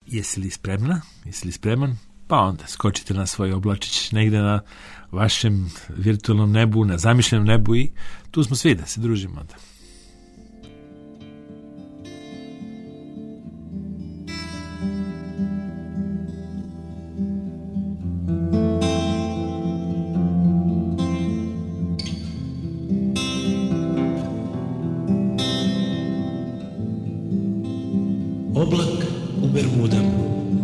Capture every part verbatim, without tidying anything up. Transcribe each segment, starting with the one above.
Jesi li spremna? Jesi li spreman? Pa onda skočite na svoj oblačić negde na vašem virtualnom nebu, na zamišljenom nebu i tu smo svi da se družimo onda. Oblak u Bermudama.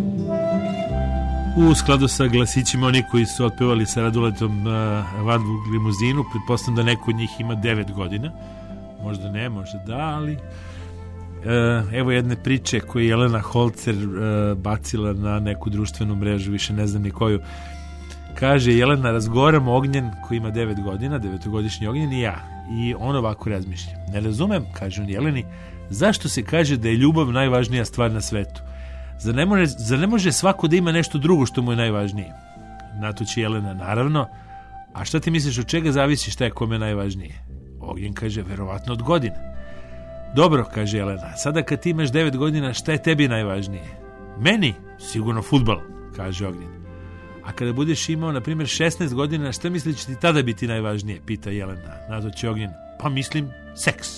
U skladu sa glasićima oni koji su otpevali sa Raduletom uh, vadbu u limuzinu, pretpostavljam da neko od njih ima devet godina, možda ne, možda da, ali uh, evo jedne priče koju je Jelena Holzer uh, bacila na neku društvenu mrežu, više ne znam ni koju. Kaže Jelena, razgovaramo Ognjen koji ima devet godina, devetogodišnji Ognjen i ja, i on ovako razmišlja. Ne razumem, kaže on Jeleni, zašto se kaže da je ljubav najvažnija stvar na svetu? Zar ne može, zar ne može svako da ima nešto drugo što mu je najvažnije? Na to će Jelena, naravno. A šta ti misliš, od čega zavisi šta je kome najvažnije? Ognjen kaže, verovatno od godina. Dobro, kaže Jelena, sada kad ti imaš devet godina, šta je tebi najvažnije? Meni? Sigurno fudbal, kaže Ognjen. A kada budeš imao, na primjer, šesnaest godina, šta misliš će ti tada biti najvažnije? Pita Jelena. Na to će Ognjen, pa mislim, seks.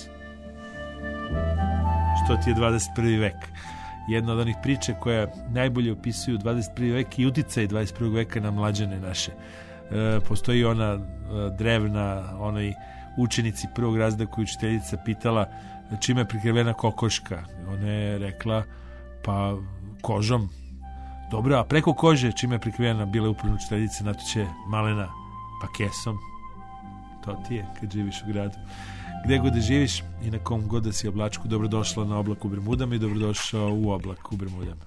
Što ti je dvadeset prvi vek? Jedna od onih priče koja najbolje opisuju dvadeset prvi vek i uticaj dvadeset prvog veka na mlađane naše. E, postoji ona e, drevna, onaj učenici prvog razreda koju učiteljica pitala čime je prikrivena kokoška. Ona je rekla, pa kožom. Dobro, a preko kože čime je prikrivena bila upravo učiteljica, na to će Malena, pa kesom. To ti je kad živiš u gradu. Gde god da živiš i na kom god da si oblačku, dobrodošla na Oblak u Bermudama i dobrodošao u Oblak u Bermudama.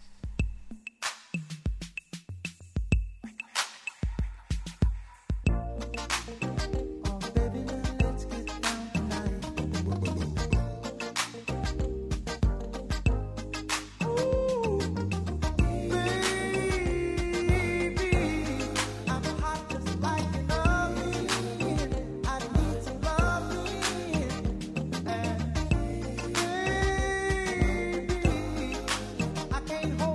Can't hold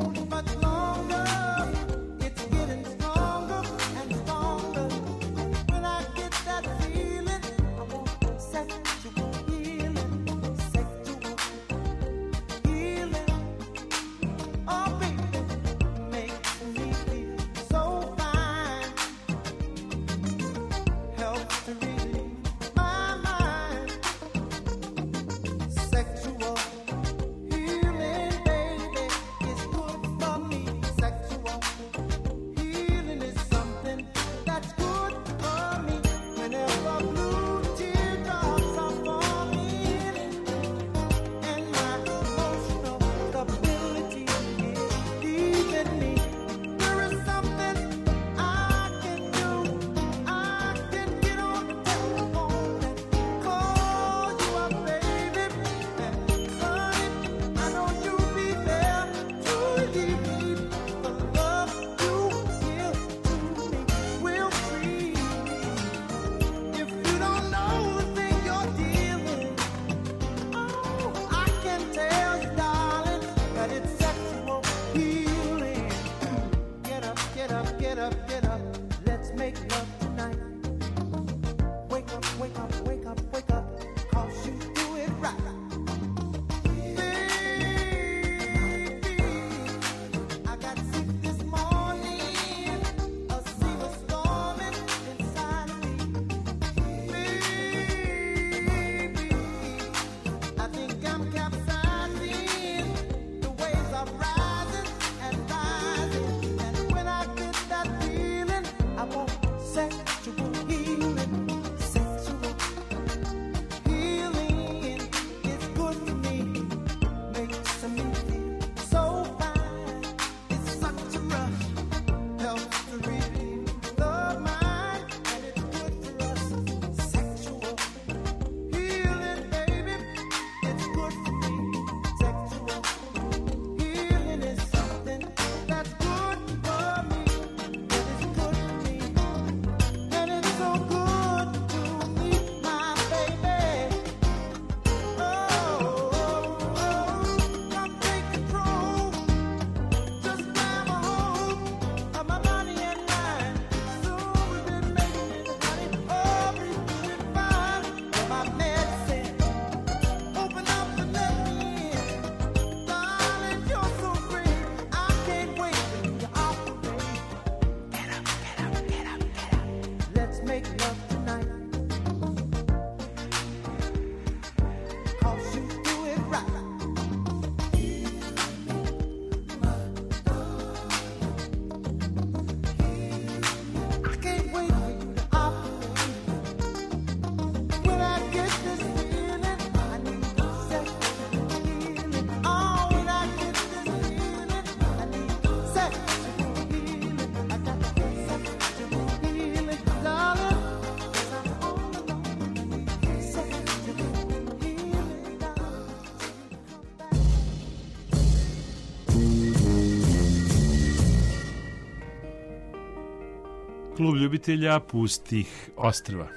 Klub ljubitelja pustih ostrva.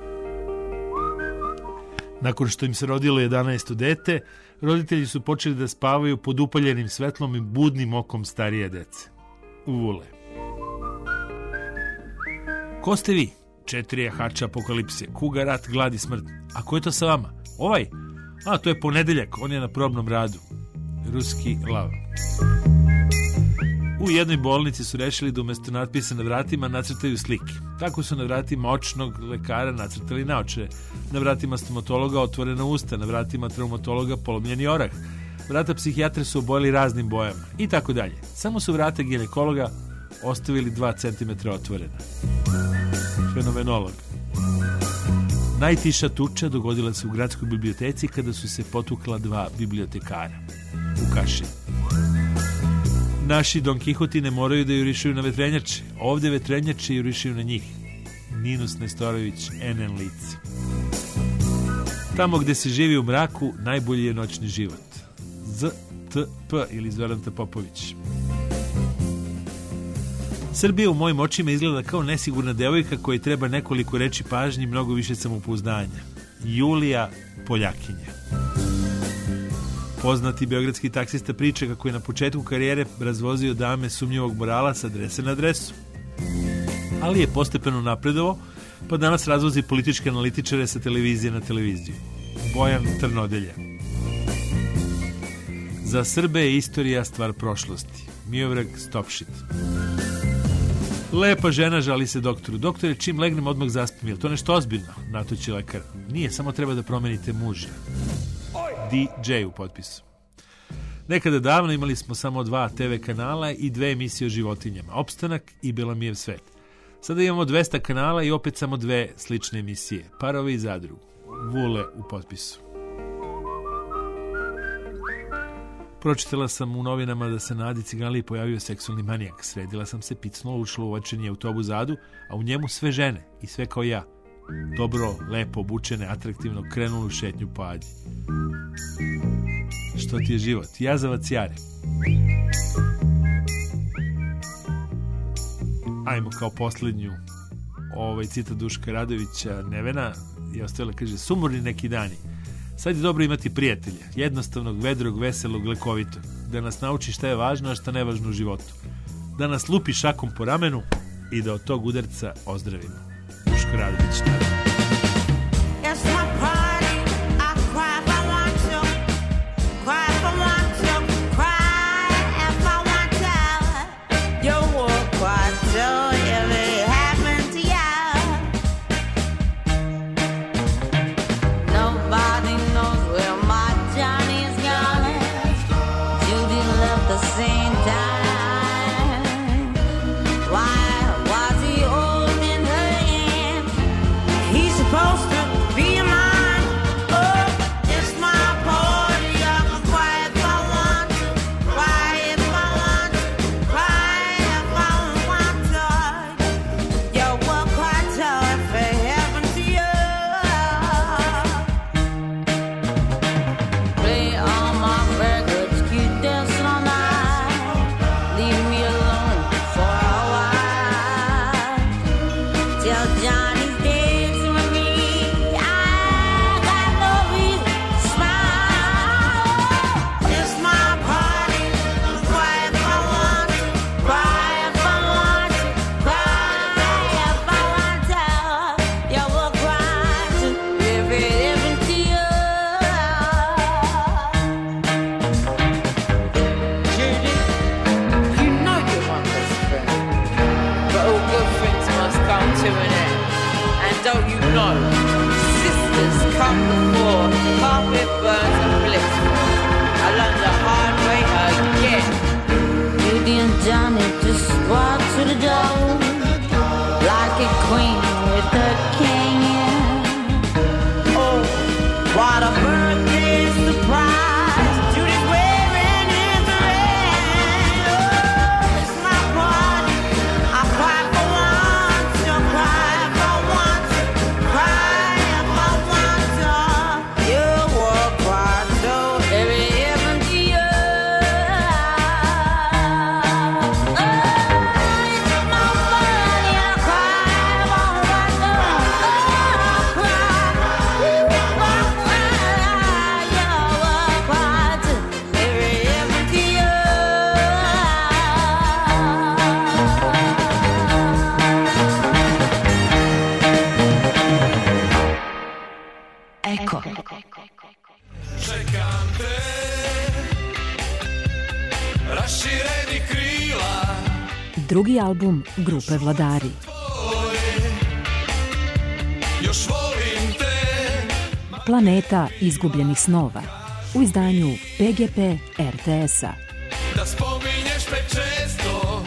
Nakon što im se rodilo jedanaesto dete, roditelji su počeli da spavaju pod upaljenim svetlom i budnim okom starije dece. Vule. Ko ste vi? Četiri jahača apokalipse. Kuga, rat, glad i smrt. A ko je to sa vama? Ovaj? A, to je ponedeljak. On je na probnom radu. Ruski lav. U jednoj bolnici su rešili da umesto natpisa na vratima nacrtaju slike. Tako su na vratima očnog lekara nacrtali naočare, na vratima stomatologa otvorena usta, na vratima traumatologa polomljeni orah. Vrata psihijatra su obojili raznim bojama i tako dalje. Samo su vrata ginekologa ostavili dva centimetra otvorena. Fenomenolog. Najtiša tuča dogodila se u gradskoj biblioteci kada su se potukla dva bibliotekara u kaši. Naši Don Kihoti ne moraju da jurišaju na vetrenjače. Ovde vetrenjače jurišaju na njih. Ninus Nestorović, N N lice. Tamo gde se živi u mraku, najbolji je noćni život. Z T P ili Zoranta Popović. Srbija u mojim očima izgleda kao nesigurna devojka kojoj treba nekoliko reči pažnje i mnogo više samopouzdanja. Julija Poljakinja. Poznati beogradski taksista priča kako je na početku karijere razvozio dame sumnjivog morala sa adrese na adresu. Ali je postepeno napredovao, pa danas razvozi političke analitičare sa televizije na televiziju. Bojan Trnodelja. Za Srbe je istorija stvar prošlosti. Miodrag Stopšit. Lepa žena žali se doktoru. Doktore, čim legnem odmah zaspim. Je li to nešto ozbiljno? Natući lekar. Nije, samo treba da promenite muža. D J u potpisu. Nekada davno imali smo samo dva te ve kanala i dve emisije o životinjama. Opstanak i Belamijev svet. Sada imamo dvesta kanala i opet samo dve slične emisije. Parovi i zadrugu. Vule u potpisu. Pročitala sam u novinama da se na Adi Ciganliji pojavio seksualni manijak. Sredila sam se, picnula, ušla u očeni autobus zadu, a u njemu sve žene i sve kao ja. Dobro, lepo, obučene, atraktivno, krenuli u šetnju po Adi. Što ti je život? Jazavac Jare. Ajmo kao poslednju ovaj citat Duška Radovića Nevena je ostavila, kaže, sumorni neki dani. Sad je dobro imati prijatelja, jednostavnog, vedrog, veselog, lekovitog, da nas nauči šta je važno, a šta nevažno u životu. Da nas lupi šakom po ramenu i da od tog udarca ozdravimo. Duško Radović. Oh, drugi album grupe Vladari. Planeta izgubljenih snova u izdanju P G P R T S-a. Da spominješ me često,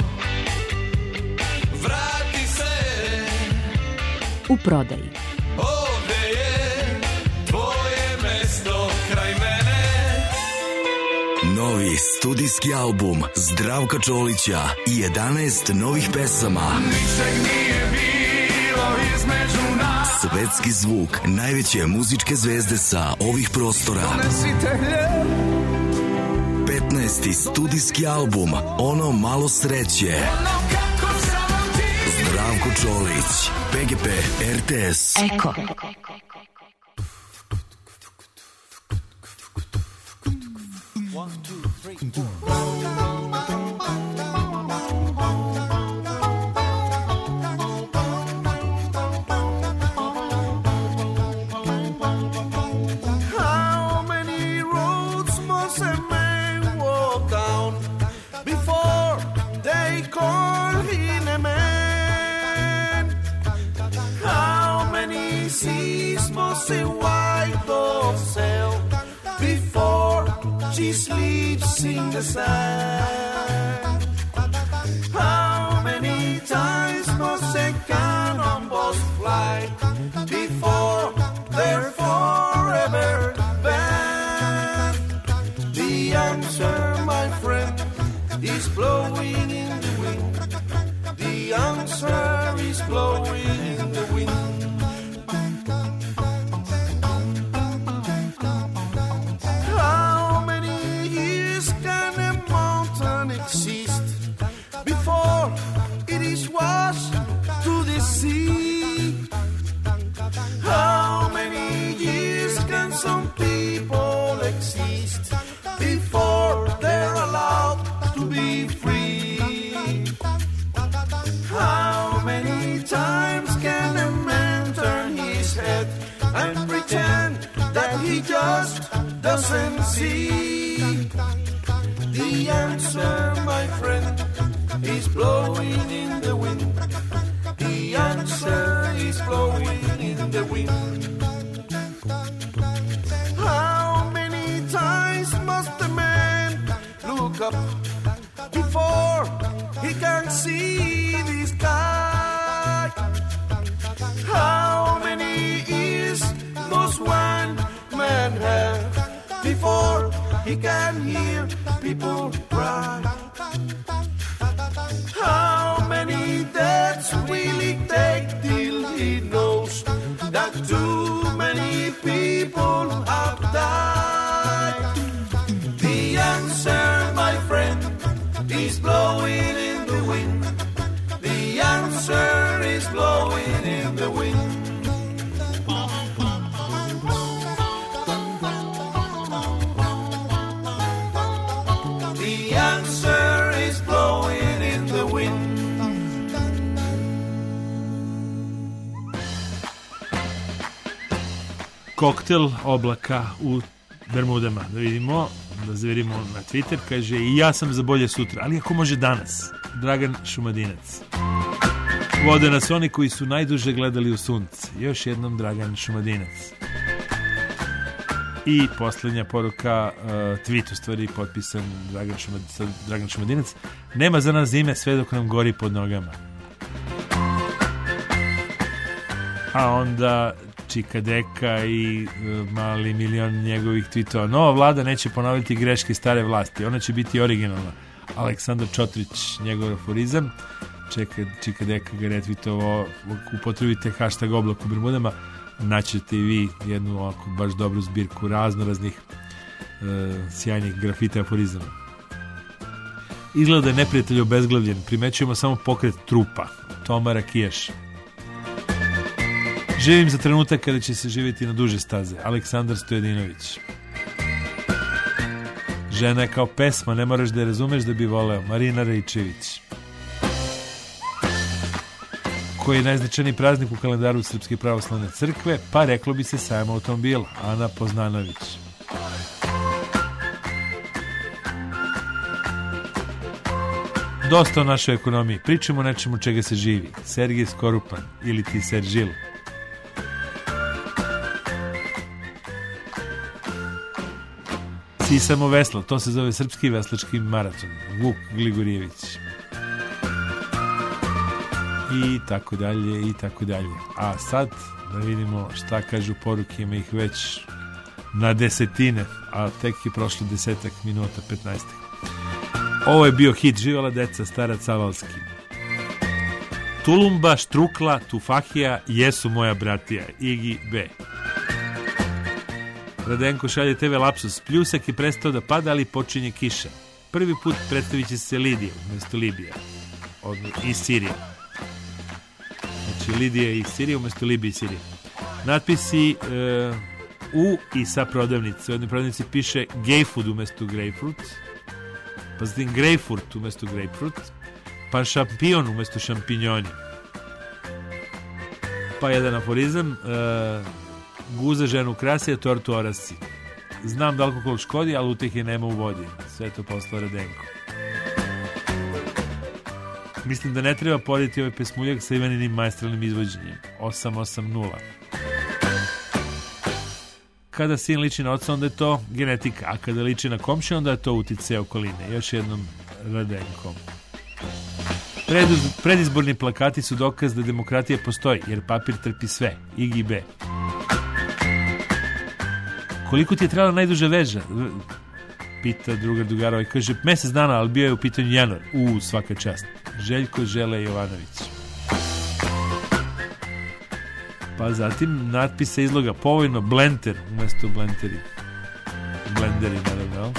vrati se. U prodaji. Ovde je tvoje mesto kraj mene. Novi studijski album Zdravka Čolića i jedanaest novih pesama. Ničeg nije bilo između nas. Svetski zvuk najveće muzičke zvezde sa ovih prostora. Donesite hljeb. petnaesti studijski album Ono malo sreće. Ono kako sam ti. Zdravko Čolić, P G P R T S. Eko. She sleeps in the sand. How many times must a cannonballs fly before they're forever banned? The answer, my friend, is blowing in the wind. The answer is blowing in the wind. How many years can some people exist before they're allowed to be free? How many times can a man turn his head and pretend that he just doesn't see? The answer, my friend, is blowing in the wind. The answer is blowing in the wind. How many times must a man look up before he can see the sky? How many ears must one man have before he can hear people cry? How many deaths will it take till he knows that too many people have died? The answer, my friend, is blowing in the wind. The answer is blowing in the wind. The answer is blowing in the wind. Koktel oblaka u Bermudama. Da vidimo, da zaverimo na Twitter. Kaže, i ja sam za bolje sutra, ali ako može danas. Dragan Šumadinac. Vode nas oni koji su najduže gledali u sunce. Još jednom Dragan Šumadinac. I posljednja poruka, uh, tweet u stvari potpisan Dragan, Šumad, Dragan Šumadinac. Nema za nas zime sve dok nam gori pod nogama. A onda Čika Deka i uh, mali milion njegovih tweetova. Nova vlada neće ponoviti greške stare vlasti. Ona će biti originalna. Aleksandar Čotrić, njegov aforizam. Čeka, Čika Deka ga retweetovao. Upotrebite hashtag oblak u Bermudama. Naćete i vi jednu ovako baš dobru zbirku raznoraznih e, sjajnih grafita aforizama. Izgleda je neprijatelj obezglavljen. Primećujemo samo pokret trupa. Toma Rakijaš. Živim za trenutak kada će se živjeti na duže staze. Aleksandar Stojedinović. Žena je kao pesma, ne moraš da je razumeš da bi voleo. Marina Rejčević. Koji je najznačajniji praznik u kalendaru Srpske pravoslavne crkve, pa reklo bi se sajam automobila. Ana Poznanović. dosta o našoj ekonomiji. Pričamo o nečemu čega se živi. Sergej Skorupan ili ti Seržil. Sisamo veslo, to se zove srpski veslački maraton. Vuk Gligorijević. I tako dalje, i tako dalje. A sad da vidimo šta kažu poruke, ima ih već na desetine, a tek je prošlo desetak minuta, petnaestak. Ovo je bio hit, živjela deca, starac Avalski. Tulumba, Štrukla, Tufahija, jesu moja bratija, Igi B. Radenko šalje te ve lapsus, pljusak je prestao da pada, ali počinje kiša. Prvi put predstavit će se Lidija umjesto Libija, od, iz Sirije. Znači Lidija i Sirije umjesto Libije i Sirije. Natpisi e, u i sa prodavnice. U jednoj prodavnici piše gay food umjesto grapefruit, pa zatim grapefruit umjesto grapefruit, pa šampion umjesto šampinjoni. Pa jedan aforizam, e, guza ženu krasi, a tortu orasi. Znam da alkohol škodi, ali utehe nema u vodi. Sve to poslao Radenko. Mislim da ne treba porediti ovaj pesmuljak sa Ivaninim maestralnim izvođenjem. osam osam nula. Kada sin liči na oca, onda je to genetika, a kada liči na komšiju, onda je to utice okoline. Još jednom Radenko. Preduz, predizborni plakati su dokaz da demokratija postoji, jer papir trpi sve. Igi B. Koliko ti je trebala najduža veža? Pita drugar Dugarova i kaže mesec dana, ali bio je u pitanju januar. U, svaka čast. Željko Žele Jovanović. Pa zatim natpisa izloga povoljno blender umjesto blenderi. Blenderi, naravno.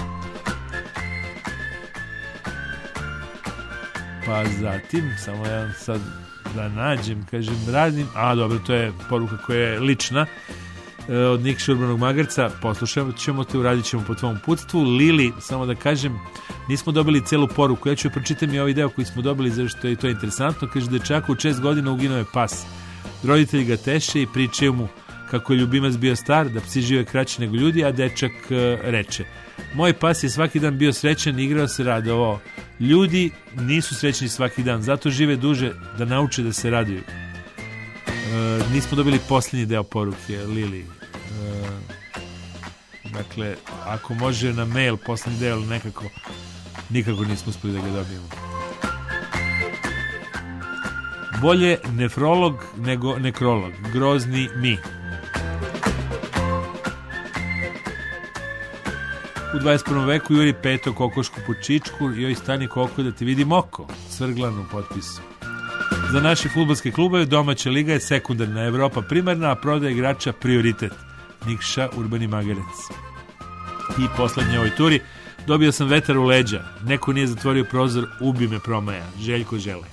Pa zatim, samo ja sad da nađem, kažem, radim, a dobro, to je poruka koja je lična, od Nikša Urbanog Magarca. Poslušamo ćemo te, uradit ćemo po tvom uputstvu. Lili, samo da kažem, nismo dobili celu poruku, ja ću pročitam i ovaj deo koji smo dobili, zašto je to interesantno. Kaže, dečaka u šest godina uginuo je pas, roditelji ga teše i pričaju mu kako je ljubimac bio star, da psi žive kraće nego ljudi, a dečak e, reče, moj pas je svaki dan bio srećan, igrao se, radovao. Ljudi nisu srećni svaki dan, zato žive duže, da nauče da se raduju. E, nismo dobili posljednji deo poruke, Lili. E, dakle, ako može na mail posljednji deo, nekako nikako nismo uspeli da ga dobijemo. Bolje nefrolog nego nekrolog. Grozni mi. U dvadeset prvom veku juri peto kokošku po čičku i joj stani koko da ti vidim oko. Svrglan u potpisu. Za naše fudbalske klubove domaća liga je sekundarna, Evropa primarna, a prodaja igrača prioritet. Nikša Urbani Magarec. I poslednje ovoj turi, dobio sam vetar u leđa. Neko nije zatvorio prozor, ubi me promaja. Željko Žele.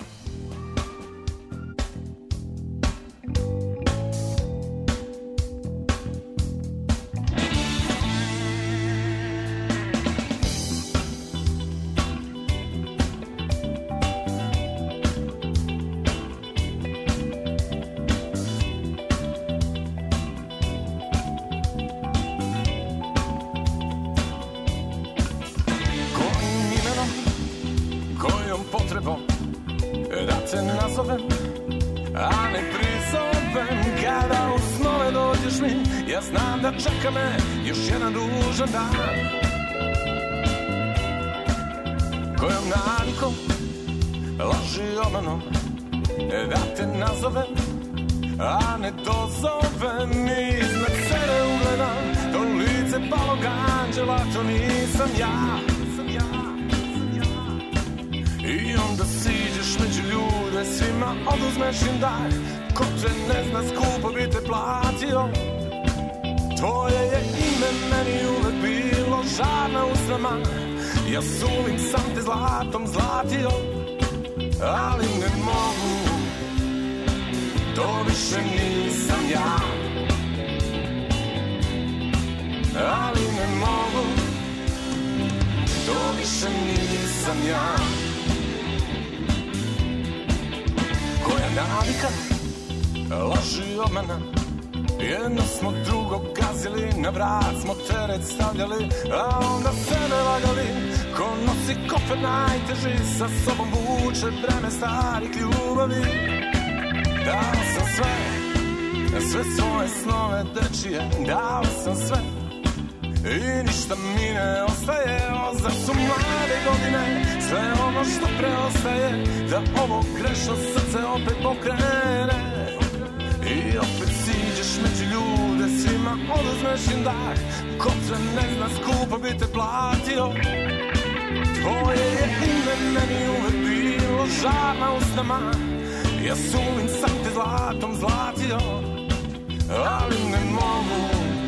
A onda sebe lagali, ko nosi kofer najteži, sa sobom vuče breme starih ljubavi. Dao sam sve, sve svoje snove dečije, dao sam sve i ništa mi ne ostaje. O, zar su mlade godine sve ono što preostaje, da ovo grešno srce opet pokrene. I opet siđeš među ljude, svima oduzmeš im dah, ko te ne zna skupo bi te platio. Tvoje je ime meni uvek bilo žar na usnama, ja suvim sam te zlatom zlatio, ali ne mogu,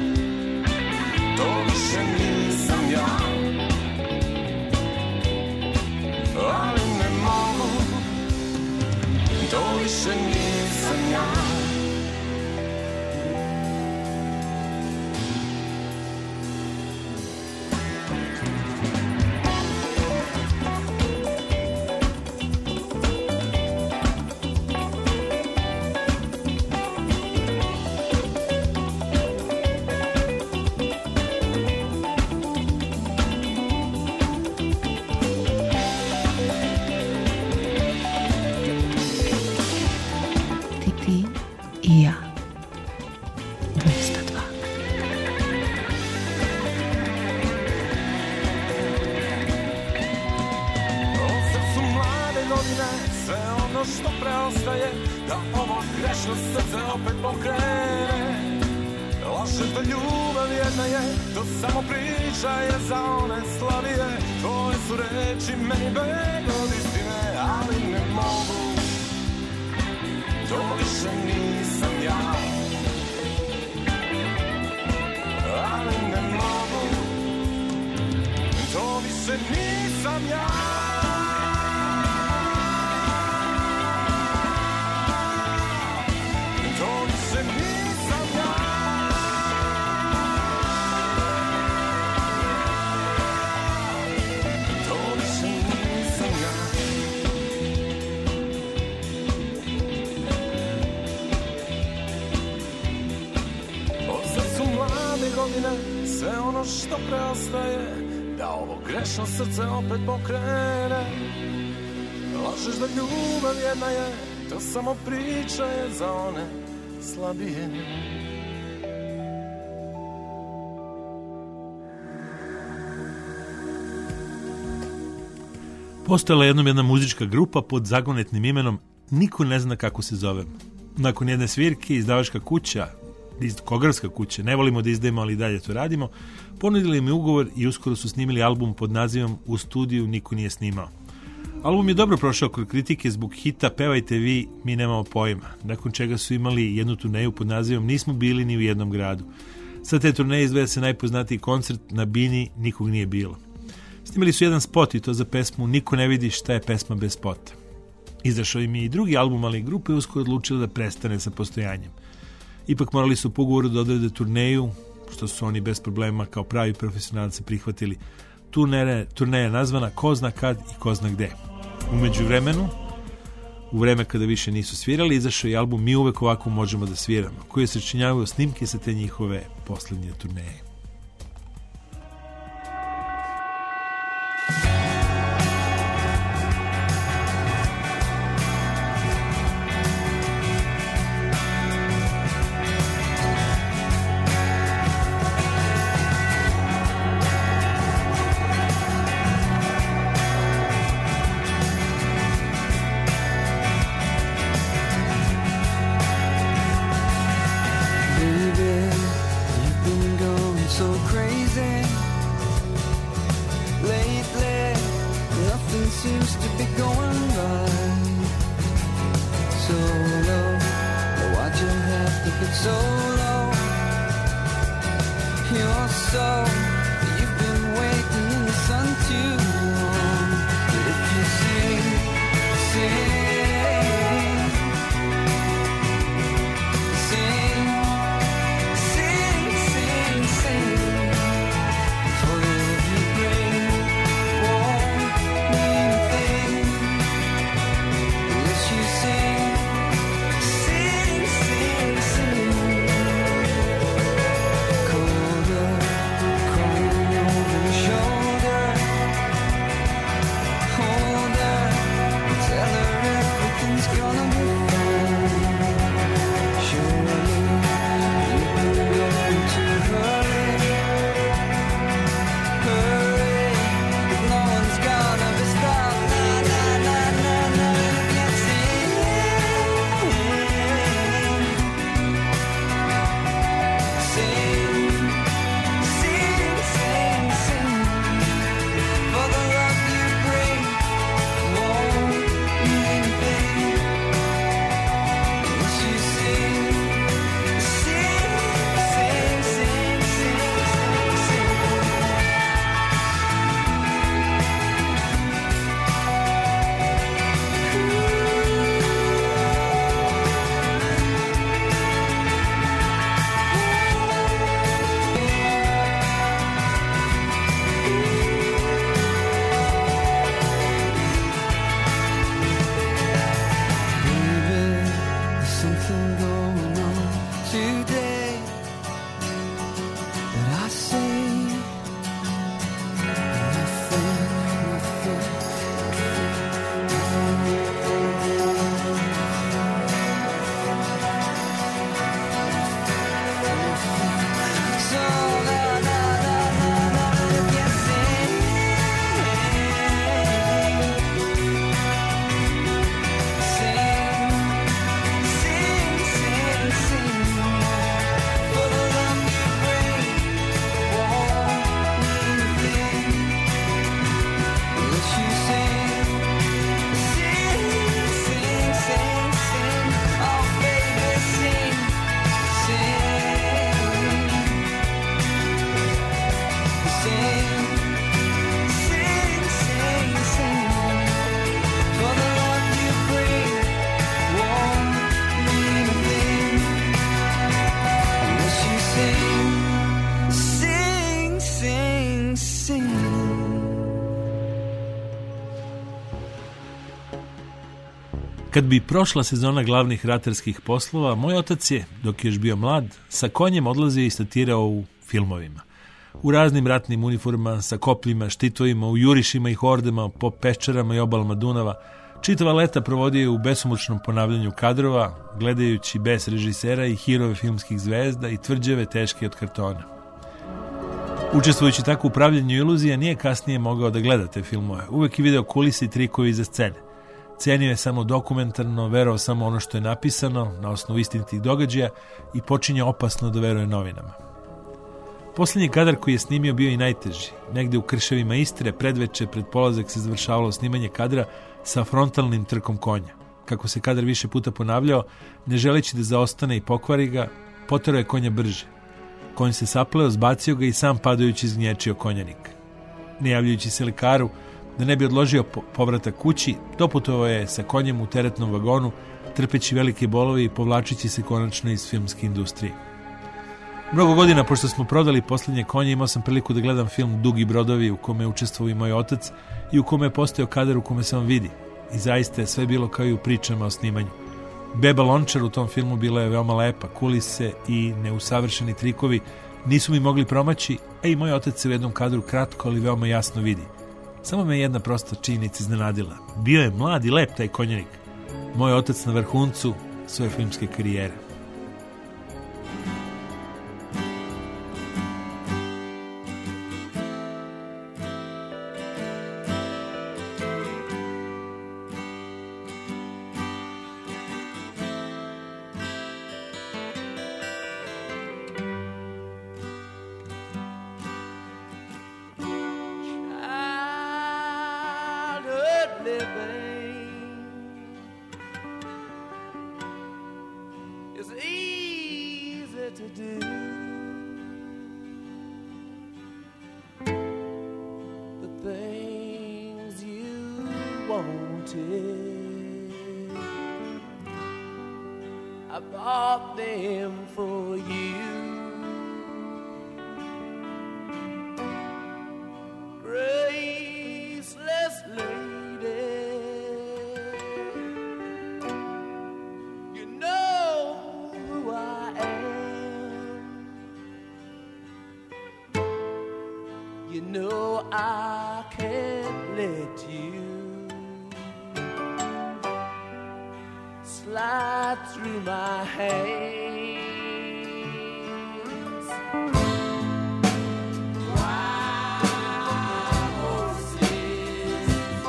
to više nisam ja. Ali ne mogu, to više nisam ja. Sve ono što preostaje, da ovo grešno srce opet pokrene. Lažeš da ljubav jedna je, to samo priča je za one slabije. Postojala je jednom jedna muzička grupa pod zagonetnim imenom Niko ne zna kako se zovem. Nakon jedne svirke, izdavačka kuća, diskografska kuća, ne volimo da izdajemo, ali dalje to radimo, ponudili mi ugovor i uskoro su snimili album pod nazivom U studiju niko nije snimao. Album je dobro prošao kod kritike zbog hita Pevajte vi, mi nemamo pojma, nakon čega su imali jednu turneju pod nazivom Nismo bili ni u jednom gradu. Sa te turneje izdvaja se najpoznatiji koncert Na bini nikog nije bilo. Snimili su jedan spot i to za pesmu Niko ne vidi šta je pesma bez spota. Izašao im je i drugi album, ali grupa je uskoro odlučila da prestane sa postojanjem. Ipak morali su po ugovoru da odrede turneju, što su oni bez problema kao pravi profesionalci prihvatili. Turneja, turneja je nazvana Ko zna kad i ko zna gde. U međuvremenu, u vreme kada više nisu svirali, izašao je album Mi uvek ovako možemo da sviramo, koji se sačinjavaju snimke sa te njihove poslednje turneje. Kad bi prošla sezona glavnih ratarskih poslova, moj otac je, dok je još bio mlad, sa konjem odlazio i statirao u filmovima. U raznim ratnim uniformama, sa kopljima, štitovima, u jurišima i hordama, po peščarama i obalama Dunava. Čitava leta provodio je u besomučnom ponavljanju kadrova, gledajući bes režisera i hirove filmskih zvezda i tvrđave teške od kartona. Učestvujući tako u pravljenju iluzija, nije kasnije mogao da gleda te filmove. Uvek je video kulisi i trikovi iza scene. Cenio je samo dokumentarno, verovao samo ono što je napisano, na osnovu istinitih događaja i počinje opasno da veruje novinama. Posljednji kadar koji je snimio bio i najteži. Negde u krševima Istre, predveče, pred polazak se završavalo snimanje kadra sa frontalnim trkom konja. Kako se kadar više puta ponavljao, ne želeći da zaostane i pokvari ga, poterao je konja brže. Konj se sapleo, zbacio ga i sam padajući zgnječio konjanik. Ne javljajući se lekaru, da ne bi odložio povratak kući, doputovao je sa konjem u teretnom vagonu, trpeći velike bolove i povlačići se konačno iz filmske industrije. Mnogo godina pošto smo prodali posljednje konje, imao sam priliku da gledam film Dugi brodovi, u kome je učestvovao i moj otac i u kome je postojao kadar u kome se on vidi. I zaista je sve bilo kao i u pričama o snimanju. Beba Lončar u tom filmu bila je veoma lepa, kulise i neusavršeni trikovi nisu mi mogli promaći, a i moj otac se u jednom kadru kratko, ali veoma jasno vidi. Samo me jedna prosta činjenica iznenadila. Bio je mlad i lep taj konjanik. Moj otac na vrhuncu svoje filmske karijere. I bought them for you. Graceless lady, you know who I am. You know I can't let you slide through my hands. Wild horses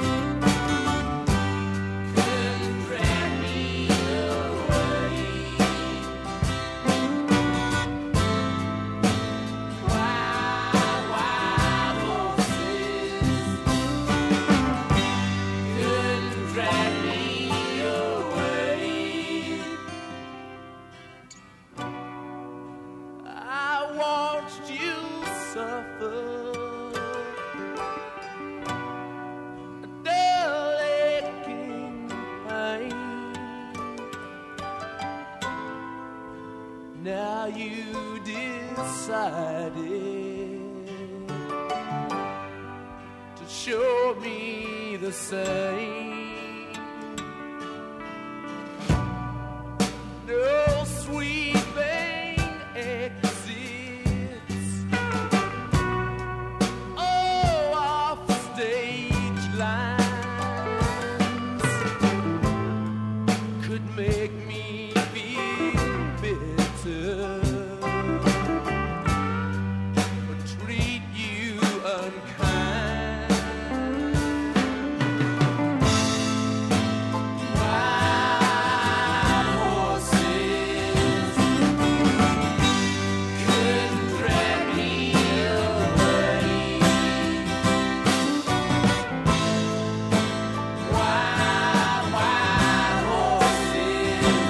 couldn't drag me away. Wild, wild horses couldn't drag me away. I watched you suffer a dull aching pain. Now you decided to show me the same. No sweeping exits, oh, off stage lines could make me feel bitter or treat you unkind. Wild horses couldn't drag me away. Wild, wild horses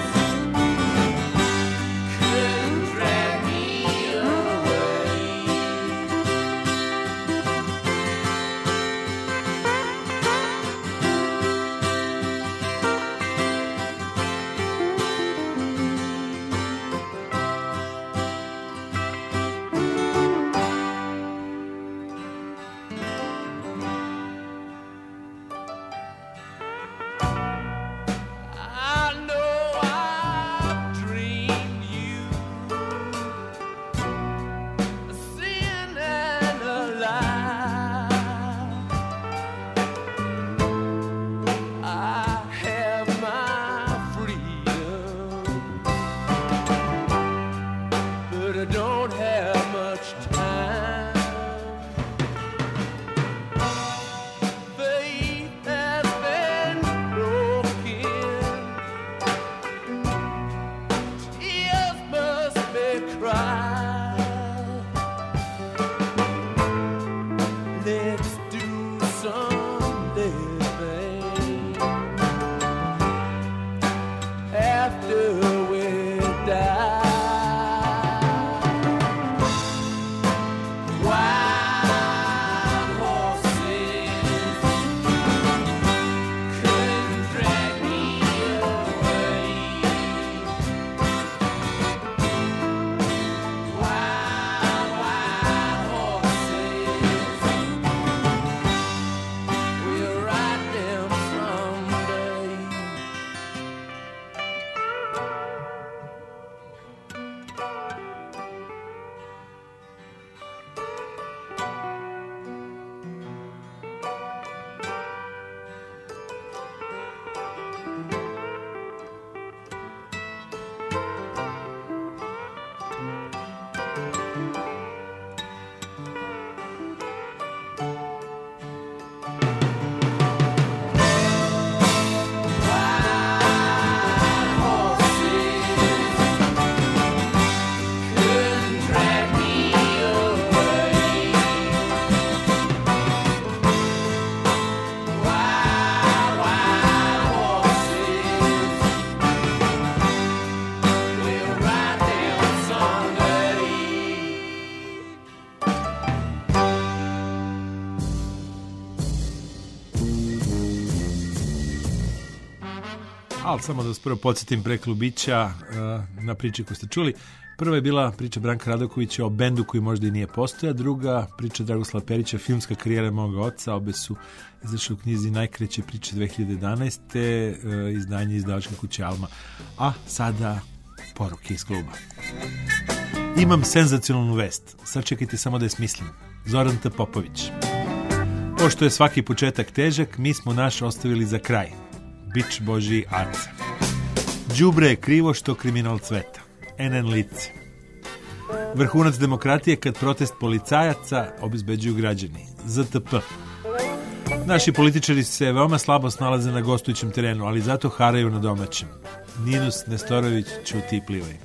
Ali samo da vas prvo podsjetim pre klubića uh, na priči koju ste čuli. Prva je bila priča Branka Radokovića o bendu koji možda i nije postoja, druga priča Dragoslava Perića, filmska karijera moga oca, obe su izašle u knjizi Najkreće priče dve hiljade jedanaeste. Uh, izdanje izdavačka kuća Alma. A sada poruke iz kluba. Imam senzacionalnu vest. Sačekajte samo da je smislim. Zoran T. Popović. Pošto je svaki početak težak, mi smo naš ostavili za kraj. Bič Božji Aca. Đubre je krivo što kriminal cveta. en en lice. Vrhunac demokratije kad protest policajaca obezbeđuju građani. Z T P. Naši političari se veoma slabo snalaze na gostujućem terenu, ali zato haraju na domaćem. Ninus Nestorović, ćuti i plivaj.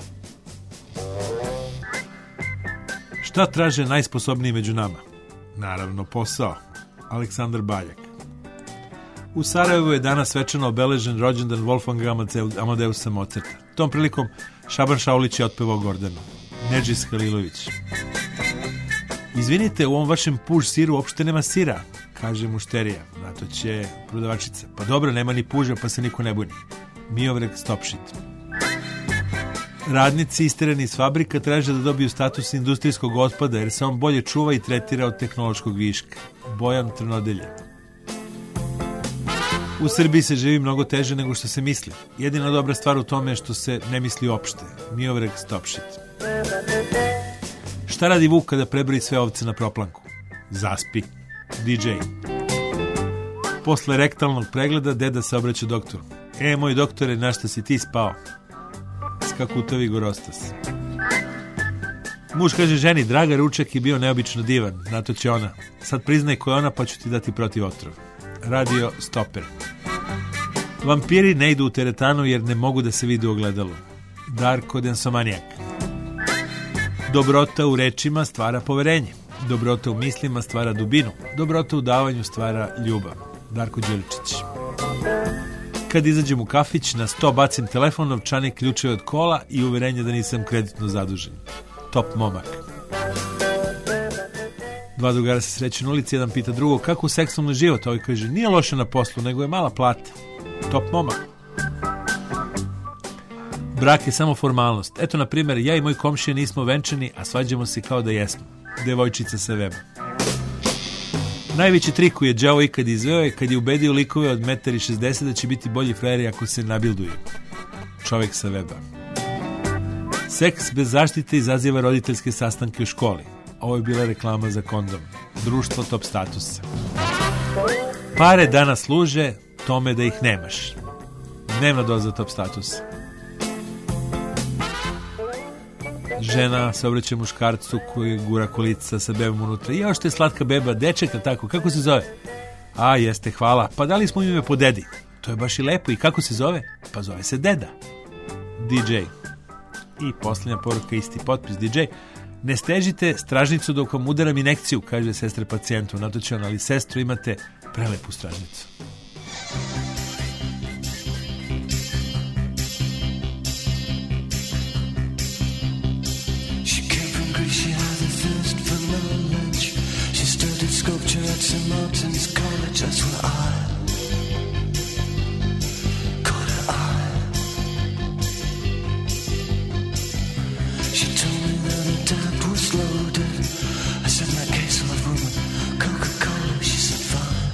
Šta traže najsposobniji među nama? Naravno, posao. Aleksandar Baljak. U Sarajevu je danas svečano obeležen rođendan Wolfganga Amadeusa Mozarta. Tom prilikom Šaban Šaulić je otpevao Gordanu. Nedžis Halilović. Izvinite, u ovom vašem puž siru uopšte nema sira, kaže mušterija. Na to će prodavačica. Pa dobro, nema ni puža, pa se niko ne buni. Miovrek Stopšit. Radnici isterani iz fabrika traže da dobiju status industrijskog otpada jer se on bolje čuva i tretira od tehnološkog viška. Bojan Trnodelje. U Srbiji se živi mnogo teže nego što se misli. Jedina dobra stvar u tome je što se ne misli uopšte. Miovrek Stopšit. Šta radi Vuk kada prebroji sve ovce na proplanku? Zaspi. D J. Posle rektalnog pregleda deda se obraća doktoru. E, moj doktore, na šta si ti spao? Skakutavi Gorostas. Muž kaže ženi, draga, ručak je bio neobično divan. Na to će ona. Sad priznaj ko je ona, pa ću ti dati protiv otrova. Radio Stoper. Vampiri ne idu u teretanu jer ne mogu da se vide u ogledalu. Darko Densomanijak. Dobrota u rečima stvara poverenje. Dobrota u mislima stvara dubinu. Dobrota u davanju stvara ljubav. Darko Đeličić. Kad izađem u kafić, na sto bacim telefon, novčanik, ključeve od kola i uverenje da nisam kreditno zadužen. Top momak. Dva drugara se sreću na ulici, jedan pita drugo kako seksualni život, ovaj kaže nije loše na poslu, nego je mala plata. Top momak. Brak je samo formalnost. Eto, na primjer, ja i moj komšija nismo venčani, a svađamo se kao da jesmo. Devojčica sa weba. Najveći trik koji je đavo ikad izveo je kad je ubedio likove od jedan šezdeset da će biti bolji frajeri ako se nabilduju. Čovjek sa weba. Seks bez zaštite izaziva roditeljske sastanke u školi. Ovo je bila reklama za kondom. Društvo top statusa. Pare danas služe tome da ih nemaš. Dnevna doza top statusa. Žena se obraća muškarcu koji gura kolica sa bebom unutra. Jao, što je slatka beba, dečeka tako, kako se zove? A, jeste, hvala. Pa dali smo ime po dedi. To je baš i lepo. I kako se zove? Pa zove se deda. D J. I posljednja poruka, isti potpis, D J. Ne stežite stražnicu dok vam udaram inekciju, kaže sestre pacijentu. Na to će on, ali sestru imate prelepu stražnicu. Sculpture at Saint Martin's College, that's where I caught her eye. She told me that her dad was loaded. I said, in that case I'll have room with Coca-Cola. She said, fine.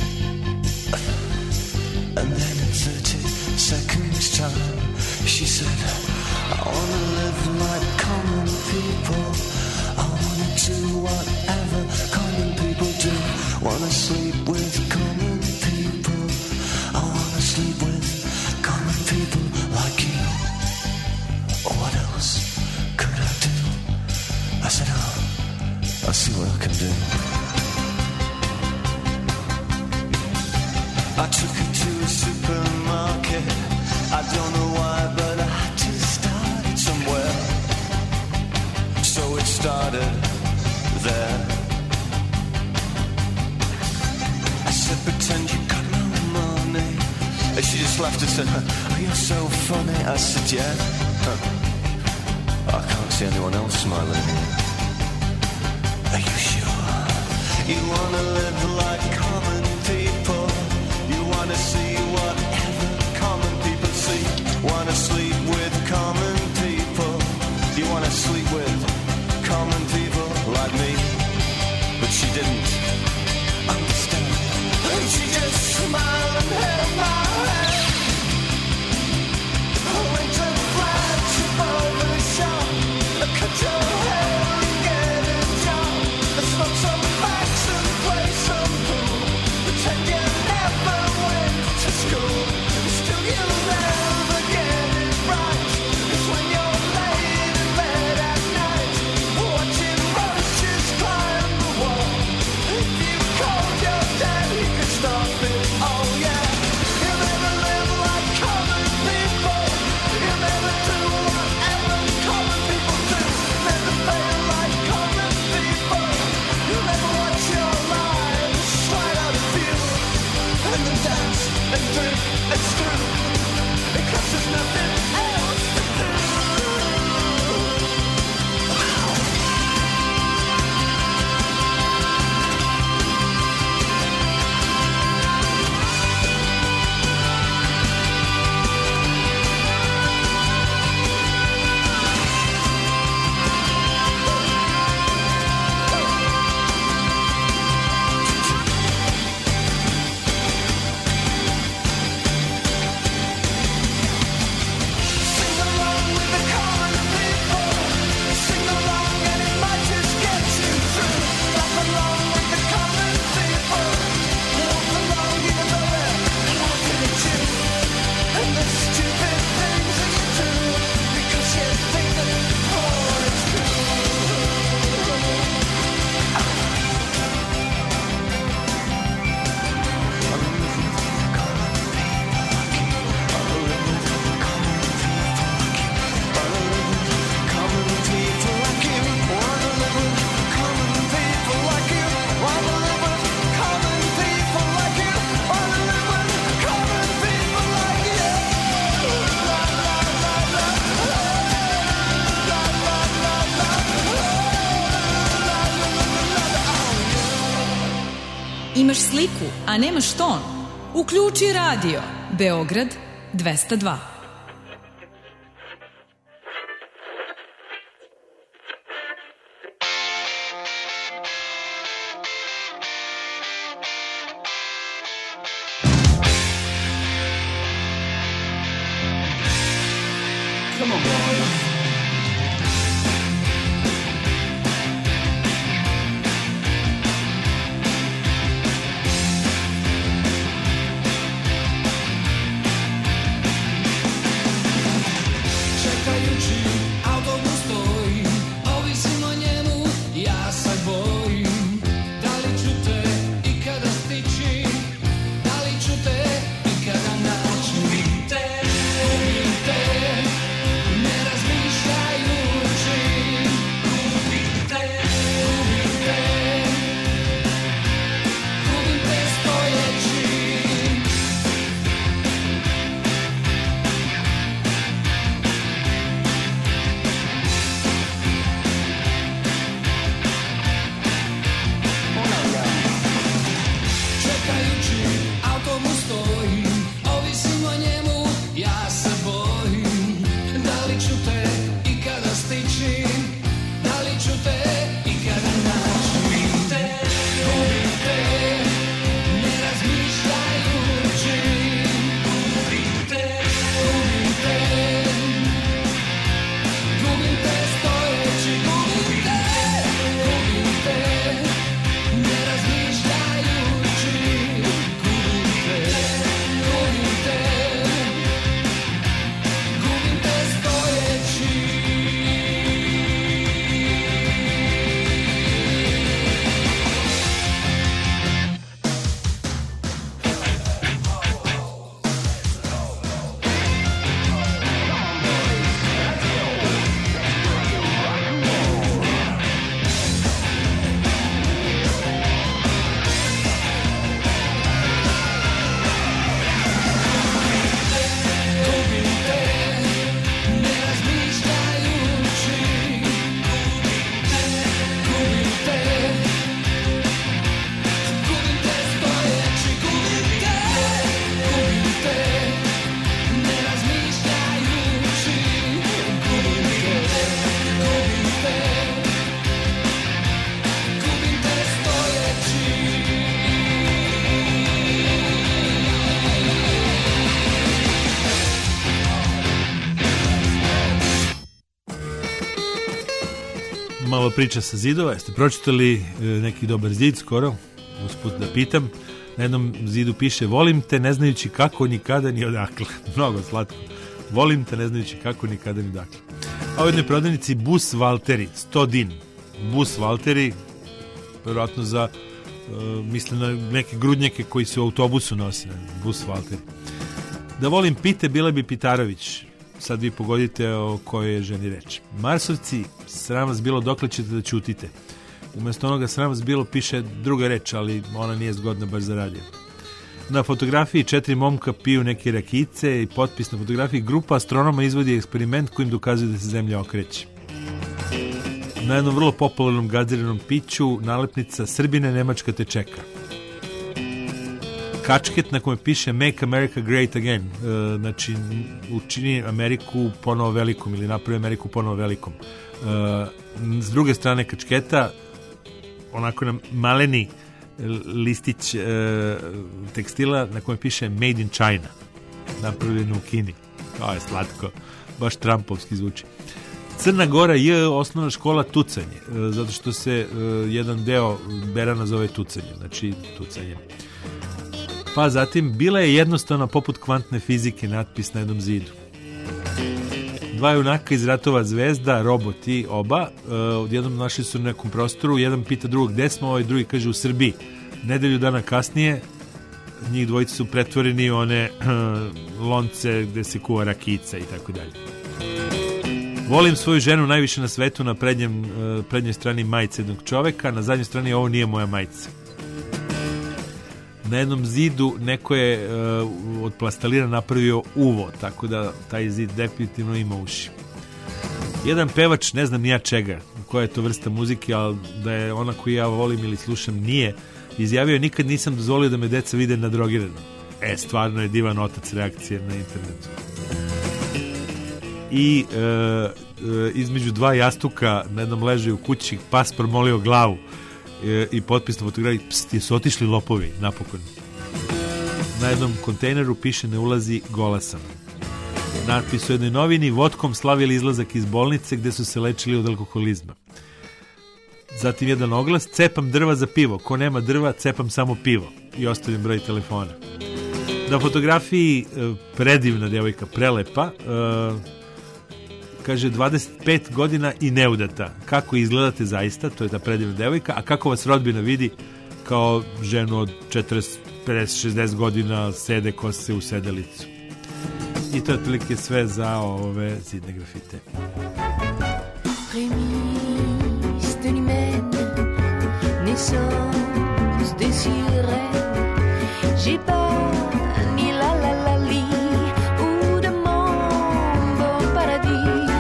And then in thirty seconds time, she said, I wanna live like common people. I wanna do whatever common people do. Wanna sleep with common people. I wanna sleep with common people like you. What else could I do? I said, oh, I'll see what I can do. I took her to a supermarket. I don't know why, but I had to start it somewhere. So it started there. I said, pretend you got no money. And she just laughed and said, oh, you're so funny. I said, yeah. Huh. I can't see anyone else smiling. Are you sure? You wanna live like common people. You wanna see whatever common people Imaš sliku, a nemaš ton? Uključi radio. Beograd dvesta dva. Come on, boys. Malo priča sa zidova. Jeste pročitali e, neki dobar zid skoro? Usput da pitam. Na jednom zidu piše: volim te ne znajući kako, nikada ni odakle. Mnogo slatko. Volim te ne znajući kako, nikada ni odakle. A u jednoj prodavnici Bus Valteri, sto din. Bus Valteri, vjerojatno za e, mislim na neke grudnjake koji se u autobusu nose. Bus Valteri. Da volim pite, bila bi Pitarović. Sad vi pogodite o kojoj je ženi reč. Marsovci, sram vas bilo, dokle ćete da ćutite. Umjesto onoga sram vas bilo piše druga reč, ali ona nije zgodna baš za radio. Na fotografiji četiri momka piju neke rakice i potpis na fotografiji: grupa astronoma izvodi eksperiment kojim dokazuje da se zemlja okreće. Na jednom vrlo popularnom gaziranom piću nalepnica: Srbine, Nemačka te čeka. Kačket na kome piše Make America Great Again, e, znači učini Ameriku ponovo velikom ili napravi Ameriku ponovo velikom. E, s druge strane kačketa onako na maleni listić e, tekstila na kome piše Made in China, napravljeno u Kini. To je slatko, baš trumpovski zvuči. Crna Gora J, osnovna škola Tucanje, e, zato što se e, jedan deo Berana zove Tucanje, znači Tucanje. Pa zatim, bila je jednostavna poput kvantne fizike, natpis na jednom zidu. Dva junaka iz Ratova zvezda, roboti oba, uh, odjednom našli su na nekom prostoru, jedan pita drugog gde smo, ovaj drugi kaže u Srbiji. Nedelju dana kasnije, njih dvojice su pretvoreni u one uh, lonce gde se kuva rakica i tako dalje. Volim svoju ženu najviše na svetu, na prednjem, uh, prednjoj strani majice jednog čoveka, na zadnjoj strani ovo nije moja majica. Na jednom zidu neko je uh, od plastelina napravio uvo, tako da taj zid definitivno ima uši. Jedan pevač, ne znam ni ja čega, koja je to vrsta muzike, ali da je ona koju ja volim ili slušam nije, izjavio nikad nisam dozvolio da me deca vide na drogirano. E, stvarno je divan otac reakcije na internetu. I e, e, između dva jastuka na jednom leže u kući, pas promolio glavu e, i potpis na fotografiji, pst, jesu otišli lopovi, napokon. Na jednom kontejneru piše ne ulazi, gola sam. Natpis u jednoj novini, vodkom slavili izlazak iz bolnice gde su se lečili od alkoholizma. Zatim jedan oglas, cepam drva za pivo, ko nema drva, cepam samo pivo. I ostavim broj telefona. Na fotografiji predivna djevojka, prelepa, kaže dvadeset pet godina i neudata. Kako izgledate zaista, to je ta predivna djevojka, a kako vas rodbina vidi kao ženu od četrdeset, pedeset, šezdeset godina, sede kose u sedelicu. I to je otprilike sve za ove zidne grafite. Prémisse de l'humaine, naissance des sirènes, j'ai pas ni la la la li ou de monde au paradis.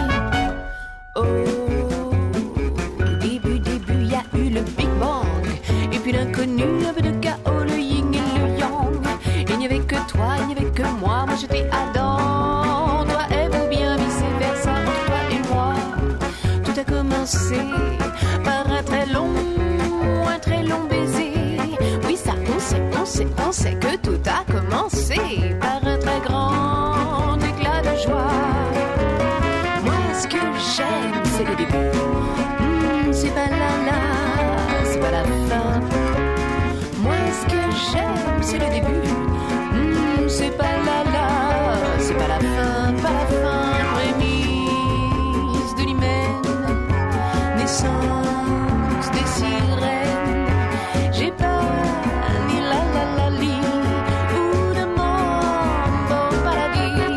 Au début, début, y a eu le Big Bang, et puis l'inconnu, un peu de chaos, le yin et le yang. Il n'y avait que toi, il n'y avait que moi, moi j'étais Adam, toi et vous bien vice-versa, entre toi et moi. Tout a commencé par un très long, un très long baiser. Oui, ça, on sait, on sait, on sait que tout a commencé par un très grand éclat de joie. Moi, ce que j'aime, c'est le début. Mmh, c'est pas la la, c'est pas la fin. Moi, ce que j'aime, c'est le début. Mmh, c'est pas la la, c'est pas la fin, pas la fin. Prémisse de l'hymen, naissance des sirènes. J'ai pas ni la la la li ou de monde au paradis.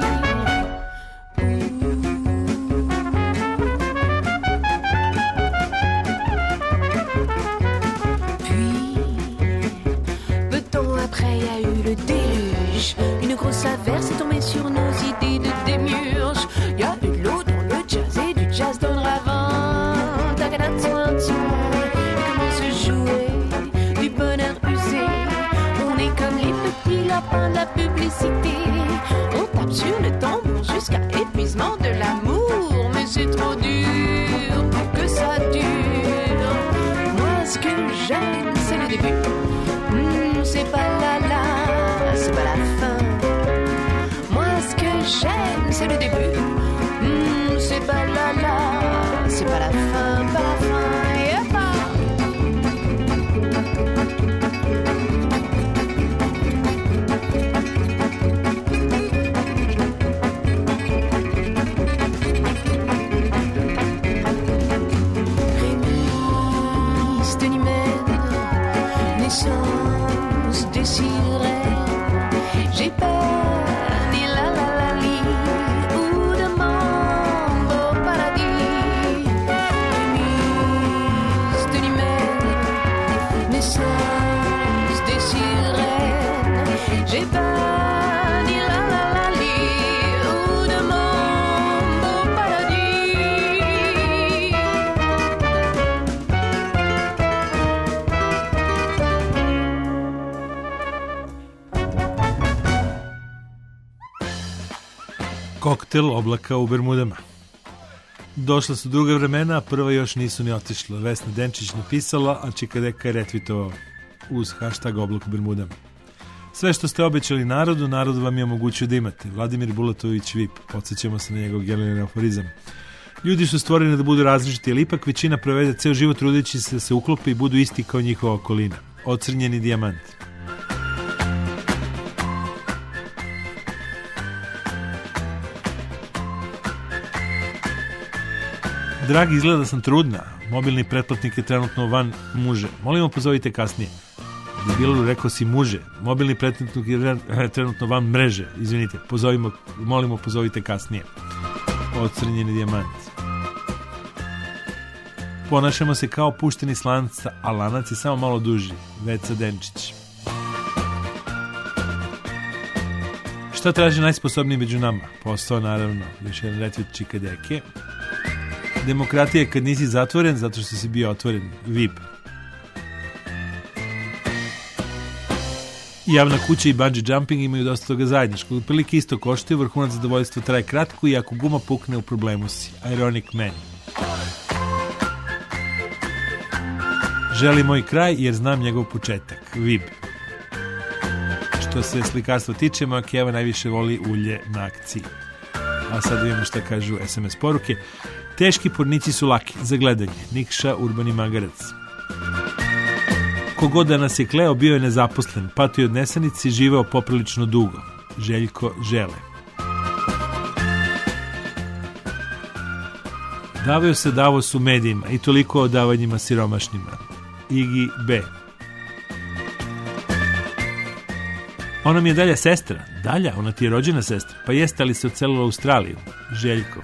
Puis, peu de temps après, y a eu le déluge. Une grosse averse est tombée sur nos idées de démiurge. Y a eu de l'eau dans le jazz et du jazz dans le ravin. Comment se jouer du bonheur usé? On est comme les petits lapins de la publicité. On tape sur le tambour jusqu'à épuisement de l'amour. Mais c'est trop dur pour que ça dure. Moi, ce que j'aime, c'est le début. Mmh, c'est pas la la, c'est pas la fin. Moi, ce que j'aime, c'est le début. Mmh, c'est pas la la, c'est pas la fin, pas la fin. Yeah. Prémisse de l'hymen, naissance des sirènes. J'ai pas ni la la la li ou de monde au paradis. Prémisse de l'hymen, naissance des sirènes. J'ai pas ni la la la li ou de monde au paradis. Koktel oblaka u Bermudama. Došla su druga vremena, a prva još nisu ni otišla. Vesna Denčić napisala, a Čika Deka je retvitovao uz hashtag oblak u Bermudama. Sve što ste obećali narodu, narod vam je omogućio da imate. Vladimir Bulatović Vip, podsjećamo se na njegov genijalni aforizam. Ljudi su stvoreni da budu različiti, ali ipak većina provede ceo život trudeći se da se uklope i budu isti kao njihova okolina. Ocrnjeni dijamant. Dragi, izgleda da sam trudna. Mobilni pretplatnik je trenutno van muže. Molimo, pozovite kasnije. Debilu, rekao si muže. Mobilni pretplatnik je trenutno van mreže. Izvinite, pozovimo, molimo, pozovite kasnije. Ocrnjeni dijamant. Ponašamo se kao pušteni s lanca, a lanac je samo malo duži. Veca Denčić. Šta traži najsposobniji među nama? Posao, naravno. Još jedan retvit Čika Deke. Demokratija je kad nisi zatvoren zato što si bio otvoren. Vip. Javna kuća i bungee jumping imaju dosta toga zajedničkog. Otprilike isto koštaju, vrhunac zadovoljstva traje kratko i ako guma pukne, u problemu si. Ironic man. Želi moj kraj jer znam njegov početak. Vib. Što se slikarstva tiče, moja Keva najviše voli ulje na akciji. A sad vidimo šta kažu es em es poruke. Teški pornići su laki za gledanje. Nikša, urbani magarac. Kogod da nas je kleo, bio je nezaposlen, patio od nesanici, živeo poprilično dugo. Željko Žele. Davio se Davos u medijima i toliko o davanjima siromašnima. Igi B. Ona mi je Dalja sestra. Dalja, ona ti je rođena sestra. Pa jeste, ali se odselila u Australiju. Željko.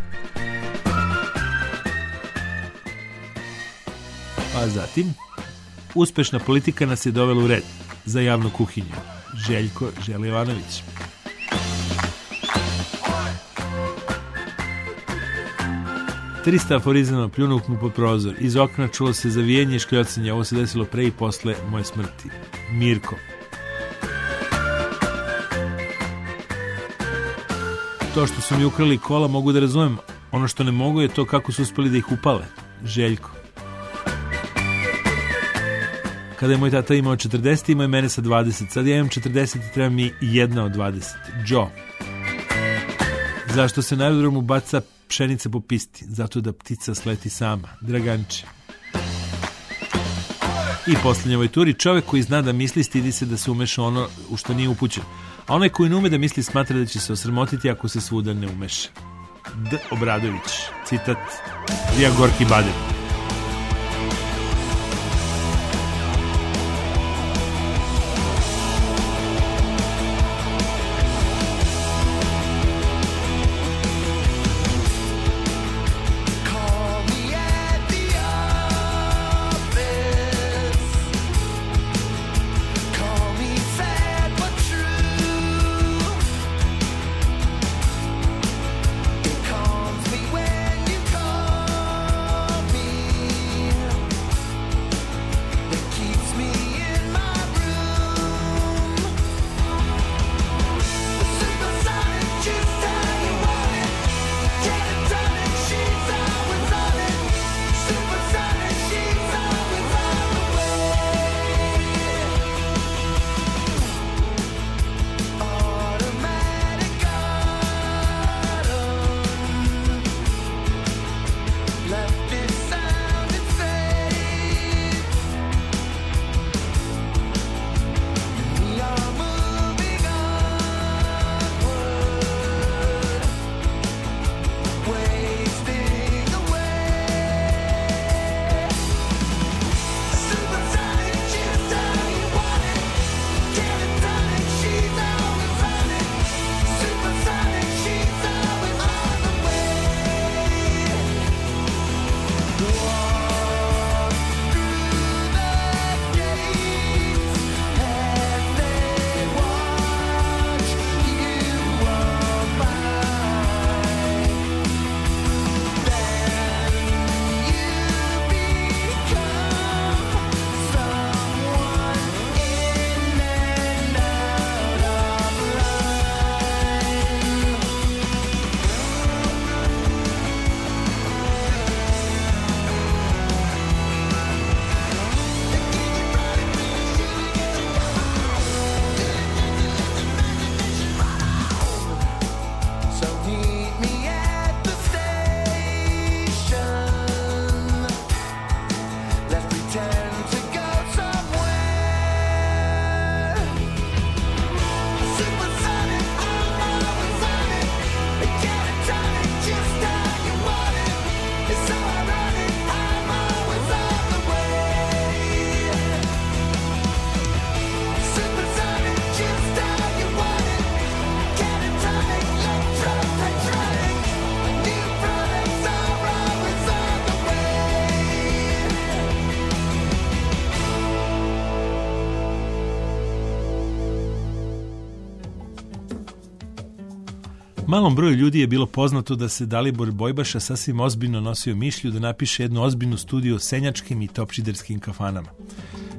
Pa zatim, uspešna politika nas je dovela u red za javnu kuhinju. Željko Žele Jovanović. trista aforizama pljunuh mu pod prozor. Iz okna čulo se zavijenje i škljocanje. Ovo se desilo pre i posle moje smrti. Mirko. To što su mi ukrali kola mogu da razumem. Ono što ne mogu je to kako su uspeli da ih upale. Željko. Kada je moj tata imao četrdeset, imao je mene sa dvadeset. Sad ja imam četrdeset i treba mi jedna od dvadeset. Joe. Zašto se na aerodromu baca pšenica po pisti? Zato da ptica sleti sama. Draganče. I posljednje ovoj turi, čovek koji zna da misli stidi se da se umeša ono u što nije upućen. A onaj koji ne ume da misli smatra da će se osramotiti ako se svuda ne umeša. D. Obradović. Citat Vija Gorki Baden. Malom broju ljudi je bilo poznato da se Dalibor Bojbaša sasvim ozbiljno nosio mišlju da napiše jednu ozbiljnu studiju o senjačkim i topčiderskim kafanama.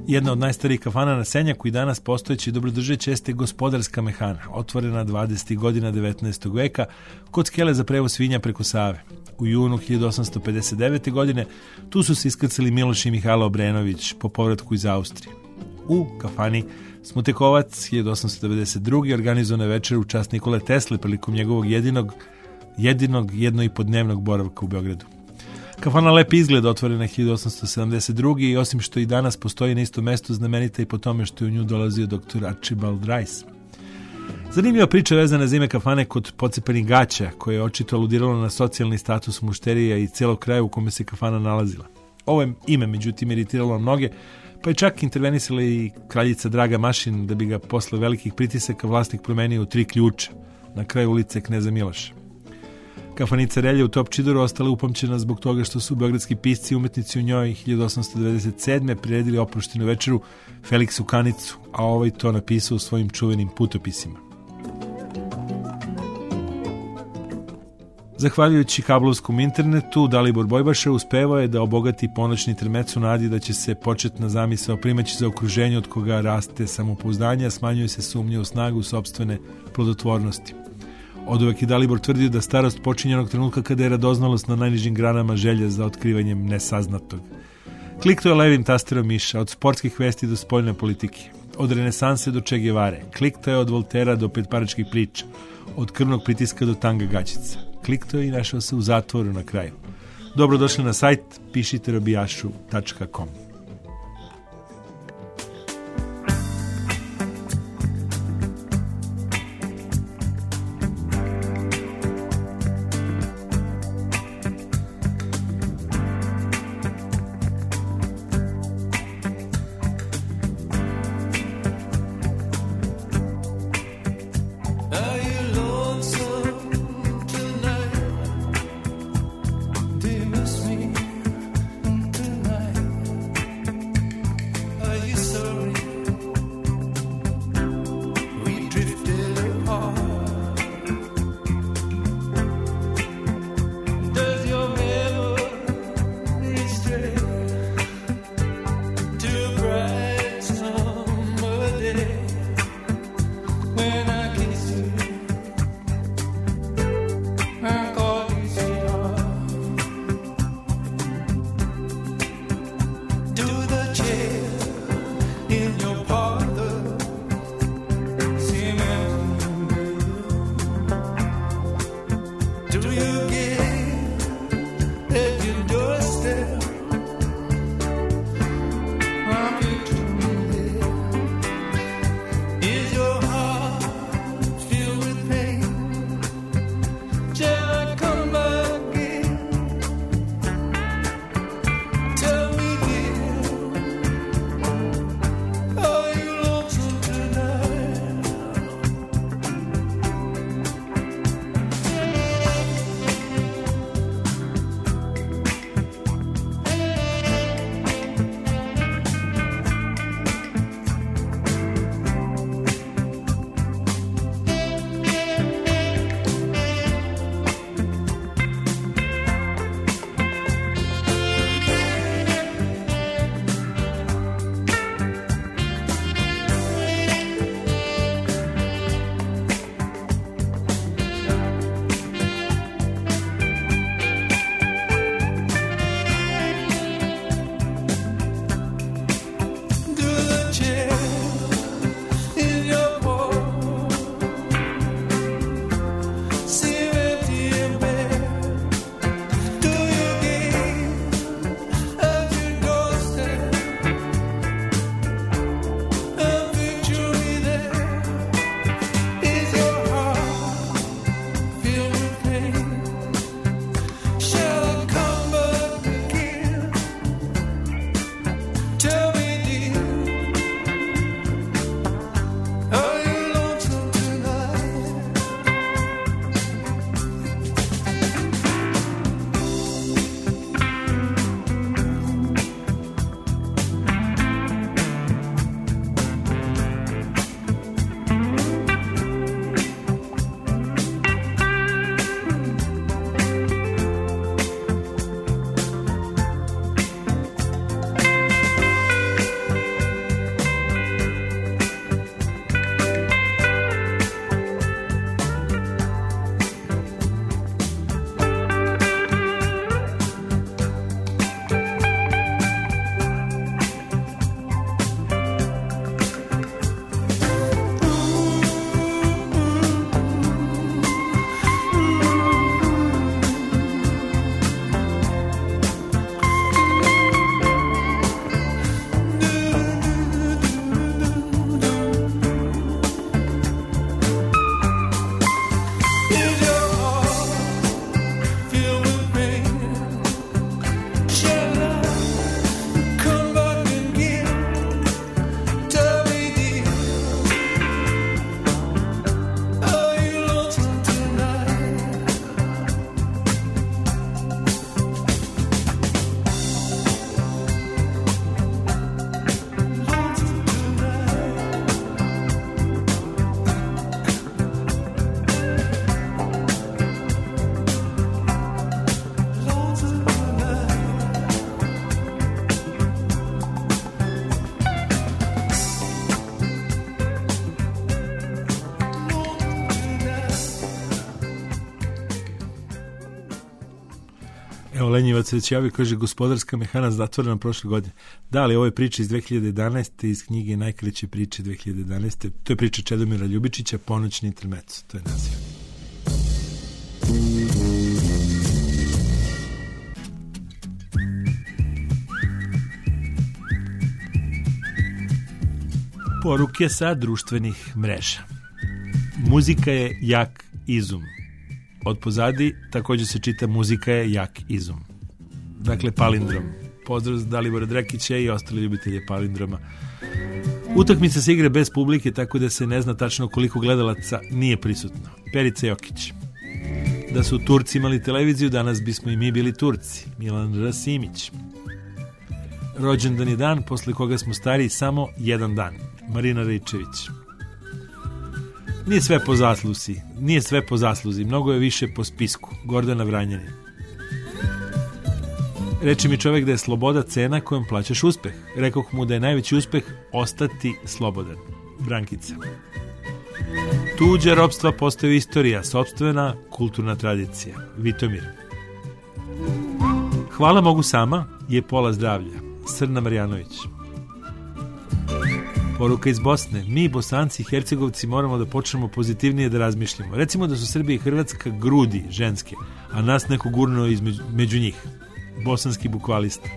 Jedna od najstarijih kafana na Senjaku i danas postojeći dobrodržeć jeste Gospodarska mehana, otvorena dvadesetih godina devetnaestog veka kod skele za prevoz svinja preko Save. U junu hiljadu osamsto pedeset devete. godine tu su se iskrcali Miloš i Mihajlo Obrenović po povratku iz Austrije. U kafani Smutekovac hiljadu osamsto devedeset druge. organizovana večer u čast Nikole Tesle prilikom njegovog jedinog, jedinog jedno i po dnevnog boravka u Beogradu. Kafana Lep izgled otvorena hiljadu osamsto sedamdeset druge. i osim što i danas postoji na istom mestu, znamenita i po tome što je u nju dolazio doktor Archibald Rice. Zanimljiva priča vezana za ime kafane kod pocepanih gaća, koje je očito aludiralo na socijalni status mušterija i celog kraja u kome se kafana nalazila. Ovo je ime, međutim, iritiralo mnoge, pa je čak intervenisala i kraljica Draga Mašin da bi ga posle velikih pritisaka vlasnik promenio u Tri ključa, na kraju ulice Kneza Miloša. Kafanica Relja u Topčidoru ostala upamćena zbog toga što su beogradski pisci i umetnici u njoj hiljadu osamsto devedeset sedme. priredili oproštenu večeru Feliksu Kanicu, a ovaj to napisao u svojim čuvenim putopisima. Zahvaljujući kablovskom internetu, Dalibor Bojbaša uspevao je da obogati ponoćni tremecu nadi da će se početna zamisao primaći za okruženje od koga raste samopouzdanje, a smanjuje se sumnje u snagu sopstvene plodotvornosti. Oduvek je Dalibor tvrdio da starost počinje onog trenutka kada je radoznalost na najnižim granama želja za otkrivanjem nesaznatog. Klikto je levim tasterom miša, od sportskih vesti do spoljne politike, od renesanse do Che Guevare. Klikto je od Voltera do petparačkih priča, od krvnog pritiska do tanga gaćica. Klikto je i našao se u zatvoru na kraju. Dobrodošli na sajt pišite robijašu tačka com. They miss me tonight. Evo, Lenjevac već javi, kaže, gospodarska mehana zatvorena prošle godine. Da, ali ovo je priča iz dve hiljade jedanaeste iz knjige Najkraće priče dve hiljade jedanaeste. To je priča Čedomira Ljubičića, Ponoćni intermezzo, to je naziv. Poruke sa društvenih mreža. Muzika je jak izum. Od pozadi također se čita muzika je jak izum. Dakle, palindrom. Pozdrav za Dalibora Drekića i ostali ljubitelje palindroma. Utakmica se igra bez publike, tako da se ne zna tačno koliko gledalaca nije prisutno. Perica Jokić. Da su Turci imali televiziju, danas bismo i mi bili Turci. Milan Rasimić. Rođendan je dan posle koga smo stariji samo jedan dan. Marina Ričević. Nije sve po zasluzi, nije sve po zasluzi, mnogo je više po spisku. Gordana Vranjanin. Reče mi čovjek da je sloboda cena kojom plaćaš uspeh. Rekoh mu da je najveći uspeh ostati slobodan. Brankica. Tuđe ropstva postaju istorija, sopstvena kulturna tradicija. Vitomir. Hvala mogu sama je pola zdravlja. Srna Marjanović. Poruka iz Bosne. Mi, Bosanci i Hercegovci, moramo da počnemo pozitivnije da razmišljamo. Recimo da su Srbija i Hrvatska grudi ženske, a nas neko gurnuo između, među njih. Bosanski bukvalista.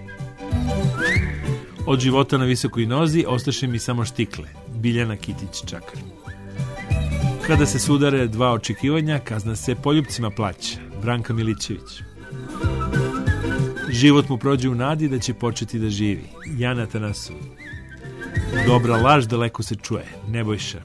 Od života na visokoj nozi ostaše mi samo štikle. Biljana Kitić-Čakar. Kada se sudare dva očekivanja, kazna se poljupcima plaća. Branka Milićević. Život mu prođe u nadi da će početi da živi. Jana Tanasov. Dobra laž daleko se čuje. Nebojša.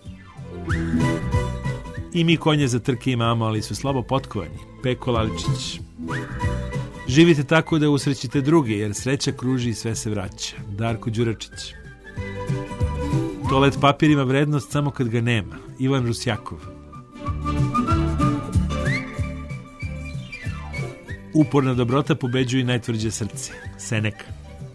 I mi konje za trke imamo, ali su slabo potkovani. Peko Laličić. Živite tako da usrećite druge, jer sreća kruži i sve se vraća. Darko Đuračić. Toalet papir ima vrednost samo kad ga nema. Ivan Rusjakov. Uporna dobrota pobeđuje i najtvrđe srce. Seneka.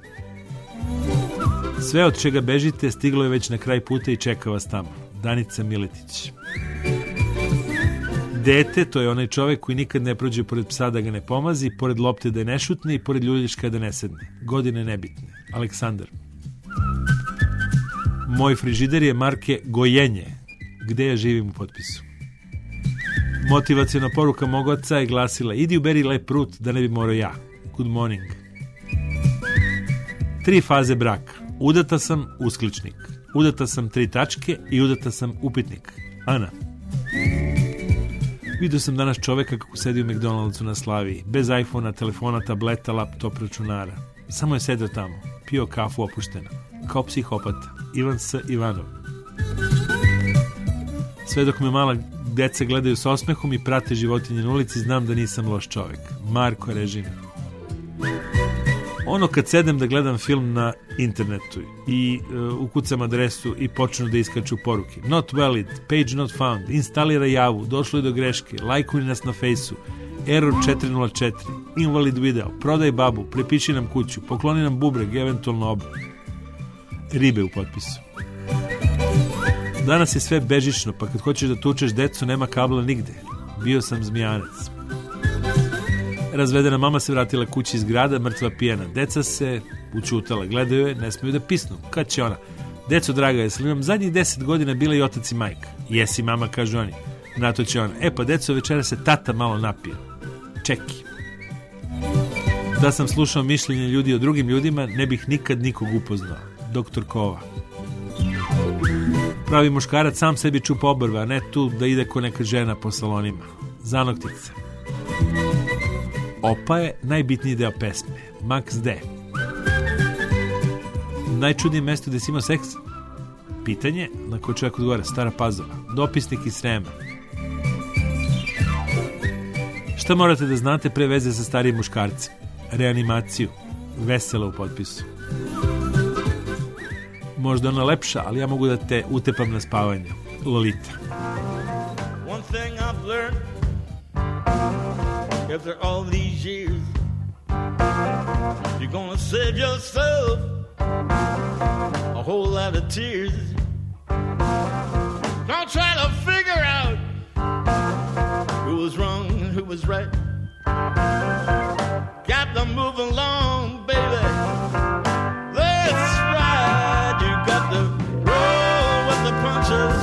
Sve od čega bežite stiglo je već na kraj puta i čeka vas tamo. Danica Miletić. Dete, to je onaj čovjek koji nikad ne prođe pored psa da ga ne pomazi, pored lopte da je ne šutne i pored ljuljiška da ne sedne. Godine nebitne. Aleksandar. Moj frižider je marke Gojenje. Gde ja živim u potpisu. Motivacijona poruka mog oca je glasila: idi uberi lep rut da ne bi morao ja. Good morning. Tri faze braka. Udata sam uskličnik. Udata sam tri tačke i udata sam upitnik. Ana. Vidio sam danas čoveka kako sedi u McDonald'su na Slaviji. Bez iPhona, telefona, tableta, laptop, računara. Samo je sedeo tamo. Pio kafu opušteno. Kao psihopata. Ivan S. Ivanov. Sve dok me mala deca gledaju s osmehom i prate životinje na ulici, znam da nisam loš čovjek. Marko Režin. Ono kad sedem da gledam film na internetu i uh, ukucam adresu i počnu da iskaču poruke. Not valid, page not found, instalira javu, došlo je do greške, lajkuj nas na fejsu, error četiri nula četiri, invalid video, prodaj babu, prepiši nam kuću, pokloni nam bubreg, eventualno obu. Ribe u potpisu. Danas je sve bežično, pa kad hoćeš da tučeš decu, nema kabla nigde. Bio sam zmijanac. Razvedena mama se vratila kući iz grada, mrtva pijana. Deca se učutala, gledaju je, ne smiju da pisnu. Kad će ona? Deco draga, jesli imam zadnjih deset godina bila i otac i majka? Jesi mama, kažu oni. Na to će ona. E pa deco, večera se tata malo napije. Čeki. Da sam slušao mišljenje ljudi o drugim ljudima, ne bih nikad nikog upoznao. Doktor Kova. Pravi muškarac sam sebi čupa obrve, a ne tu da ide ko neka žena po salonima. Zanoktice. Opa je najbitniji deo pesme. Max D. Najčudnije mesto gde si imao seks? Pitanje na koje čovjek odgovara. Stara Pazova. Dopisnik iz Srema. Šta morate da znate pre veze sa starijim muškarcem? Reanimaciju. Vesela u potpisu. Možda ona lepša, ali ja mogu da te utepam na spavanje. Lolita. One thing I've learned after all these years, you're gonna save yourself a whole lot of tears. Don't try to figure out who was wrong and who was right. Got got to move along, baby. That's right, you got to roll with the punches.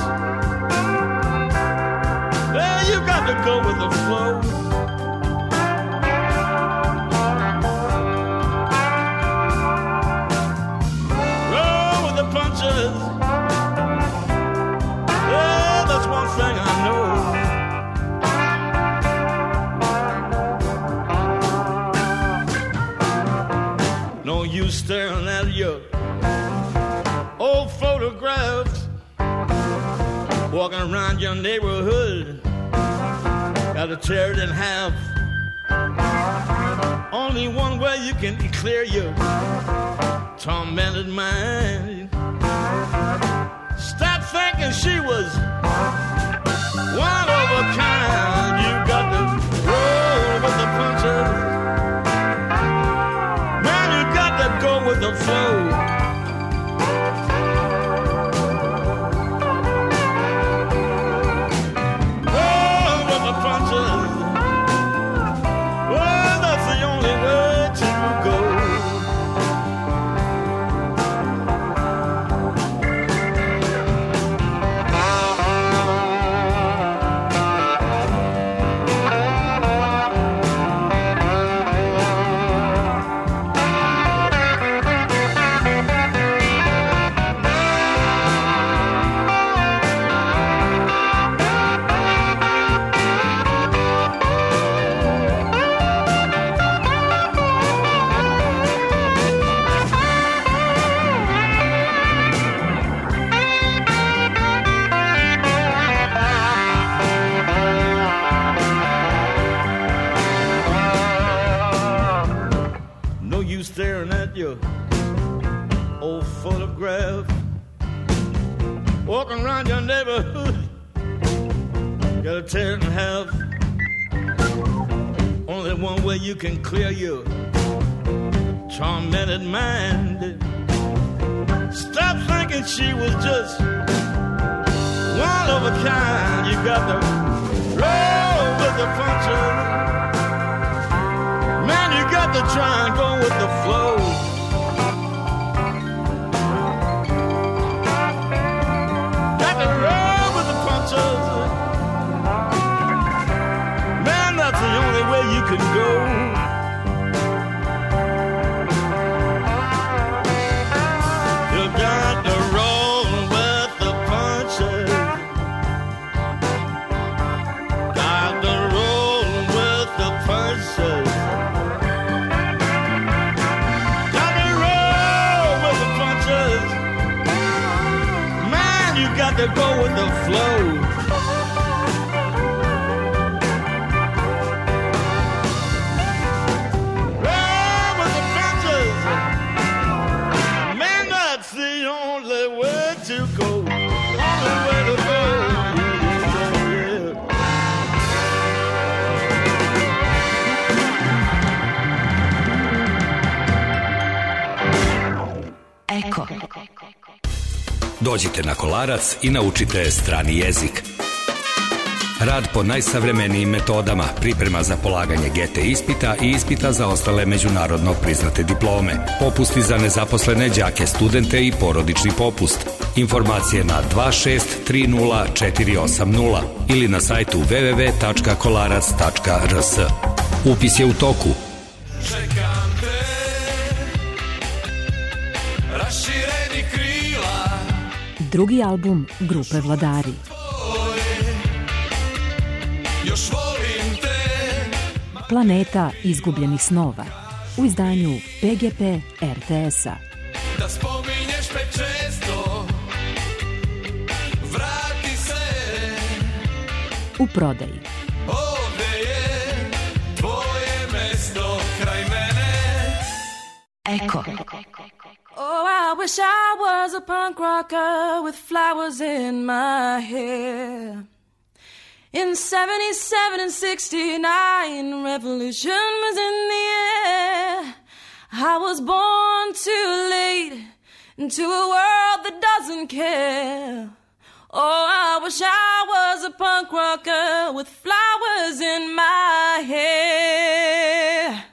Well, you got to go with the flow. Roll with the punches. Yeah, that's one thing I know. No use staring at your old photographs, walking around your neighborhood. Gotta tear it in half. Only one way you can clear your tormented mind. Stop thinking she was one of a kind. You got to roll with the punches. Man, you got to go with the flow. Staring at your old photograph, walking around your neighborhood, gotta tear it in half. Only one way you can clear your tormented mind. Stop thinking she was just one of a kind. You got to roll with the punches. Man, you got to try and go with the flow. Got to roll with the punches. Man, that's the only way you can go. You got to roll with the punches. Got to roll with the punches. Got to go with the flow. Roll with the punches. Man, that's the only way to go. Only way to go. Yeah. Eko. Dođite na Kolarac i naučite strani jezik. Rad po najsavremenijim metodama, priprema za polaganje G T ispita i ispita za ostale međunarodno priznate diplome, popusti za nezaposlene đake, studente i porodični popust. Informacije na dva šest tri nula četiri osam nula ili na sajtu w w w tačka kolarac tačka r s. Upis je u toku. Čekam te, rašireni krila. Drugi album grupe Vladari. Još volim te. Planeta izgubljenih snova. U izdanju P G P R T S-a. Da spominješ me često. Vrati se. U prodaji. Ovde je tvoje mesto kraj mene. Eko. Oh, I wish I was a punk rocker with flowers in my hair. In seventy-seven and sixty-nine, revolution was in the air. I was born too late into a world that doesn't care. Oh, I wish I was a punk rocker with flowers in my hair.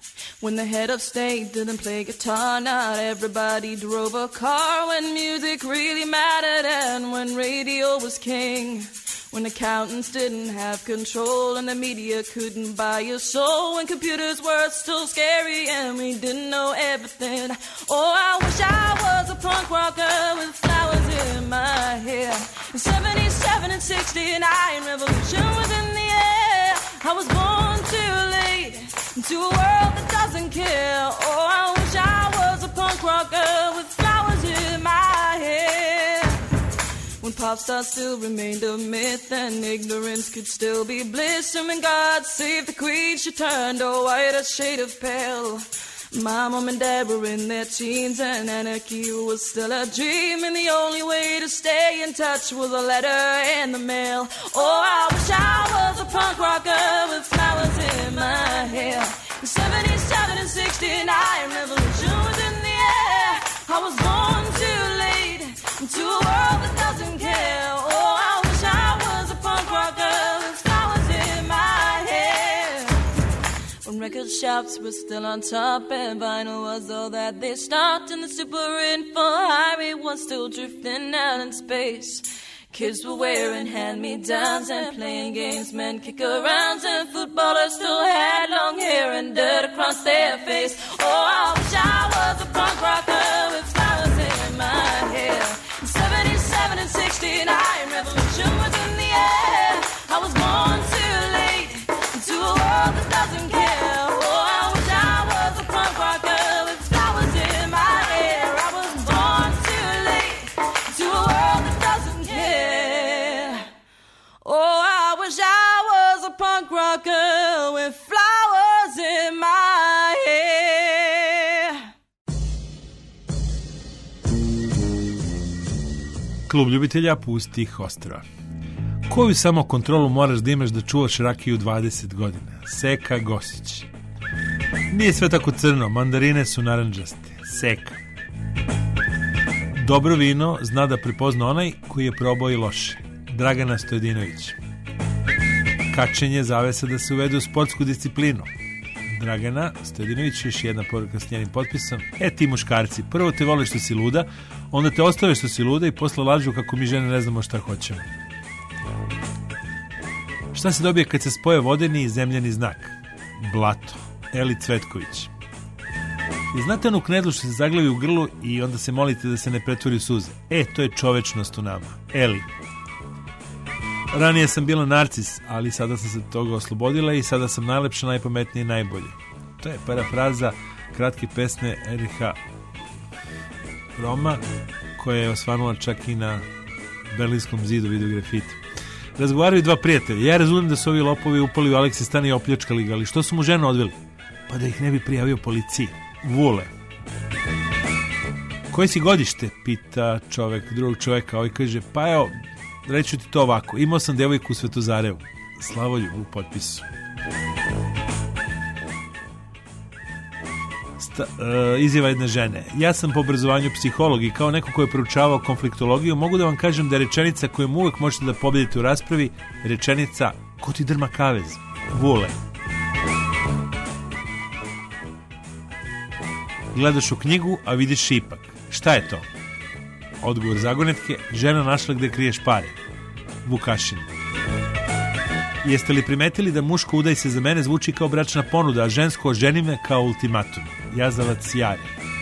When the head of state didn't play guitar, not everybody drove a car. When music really mattered and when radio was king. When accountants didn't have control and the media couldn't buy your soul. When computers were still scary and we didn't know everything. Oh, I wish I was a punk rocker with flowers in my hair. In seventy-seven and sixty-nine, revolution was in the air. I was born too late into a world that doesn't care. Oh, I wish I was a punk rocker with flowers in my hair. When pop stars still remained a myth and ignorance could still be bliss. And when God saved the queen, she turned a whiter shade of pale. My mom and dad were in their teens and anarchy was still a dream. And the only way to stay in touch was a letter in the mail. Oh, I wish I was a punk rocker with flowers in my hair. In seventy-seven and sixty-nine, revolution was in the air. I was born too late into a world that doesn't care. Oh, I wish I was a punk rocker with flowers in my hair. When record shops were still on top and vinyl was all that they stopped, and the super info highway was still drifting out in space. Kids were wearing hand-me-downs and playing games, men kick-arounds, and footballers still had long hair and dirt across their face. Oh, I wish I was a punk rocker with flowers in my hair. In seventy-seven and sixty-nine, revolution was in the air. I was born too late into a world that doesn't care. Oh, I wish I was a punk rocker with flowers in my hair. I was born too late into a world that doesn't care. Oh, I wish I was a punk rocker with flowers in my hair. Klub ljubitelja pustih ostrva. Koju samo kontrolu moraš da imaš da čuvaš rakiju dvadeset godina? Seka Gosić. Nije sve tako crno, mandarine su naranđaste. Seka. Dobro vino zna da prepozna onaj koji je probao i loše. Dragana Stojedinović. Kačenje zavesa da se uvede u sportsku disciplinu. Dragana Stojedinović, još jedna poruka s njenim potpisom. E ti muškarci, prvo te vole što si luda, onda te ostave što si luda i posle lažu kako mi žene ne znamo šta hoćemo. Šta se dobije kad se spoje vodeni i zemljani znak? Blato. Eli Cvetković. I znate onu knedlu što se zaglavi u grlu i onda se molite da se ne pretvori u suze? E, to je čovečnost u nama. Eli. Ranije sam bila narcis, ali sada sam se toga oslobodila i sada sam najlepša, najpametnija i najbolje. To je parafraza kratke pesme Eriha Roma, koja je osvanula čak i na Berlinskom zidu video grafiti. Razgovaraju dva prijatelja. Ja razumijem da su ovi lopovi upali u Aleksistan i opljačkali ga, ali što su mu ženu odveli? Pa da ih ne bi prijavio policiji. Vule. Koje si godište? Pita čovek drugog čoveka. Ovaj kaže, pa evo, reću ti to ovako. Imao sam devojku u Svetozarevu. Slavoljub u potpisu. Sta, uh, izjava jedne žene. Ja sam po obrazovanju psiholog i kao neko ko je proučavao konfliktologiju mogu da vam kažem da je rečenica kojom uvek možete da pobedite u raspravi rečenica ko ti drma kavez? Vule. Gledaš u knjigu, a vidiš šipak. Šta je to? Odgovor zagonetke, žena našla gde kriješ pare. Vukašin. Jeste li primetili da muško udaj se za mene zvuči kao bračna ponuda, a žensko oženi me kao ultimatum? Jazavac Jare.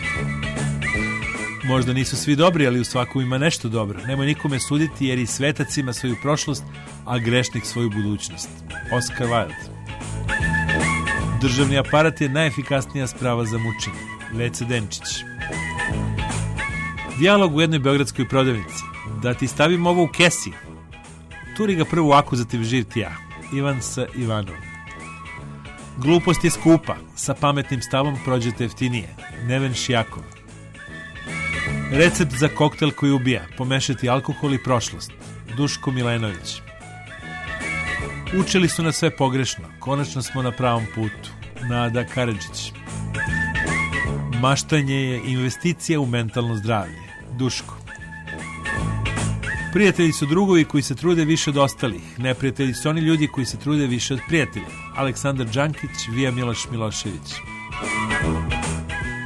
Možda nisu svi dobri, ali u svakom ima nešto dobro. Nemoj nikome suditi jer i svetac ima svoju prošlost, a grešnik svoju budućnost. Oscar Wilde. Državni aparat je najefikasnija sprava za mučenje. Veca Denčić. Dijalog u jednoj beogradskoj prodavnici. Da ti stavim ovo u kesi. Turi ga prvo u akuzativ živ ti ja. Ivan S. Ivanov. Glupost je skupa. Sa pametnim stavom prođete jeftinije. Neven Šijakov. Recept za koktel koji ubija. Pomešati alkohol i prošlost. Duško Milenović. Učili su nas sve pogrešno. Konačno smo na pravom putu. Nada Karadžić. Maštanje je investicija u mentalno zdravlje. Duško. Prijatelji su drugovi koji se trude više od ostalih. Neprijatelji su oni ljudi koji se trude više od prijatelja. Aleksandar Đankić, Vija Miloš Milošević.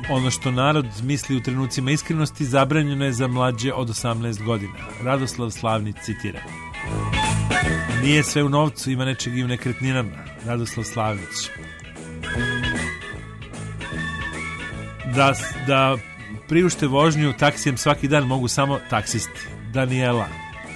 Ono što narod misli u trenucima iskrenosti zabranjeno je za mlađe od osamnaest godina. Radoslav Slavnić citira. Nije sve u novcu, ima nečeg i u nekretninama. Radoslav Slavnić. Da, da priušte vožnju taksijem svaki dan mogu samo taksisti. Daniela.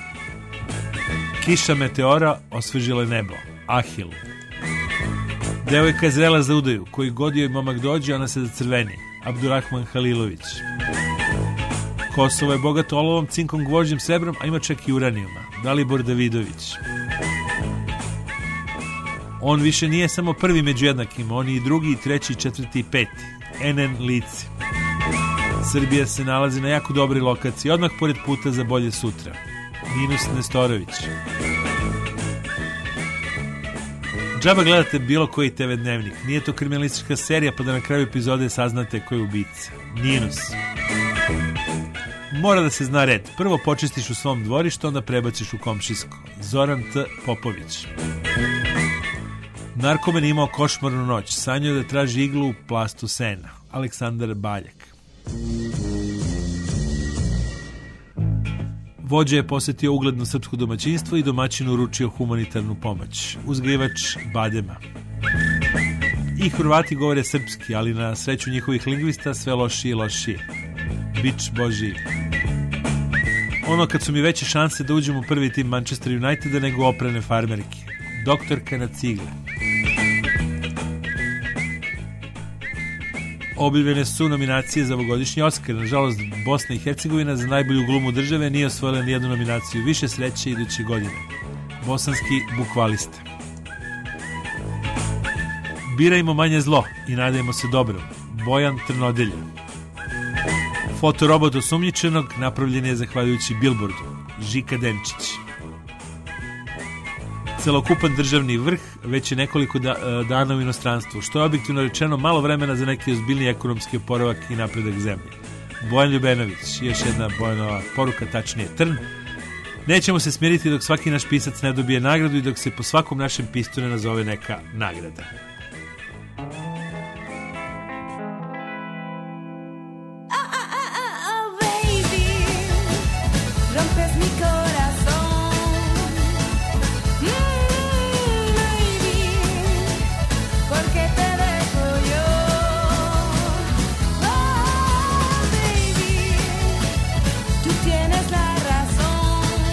Kiša meteora osvežila nebo. Ahil. Devojka je zrela za udaju, koji god joj momak dođe, ona se zacrveni. Abdurrahman Halilović. Kosovo je bogato olovom, cinkom, gvožđem, srebrom, a ima čak i uranijuma. Dalibor Davidović. On više nije samo prvi među jednakima, on je i drugi, i treći, i četvrti, i peti. N N Lici. Srbija se nalazi na jako dobroj lokaciji, odmah pored puta za bolje sutra. Ninus Nestorović. Džaba gledate bilo koji te ve dnevnik. Nije to kriminalistička serija pa da na kraju epizode saznate ko je ubica. Ninus. Mora da se zna red. Prvo počistiš u svom dvorištu, onda prebaciš u komšijsko. Zoran T. Popović. Narkoman imao košmarnu noć. Sanjao da traži iglu u plastu sena. Aleksandar Baljak. Vođa je posjetio ugledno srpsko domaćinstvo i domaćinu uručio humanitarnu pomoć. Uzgajivač badema. I Hrvati govore srpski, ali na sreću njihovih lingvista sve lošije i lošije. Bič Božiji. Ono kad su mi veće šanse da uđem u prvi tim Manchester Uniteda nego oprane farmerke. Doktorka na cigle. Objavljene su nominacije za ovogodišnji Oskar. Nažalost, Bosna i Hercegovina za najbolju glumu države nije osvojila nijednu nominaciju. Više sreće iduće godine. Bosanski bukvalista. Birajmo manje zlo i nadajmo se dobro. Bojan Trnodelja. Fotorobot osumnjičenog napravljen je zahvaljujući Billboardu. Žika Denčić. Celokupan državni vrh već je nekoliko da, dana u inostranstvu, što je objektivno rečeno malo vremena za neki ozbiljni ekonomski oporavak i napredak zemlje. Bojan Ljubenović, još jedna Bojanova poruka, tačnije trn. Nećemo se smiriti dok svaki naš pisac ne dobije nagradu i dok se po svakom našem pistu ne nazove neka nagrada.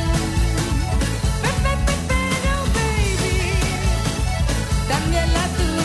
También la tuya.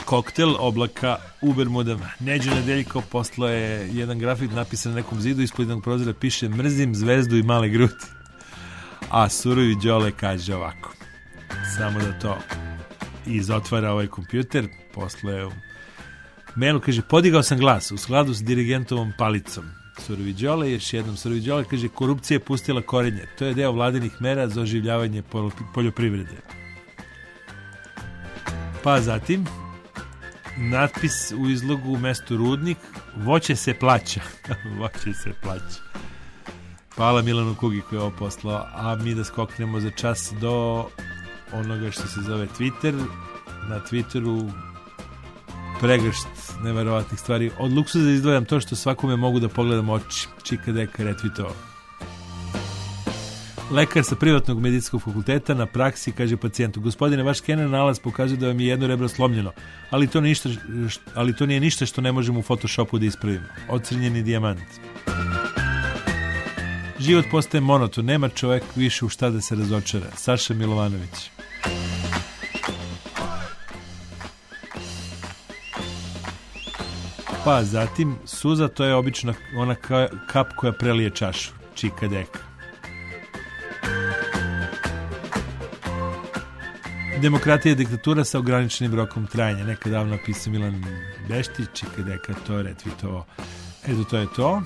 koktel oblaka u Bermudama. Neđo Nedeljko poslao je jedan grafit napisan na nekom zidu, ispod jednog prozora piše mrzim zvezdu i male gruti. A Surovi Đole kaže ovako. Samo da to izotvara ovaj kompjuter, posle je u mailu, kaže, podigao sam glas u skladu s dirigentovom palicom. Surovi Đole, još jednom Surovi Đole, kaže, korupcija je pustila korenje. To je deo vladinih mera za oživljavanje poljoprivrede. Pa zatim, natpis u izlogu u mestu Rudnik, voće se plaća. Voće se plaća. Hvala Milanu Kugi koji je ovo poslao, a mi da skoknemo za čas do onoga što se zove Twitter. Na Twitteru pregršt neverovatnih stvari. Od luksuza izdvajam to što svakome mogu da pogledam oči. Čika Deka retweetovao. Lekar sa privatnog medicinskog fakulteta na praksi kaže pacijentu: gospodine, vaš skener nalaz pokazuje da vam je jedno rebro slomljeno, ali to, ništa, ali to nije ništa što ne možemo u Photoshopu da ispravimo. Ocrnjeni dijamant. Život postaje monoton, nema čovjek više u šta da se razočara. Saša Milovanović. Pa zatim, suza, to je obično ona kap koja prelije čašu. Čika Deka. Demokratija je diktatura sa ograničenim rokom trajanja. Nekad davno napisao Milan Beštić, Čika Deka, to je retweetovao. Eto, to je to.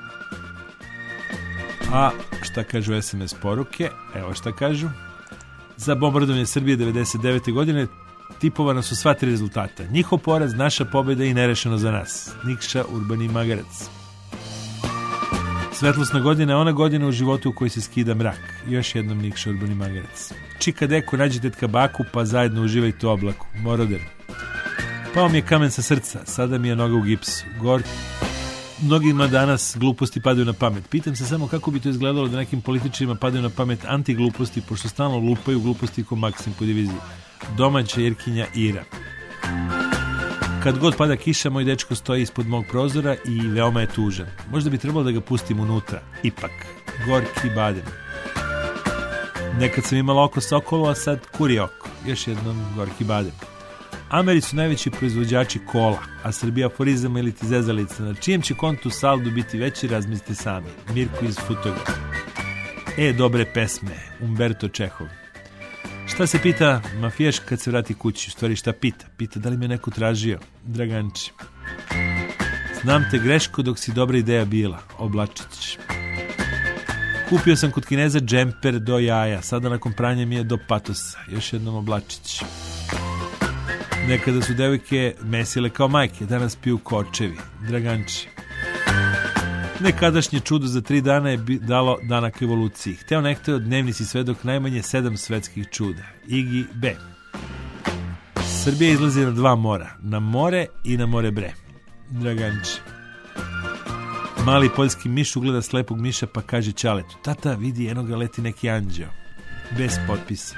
A šta kažu es em es poruke? Evo šta kažu. Za bombardovanje Srbije devedeset devete godine tipovana su sva tri rezultata. Njihov poraz, naša pobjeda i nerešeno za nas. Nikša Urbani Magarac. Svetlosna godina je ona godina u životu u kojoj se skida mrak. Još jednom Nikša Urbani Magarac. Čika Deku, nađi tetka baku pa zajedno uživajte u oblaku. Moroder. Pao mi je kamen sa srca, sada mi je noga u gipsu. Gor. Mnogima danas gluposti padaju na pamet. Pitam se samo kako bi to izgledalo da nekim političarima padaju na pamet antigluposti, pošto stalno lupaju gluposti ko Maksim po diviziji. Domaća Irkinja Ira. Kad god pada kiša, moj dečko stoji ispod mog prozora i veoma je tužan. Možda bi trebalo da ga pustim unutra. Ipak. Gorki Baden. Nekad sam imala oko sokolo, a sad kuri oko. Još jednom Gorki Baden. Ameri su najveći proizvođači kola, a Srbija aforizama ili ti zezalica. Na čijem će kontu saldu biti veći, razmislite sami. Mirko iz Futoga. E, dobre pesme. Umberto Čehov. Šta se pita mafijaš kad se vrati kući? U stvari šta pita? Pita da li me neko tražio? Draganči. Znam te greško dok si dobra ideja bila. Oblačić. Kupio sam kod Kineza džemper do jaja. Sada nakon pranja mi je do patosa. Još jednom Oblačić. Nekada su devojke mesile kao majke, danas piju kočevi. Draganči. Nekadašnje čudo za tri dana je dalo danak evoluciji. Hteo nehteo, dnevni si svedok najmanje sedam svetskih čuda. Igi B. Srbija izlazi na dva mora. Na more i na more bre. Draganči. Mali poljski miš ugleda slepog miša pa kaže ćaletu: tata, vidi, eno ga leti neki anđeo. Bez potpisa.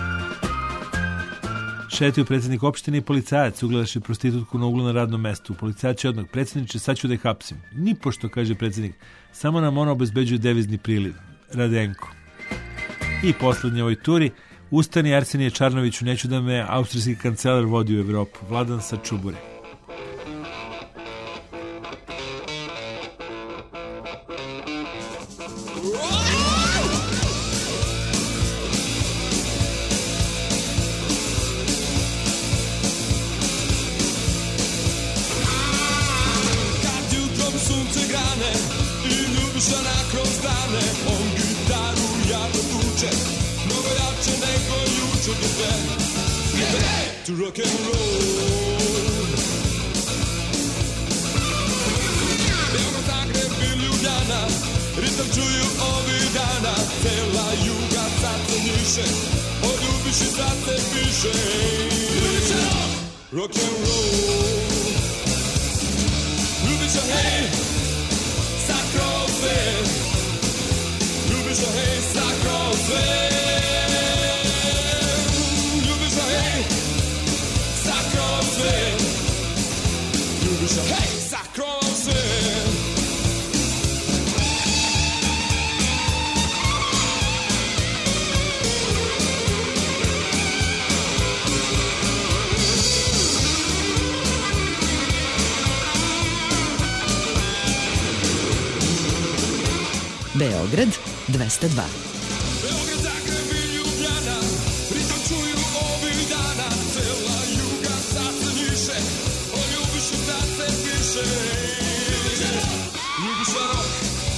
Šetio predsjednik opštine i policajac, ugledaš je prostitutku na uglu na radnom mestu. Policajac je odmah: predsjedniče, sad ću da je hapsim. Nipošto, kaže predsjednik, samo nam ono obezbeđuje devizni priliv. Radenko. I poslednje ovoj turi: ustani Arsenije Čarnoviću, neću da me austrijski kancelar vodi u Evropu. Vladan sa Čubure. To rock and roll. Evo Zagreb i Ljubljana, ritam čuju ovih dana. Cela juga sad se njiše, poljubiš i sad se piše. Rock and roll. Ljubiša hej, sakro sve. Ljubiša hej, sakro sve. Hey, sakro sve. Beograd dvesta dva. Beograd, Zagreb i Ljubljana, ritam čuju ovih dana, cela juga sad se njiše, o Ljubišu sad se piše. Ljubiša rok,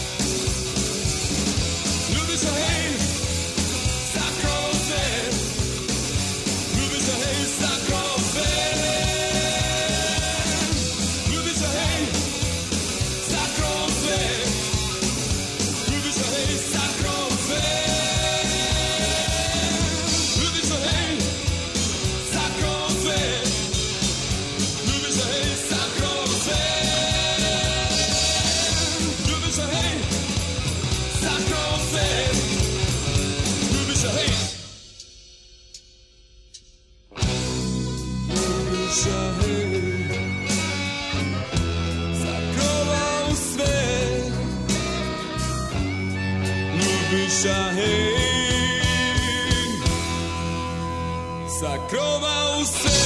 Ljubiša hej, sakro sve, Ljubiša hej, sakro sve, Ljubiša hej, sakro sve, Ljubiša hej, sakro sve, Ljubiša hej, sakro sve, Ljubiša hej, sakro sve, Ljubiša hej, sakro sve, Ljubiša hej. Ljubiša hej, sakrova u sve, Ljubiša hej, sakrova u sve.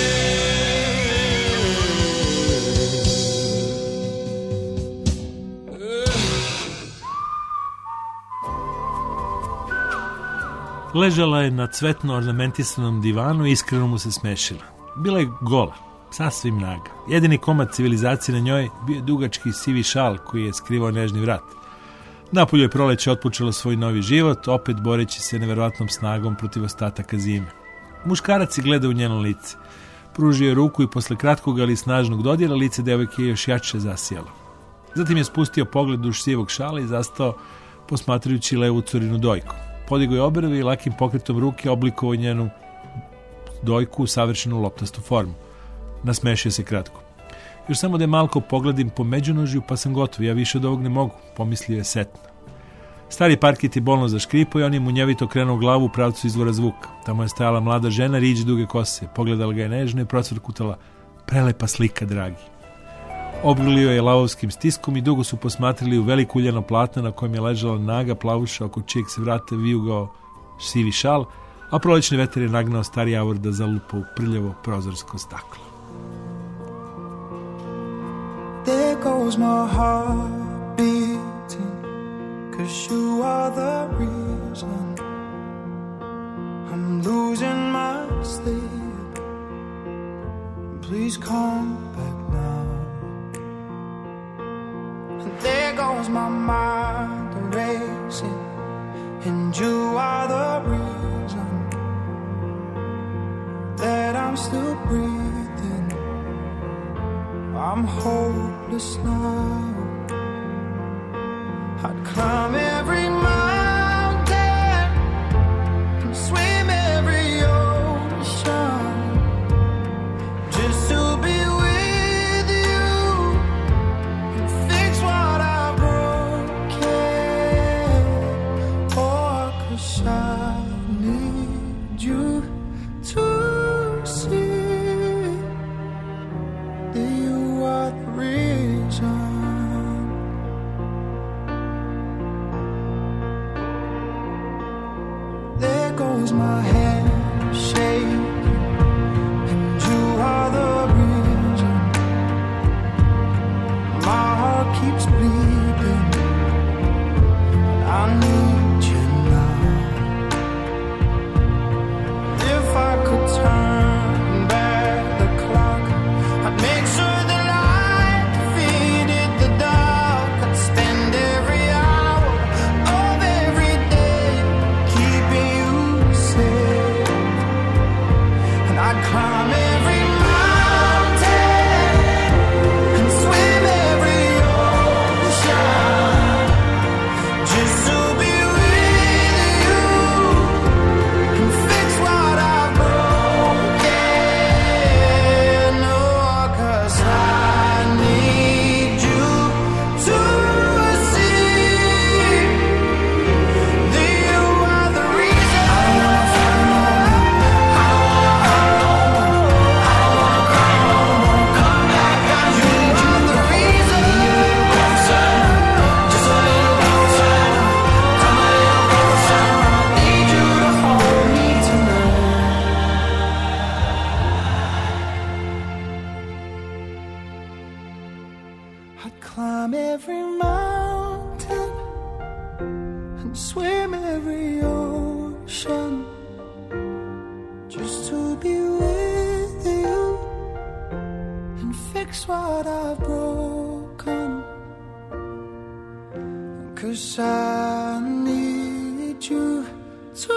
Ležala je na cvetno ornamentisanom divanu i iskreno mu se smešila. Bila je gola, sasvim naga. Jedini komad civilizacije na njoj bio je dugački sivi šal koji je skrivao nežni vrat. Napolju je proleće otpočelo svoj novi život, opet boreći se neverovatnom snagom protiv ostataka zime. Muškarac je gledao u njeno lice. Pružio je ruku i posle kratkog ali snažnog dodira lice devojke je još jače zasijalo. Zatim je spustio pogled duž sivog šala i zastao posmatrajući levu curinu dojku. Podigao je obrve i lakim pokretom ruke oblikovao njenu dojku u savršenu loptastu formu. Nasmešio se kratko. Još samo da je malko pogledim po međunožju pa sam gotov, ja više od ovog ne mogu, pomislio je setno. Stari parket je bolno zaškripao i on je munjevito krenuo glavu u pravcu izvora zvuka. Tamo je stajala mlada žena, riđ duge kose. Pogledala ga je nežno i procvrkutala: prelepa slika, dragi. Obgrlio je lavovskim stiskom i dugo su posmatrali u veliko uljano platno na kojem je ležala naga plavuša oko čijeg se vrata vijugao sivi šal, a prolećni vetar je nagnao stari javor da zalupa u prljavo prozorsko staklo. There goes my heart beating, 'cause you are the reason I'm losing my sleep. Please come back now. And there goes my mind racing, and you are the reason that I'm still breathing. I'm hopeless now. I'd climb every mountain and swim every ocean just to be with you and fix what I broke. Oh, 'cause I need you to see that you are the reason. There goes my hand shaking, and you are the reason. My heart keeps bleeding, I need you now. If I could turn back the clock, I'd make sure the light defeated the dark. I'd spend every hour of every day keeping you safe, and I'd climb every mountain and swim every ocean just to be with you and fix what I've broken. Oh, 'cause I need you to see that you are the reason. I wanna find more. I wanna come back. You are the reason. Just a little closer. Come a little closer. Need you to hold me tonight. I'd climb every mountain just to be with you and fix what I've broken. 'Cause I need you to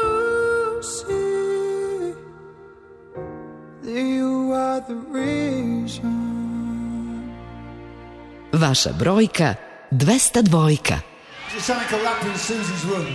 see that you are the reason. Vaša brojka dvesta dva. Just like a rap in Susie's room.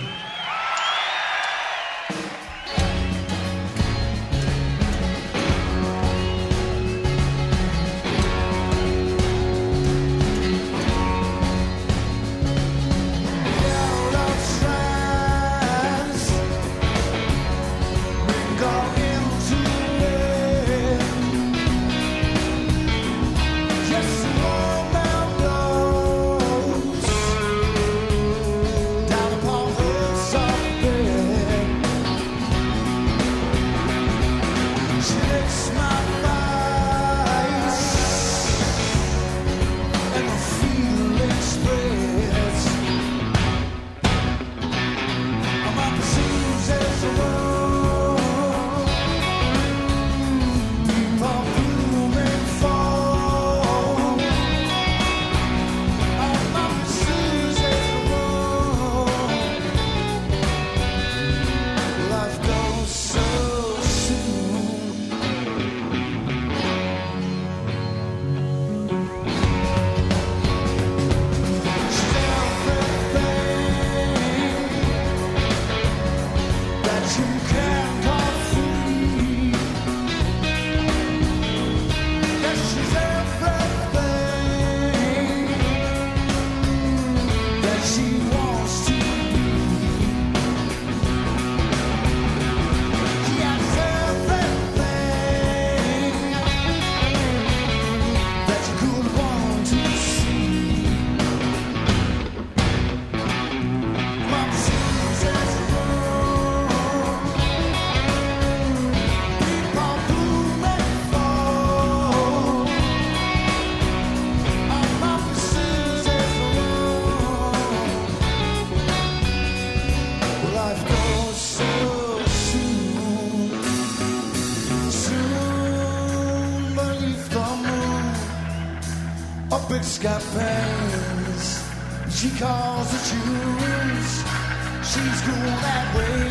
Got pains, she calls the tunes. She's cool that way.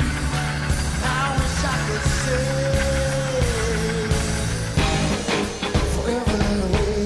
I wish I could say forever that way.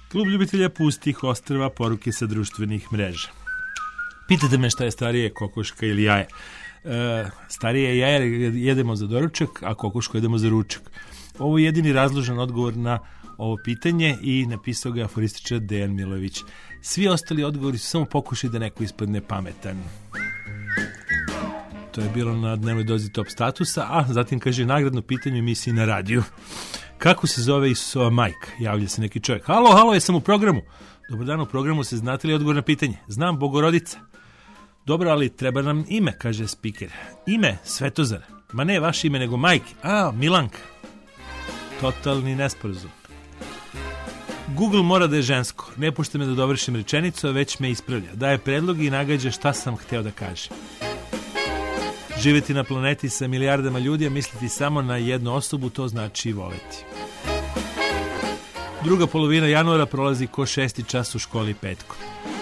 Klub ljubitelja pustih ostrva, poruke sa društvenih mreža. Pitate me šta je starije, kokoška ili jaje. E, starije jaje jedemo za doručak, a kokošku jedemo za ručak. Ovo je jedini razložan odgovor na ovo pitanje i napisao ga aforističar Dejan Milojević. Svi ostali odgovori su samo pokušaj da neko ispadne pametan. To je bilo na dnevnoj dozi top statusa, a zatim kaže nagradno pitanje u emisiji na radiju. Kako se zove Isusova majka? Javlja se neki čovjek. Halo, halo, jesam u programu. Dobar dan, u programu se znate li odgovor na pitanje? Znam, Bogorodica. Dobro, ali treba nam ime, kaže spiker. Ime, Svetozar. Ma ne vaše ime, nego majke. A, Milanka. Totalni nesporazum. Google mora da je žensko. Ne pušta me da dovršim rečenicu, a već me ispravlja. Daje predlog i nagađa šta sam hteo da kažem. Živjeti na planeti sa milijardama ljudi, a misliti samo na jednu osobu, to znači voleti. Druga polovina januara prolazi ko šesti čas u školi petkom.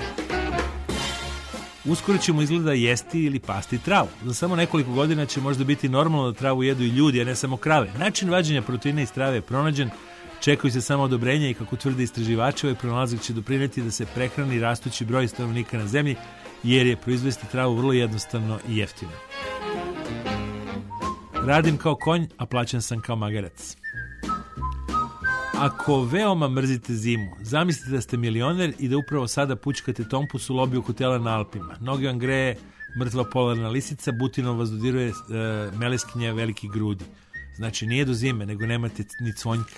Uskoro ćemo izgleda jesti ili pasti travu. Za samo nekoliko godina će možda biti normalno da travu jedu i ljudi, a ne samo krave. Način vađenja proteina iz trave je pronađen, čekaju se samo odobrenja i kako tvrde istraživači, ovaj pronalazak će doprineti da se prehrani rastući broj stanovnika na zemlji, jer je proizvesti travu vrlo jednostavno i jeftino. Radim kao konj, a plaćen sam kao magarac. Ako veoma mrzite zimu, zamislite da ste milioner i da upravo sada pučkate tompus u lobiju hotela na Alpima. Noge vam greje mrtva polarna lisica, butinom vas dodiruje e, meleskinja veliki grudi. Znači nije do zime, nego nemate ni cvonjka.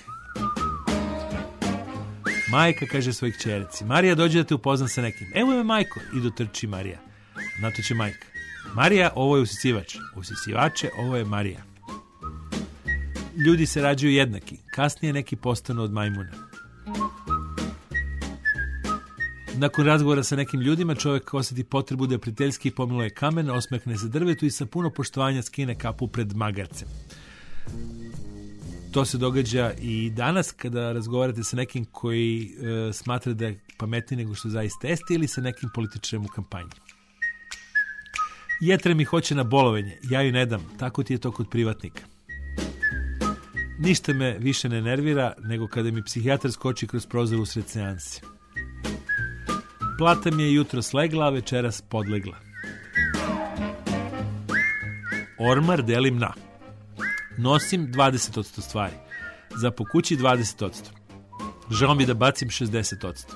Majka kaže svoj kćereci: Marija, dođe da te upoznam sa nekim. Evo me majko. I dotrči Marija. Na to će majka: Marija, ovo je usisivač. Usisivače, ovo je Marija. Ljudi se rađaju jednaki. Kasnije neki postanu od majmuna. Nakon razgovora sa nekim ljudima, čovjek osjeti potrebu da prijateljski pomiluje kamen, osmehne se drvetu i sa puno poštovanja skine kapu pred magarcem. To se događa i danas kada razgovarate sa nekim koji e, smatra da je pametniji nego što zaista jeste, ili sa nekim političarem u kampanji. Jetre mi hoće na bolovanje, ja ju ne dam, tako ti je to kod privatnika. Ništa me više ne nervira nego kada mi psihijatar skoči kroz prozor usred seansi. Plata mi je jutro slegla, a večeras podlegla. Ormar delim na. Nosim dvadeset posto stvari. Za po kući dvadeset posto. Žao mi da bacim šezdeset posto.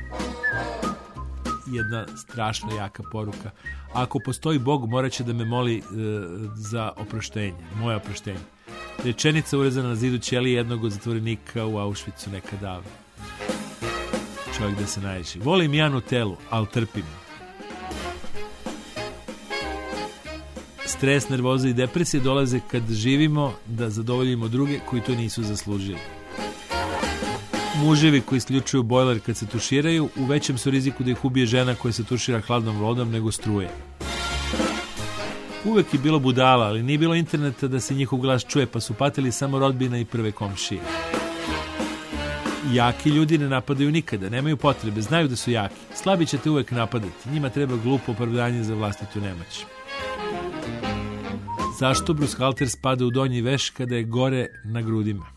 Jedna strašno jaka poruka. Ako postoji Bog, morat će da me moli e, za oproštenje. Moje oproštenje. Rečenica urezana na zidu ćelije jednog od zatvorenika u Auschwitzu nekad davno. Čovjek da se naježi. Volim ja Nutellu, ali trpim. Stres, nervoza i depresije dolaze kad živimo da zadovoljimo druge koji to nisu zaslužili. Muževi koji isključuju bojler kad se tuširaju, u većem su riziku da ih ubije žena koja se tušira hladnom vodom nego struje. Uvek je bilo budala, ali nije bilo interneta da se njihov glas čuje, pa su patili samo rodbina i prve komšije. Jaki ljudi ne napadaju nikada, nemaju potrebe, znaju da su jaki. Slabi ćete uvek napadati, njima treba glupo opravdanje za vlastitu nemać. Zašto brushalter spada u donji veš kada je gore na grudima?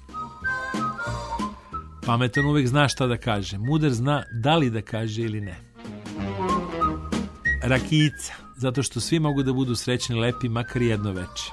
Pametan uvek zna šta da kaže, mudar zna da li da kaže ili ne. Rakijica, zato što svi mogu da budu srećni, lepi, makar jedno veče.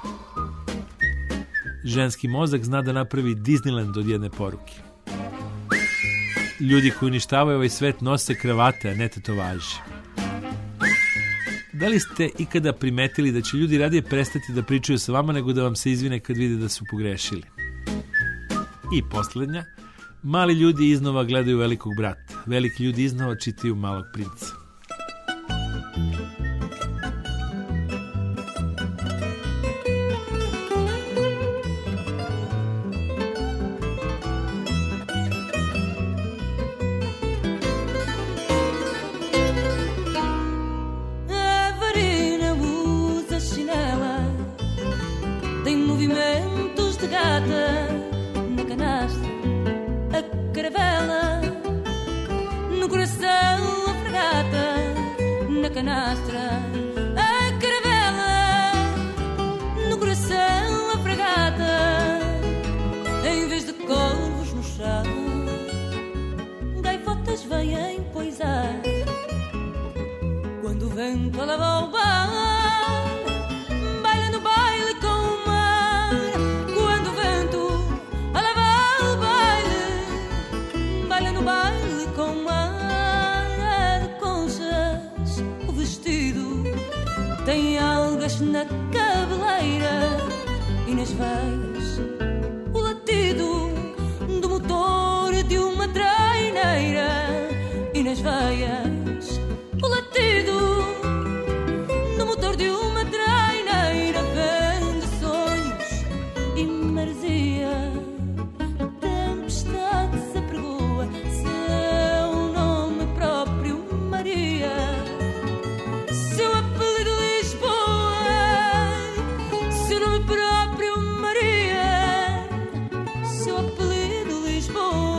Ženski mozak zna da napravi Disneyland od jedne poruke. Ljudi koji uništavaju ovaj svet nose kravate, a ne tetovaže. Da li ste ikada primetili da će ljudi radije prestati da pričaju sa vama nego da vam se izvine kad vide da su pogrešili? I posljednja, mali ljudi iznova gledaju velikog brata, veliki ljudi iznova čitaju malog princa. vento leva o bar, baila no baile com o mar. Quando o vento leva o baile, baila no baile com o mar. É de conchas o vestido, tem algas na cabeleira e nas veias o latido do motor de uma traineira. E nas veias o latido do motor de uma traineira. Vem de sonhos e maresia, tempestade se apregoa, seu nome próprio Maria, seu apelido Lisboa, seu nome próprio Maria, seu apelido Lisboa.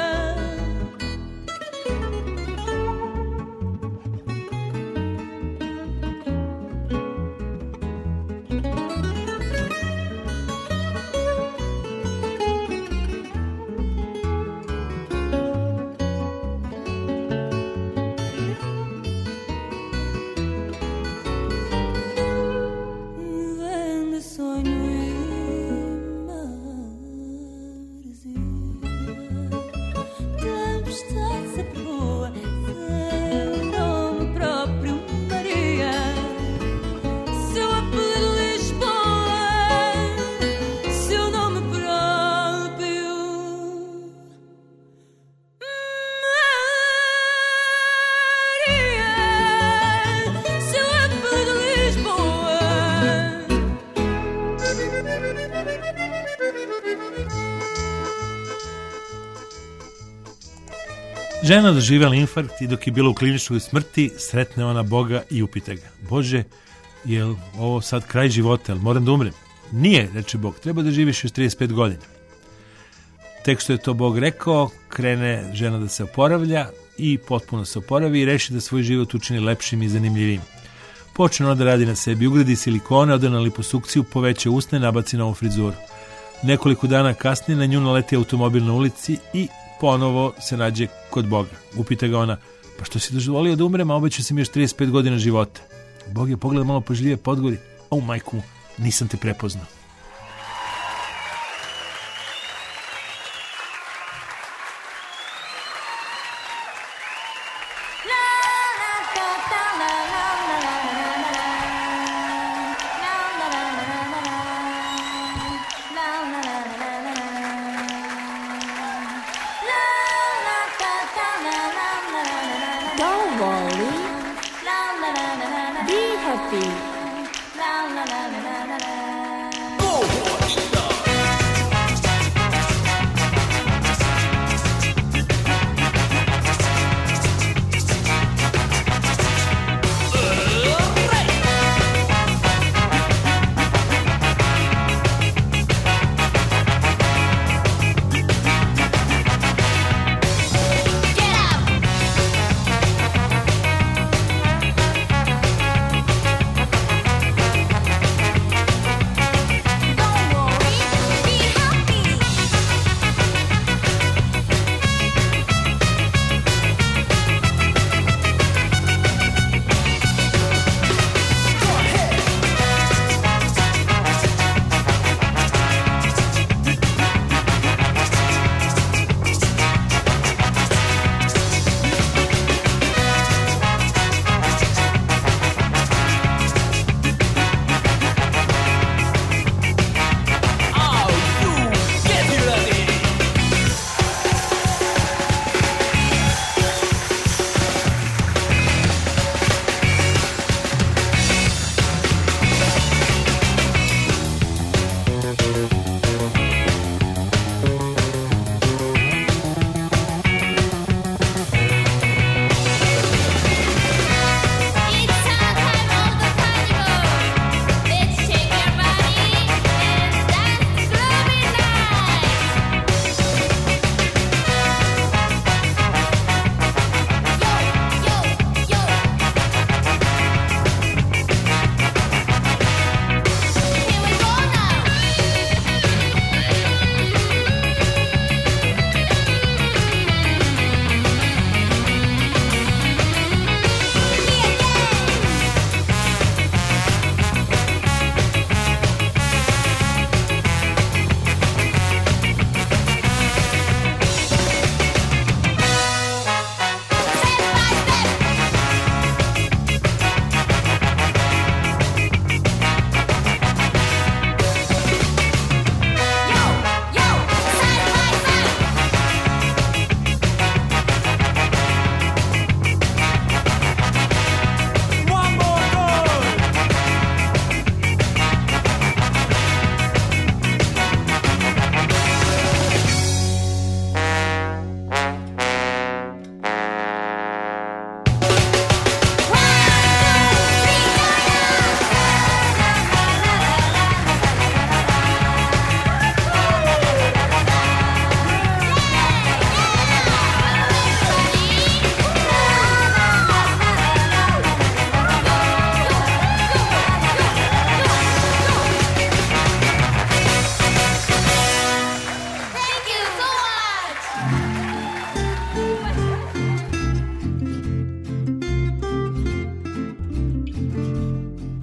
Žena doživjela infarkt i dok je bila u kliničkoj smrti, sretne ona Boga i upita ga: Bože, je li ovo sad kraj života, jel moram da umrem? Nije, reče Bog, treba da živiš još trideset pet godina. Tek što je to Bog rekao, krene žena da se oporavlja i potpuno se oporavi i reši da svoj život učini lepšim i zanimljivim. Počne ona da radi na sebi, ugradi silikone, ode na liposukciju, poveća usne, nabaci novu frizuru. Nekoliko dana kasnije na nju naleti automobil na ulici i ponovo se nađe kod Boga. Upita ga ona: pa što si dozvolio da umrem, a obećao si mi još trideset pet godina života? Bog je pogledao malo pažljivije, pa odgovori: o majku, nisam te prepoznao.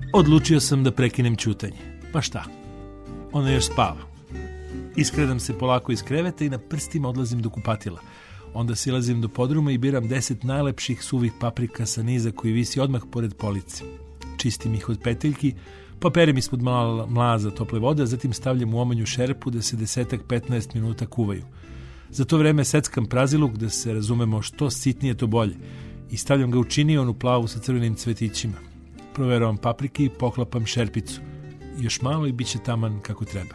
Odlučio sam da prekinem ćutanje. Pa šta? Ona još spava. Iskredam se polako iz kreveta i na prstima odlazim do kupatila. Onda silazim do podruma i biram deset najlepših suvih paprika sa niza koji visi odmah pored police. Čistim ih od peteljki, pa perem ispod mlaza tople vode, a zatim stavljam u omanju šerpu da se desetak petnaest minuta kuvaju. Za to vreme seckam praziluk, da se razumemo što sitnije to bolje, i stavljam ga u činionu plavu sa crvenim cvetićima. Proveravam paprike i poklapam šerpicu. Još malo i bit će taman kako treba.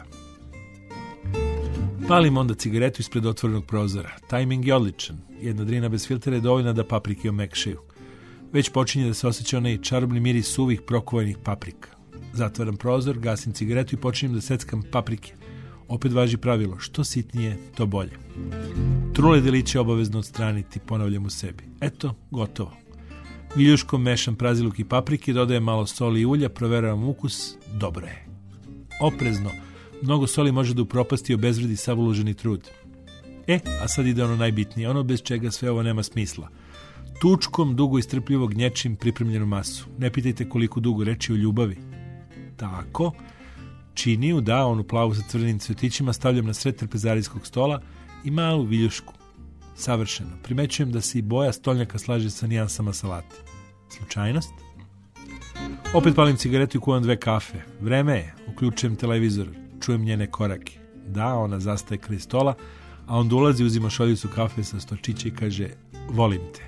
Palim onda cigaretu ispred otvorenog prozora. Tajming je odličan. Jedna drina bez filtera je dovoljna da paprike omekšaju. Već počinje da se osjeća onaj čarobni miris suvih prokovanih paprika. Zatvaram prozor, gasim cigaretu i počinjem da seckam paprike. Opet važi pravilo, što sitnije, to bolje. Trule deliće obavezno odstraniti, ponavljam u sebi. Eto, gotovo. Viljuškom mešam praziluk i paprike, dodajem malo soli i ulja, proveravam ukus, dobro je. Oprezno, mnogo soli može da upropasti i obezvredi sav uloženi trud. E, a sad ide ono najbitnije, ono bez čega sve ovo nema smisla. Tučkom dugo i strpljivo gnječim pripremljenu masu. Ne pitajte koliko dugo, reči o ljubavi. Tako, činiju, da, onu plavu sa crvenim cvetićima stavljam na sred trpezarijskog stola i malu viljušku. Savršeno. Primećujem da se i boja stolnjaka slaže sa nijansama salate. Slučajnost? Opet palim cigaretu i kuvam dve kafe. Vreme je. Uključujem televizor. Čujem njene korake. Da, ona zastaje kraj stola, a onda ulazi, uzima šoljicu kafe sa stočića i kaže: volim te.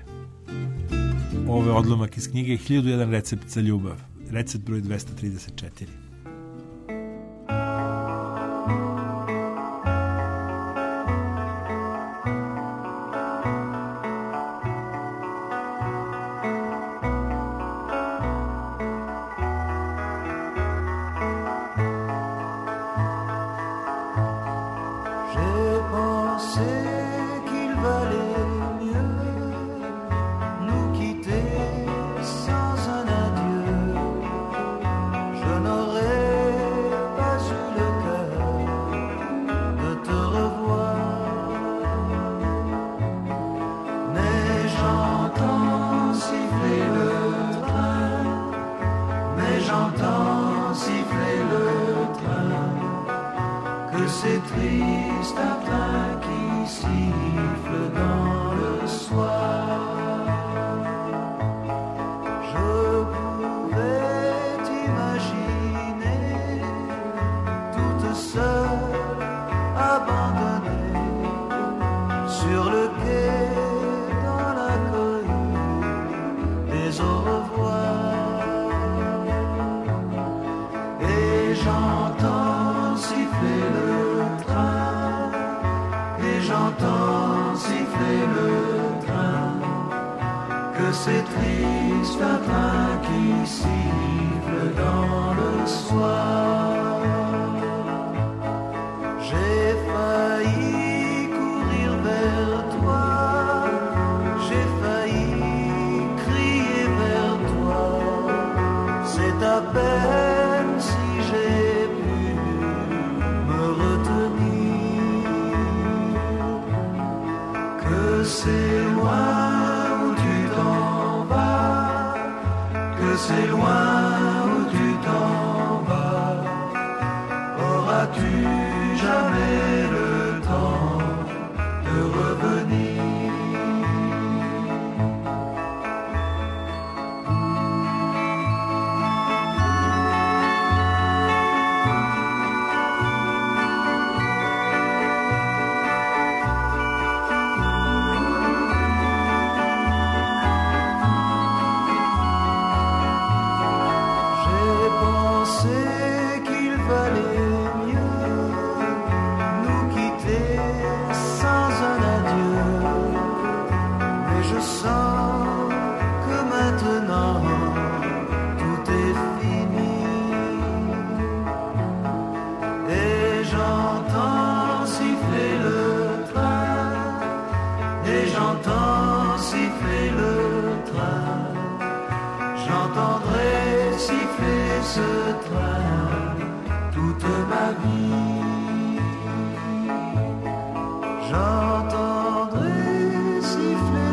Ovo je odlomak iz knjige hiljadu i jedan recept za ljubav. Recept broj dvesta trideset četiri.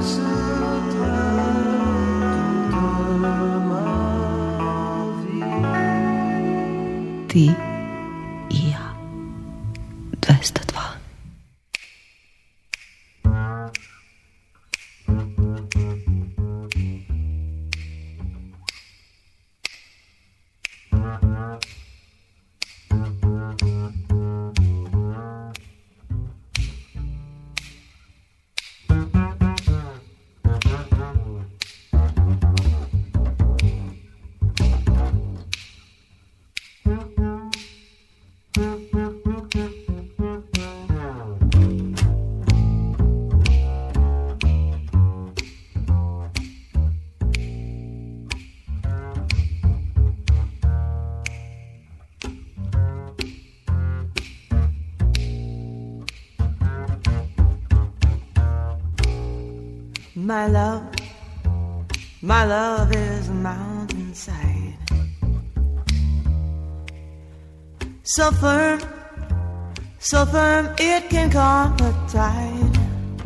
Vie. ti i ja. dvesta dva. My love, my love is a mountainside, so firm, so firm it can calm the tide.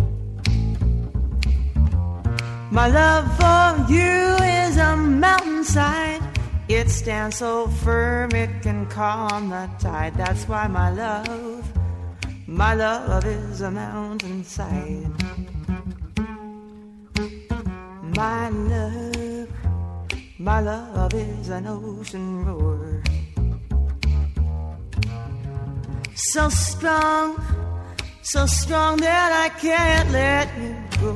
My love for you is a mountainside, it stands so firm it can calm the tide. That's why my love, my love is a mountainside. My love, my love is an ocean roar, so strong, so strong that I can't let you go.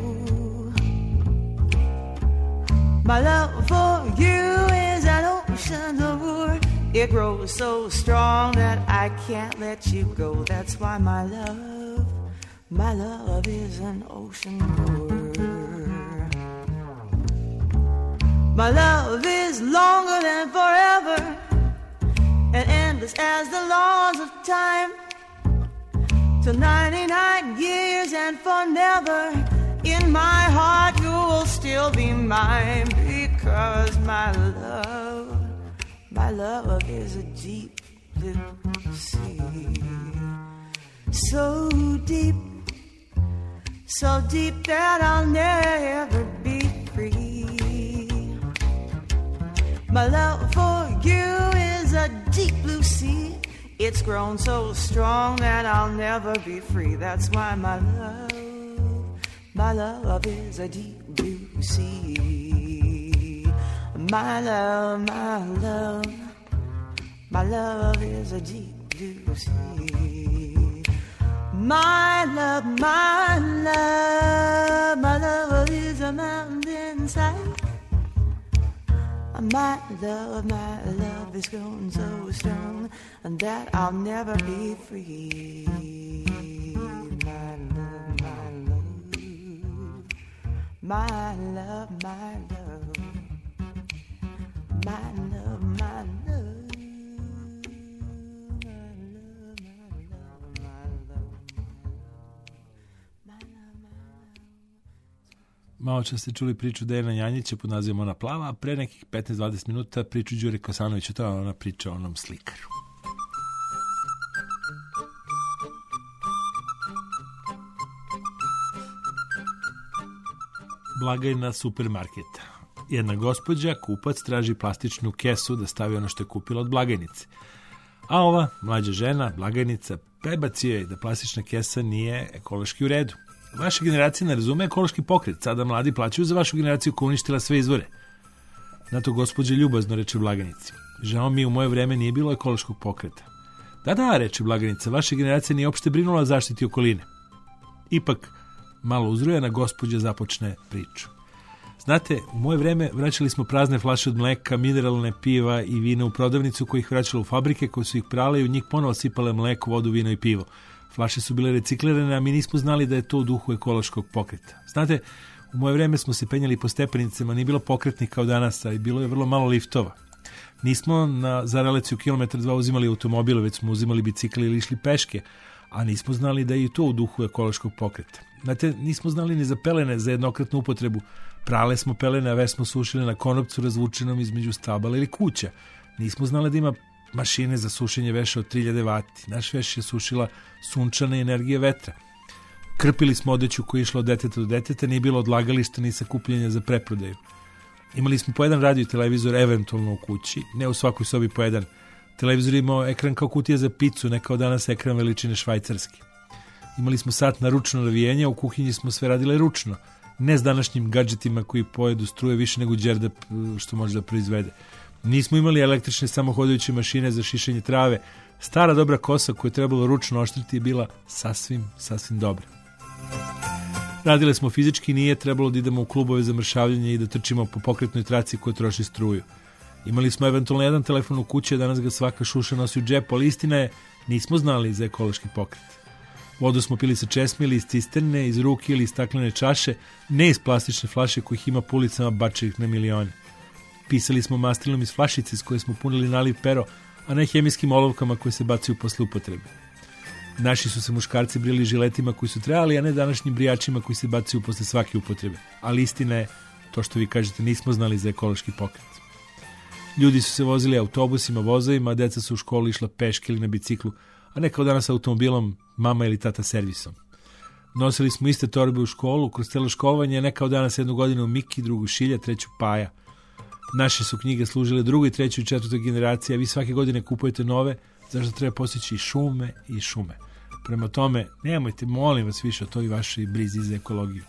My love for you is an ocean roar, it grows so strong that I can't let you go. That's why my love, my love is an ocean roar. My love is longer than forever and endless as the laws of time. Till ninety-nine years and for never, in my heart you will still be mine. Because my love, my love is a deep blue sea, so deep, so deep that I'll never be free. My love for you is a deep blue sea, it's grown so strong that I'll never be free. That's why my love, my love is a deep blue sea. My love, my love, my love is a deep blue sea. My love, my love, my love is a mountain inside. My love, my love is grown so strong that I'll never be free. My love, my love, my love, my love, my love, my love. Malo čas ste čuli priču Dejana Janjića pod nazivom Ona plava, a pre nekih petnaest do dvadeset minuta priču Đure Kosanovića, to je ona priča o onom slikaru. Blagajna supermarketa. Jedna gospođa, kupac, traži plastičnu kesu da stavi ono što je kupila od blagajnice. A ova mlađa žena, blagajnica, prebacio je da plastična kesa nije ekološki u redu. Vaša generacija ne razume ekološki pokret, sada mladi plaćaju za vašu generaciju koja uništila sve izvore. Na to gospođa ljubazno reče blagajnici. Žao mi, u moje vreme nije bilo ekološkog pokreta. Da, da, reče blagajnica, vaša generacija nije uopšte brinula o zaštiti okoline. Ipak, malo uzrujena gospođa započne priču. Znate, u moje vreme vraćali smo prazne flaše od mleka, mineralne piva i vina u prodavnicu koji ih vraćala u fabrike koje su ih prale i u njih ponovo sipale mleko, vodu, vino i pivo. Flaše su bile reciklirane, a mi nismo znali da je to u duhu ekološkog pokreta. Znate, u moje vreme smo se penjali po stepenicama, nije bilo pokretnih kao danas, a i bilo je vrlo malo liftova. Nismo na, za relaciju kilometar dva uzimali automobile, već smo uzimali bicikli ili išli peške, a nismo znali da je i to u duhu ekološkog pokreta. Znate, nismo znali ni za pelene za jednokratnu upotrebu. Prale smo pelene, a već smo sušili na konopcu razvučenom između stabala ili kuća. Nismo znali da ima mašine za sušenje veša od tri hiljade vati. Naš veš je sušila sunčana energija vetra. Krpili smo odeću koja je išla od deteta do deteta, nije bilo odlagališta ni sakupljanja za preprodaju. Imali smo po jedan radio i televizor eventualno u kući, ne u svakoj sobi po jedan. Televizor imao ekran kao kutija za picu, ne kao danas ekran veličine švajcarski. Imali smo sat na ručno navijenje, a u kuhinji smo sve radile ručno, ne s današnjim gadžetima koji pojedu struje više nego đerdap što može da proizvede. Nismo imali električne samohodajuće mašine za šišanje trave. Stara dobra kosa koju je trebalo ručno oštriti je bila sasvim, sasvim dobra. Radile smo fizički, nije trebalo da idemo u klubove za mršavljanje i da trčimo po pokretnoj traci koja troši struju. Imali smo eventualno jedan telefon u kući, a danas ga svaka šuša nosi u džepu, ali istina je, nismo znali za ekološki pokret. Vodu smo pili sa česme ili iz cisterne, iz ruke ili iz staklene čaše, ne iz plastične flaše kojih ima po ulicama bačenih na milione. Pisali smo mastilom iz flašice s koje smo punili naliv pero, a ne hemijskim olovkama koje se bacaju posle upotrebe. Naši su se muškarci brijali žiletima koji su trebali, a ne današnjim brijačima koji se bacaju posle svake upotrebe. Ali istina je, to što vi kažete, nismo znali za ekološki pokret. Ljudi su se vozili autobusima, vozovima, a deca su u školu išla peške ili na biciklu, a ne kao danas automobilom, mama ili tata servisom. Nosili smo iste torbe u školu, kroz celo školovanje, ne kao danas jednu godinu Miki, drugu Šilja, treću Paja. Naše su knjige služile drugoj, trećoj i četvrtoj generaciji, a vi svake godine kupujete nove, zašto treba postići i šume i šume. Prema tome, nemojte, molim vas, više o toj vašoj brizi za ekologiju.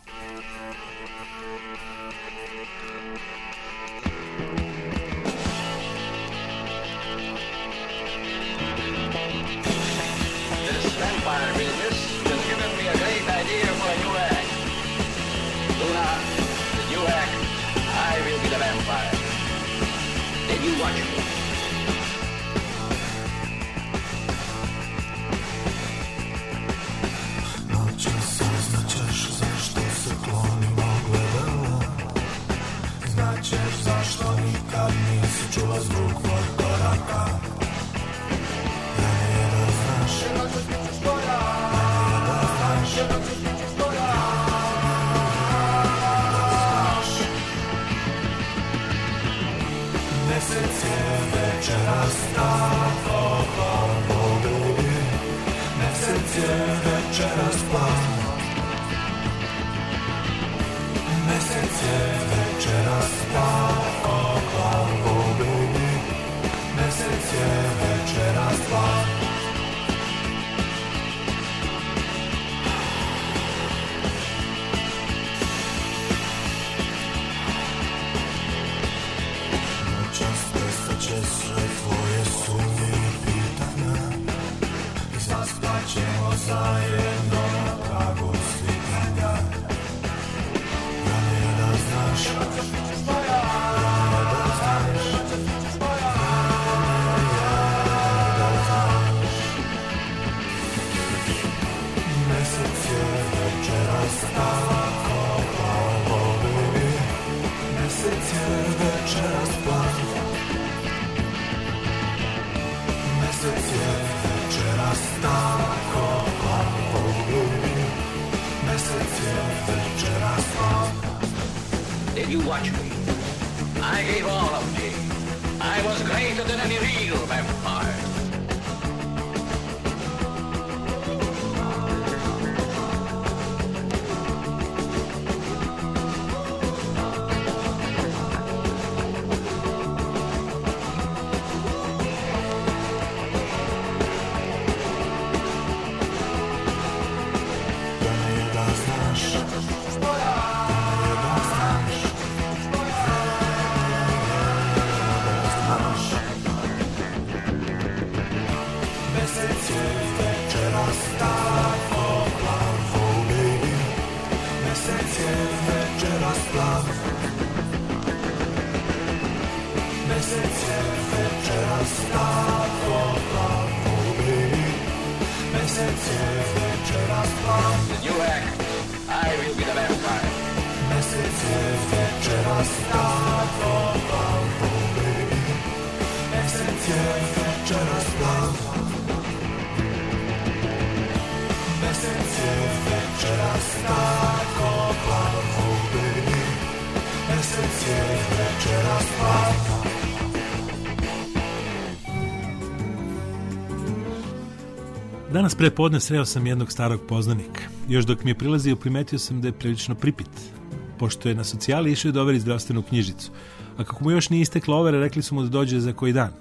Danas pre podne sreo sam jednog starog poznanika. Još dok mi je prilazio, primetio sam da je prilično pripit, pošto je na socijali išao da overi zdravstvenu knjižicu. A kako mu još nije istekla overa, rekli su mu da dođe za koji dan.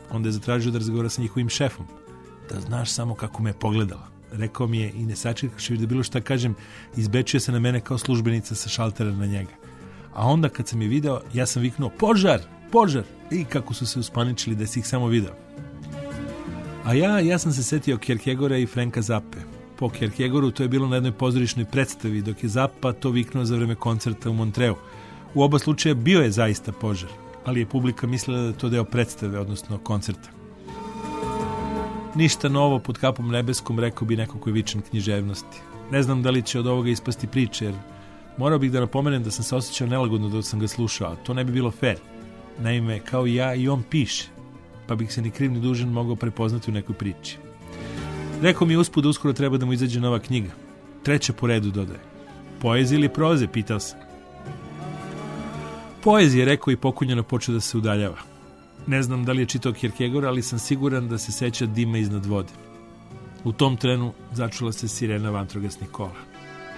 Onda je zatražio da razgovara sa njihovim šefom. Da znaš samo kako me je pogledala. Rekao mi je i ne sačekavši da bilo šta kažem, izbečio se na mene kao službenica sa šaltera na njega. A onda kad sam je video, ja sam viknuo požar, požar, i kako su se uspaničili da si ih samo video. A ja, ja sam se setio Kierkegaarda i Franka Zappe. Po Kierkegaardu to je bilo na jednoj pozorišnoj predstavi, dok je Zappa to viknuo za vreme koncerta u Montreu. U oba slučaja bio je zaista požar, ali je publika mislila da je to deo predstave, odnosno koncerta. Ništa novo pod kapom nebeskom, rekao bi neko koji je vičan književnosti. Ne znam da li će od ovoga ispasti priče, jer morao bih da napomenem da sam se osjećao nelagodno dok sam ga slušao, a to ne bi bilo fair. Naime, kao i ja, i on piše, pa bih se ni kriv ni dužan mogao prepoznati u nekoj priči. Rekao mi je usput da uskoro treba da mu izađe nova knjiga. Treća po redu, dodaje. Poezije ili proze, pitao sam. Poezije, rekao i pokunjeno počeo da se udaljava. Ne znam da li je čitao Kierkegaarda, ali sam siguran da se seća dima iznad vode. U tom trenu začula se sirena vatrogasnih kola.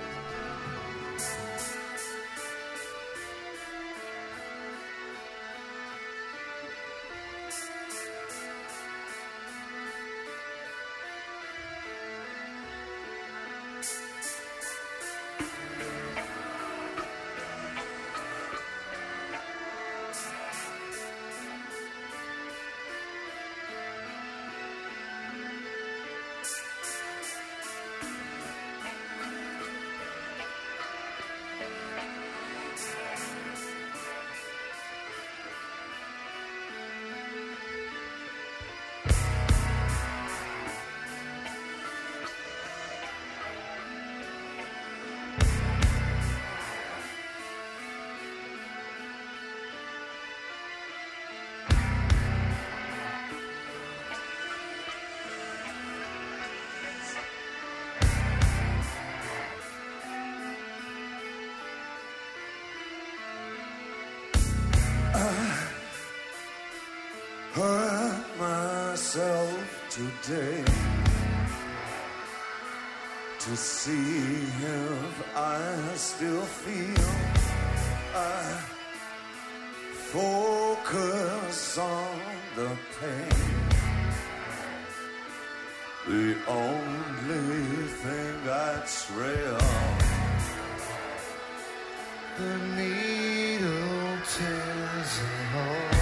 Hurt myself today to see if I still feel. I focus on the pain, the only thing that's real. The needle tears a hole.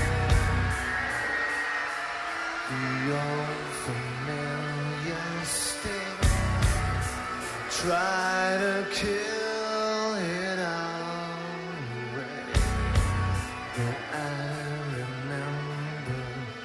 The unfamiliar sting. Try to kill it all away, but I remember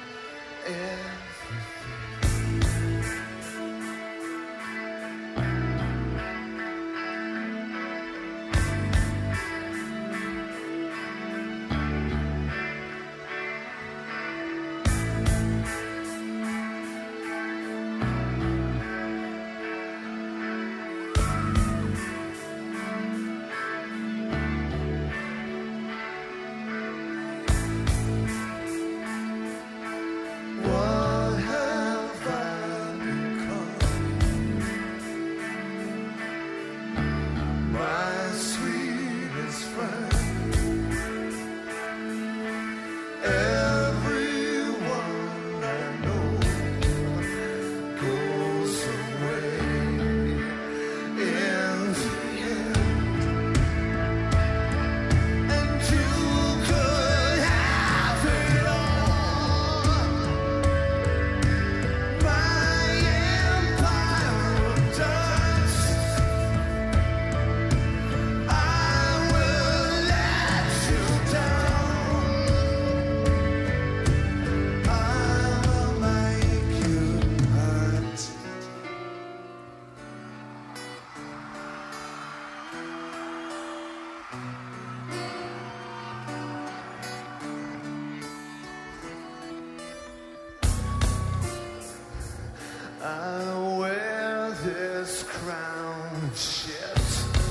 I wear this crown of shit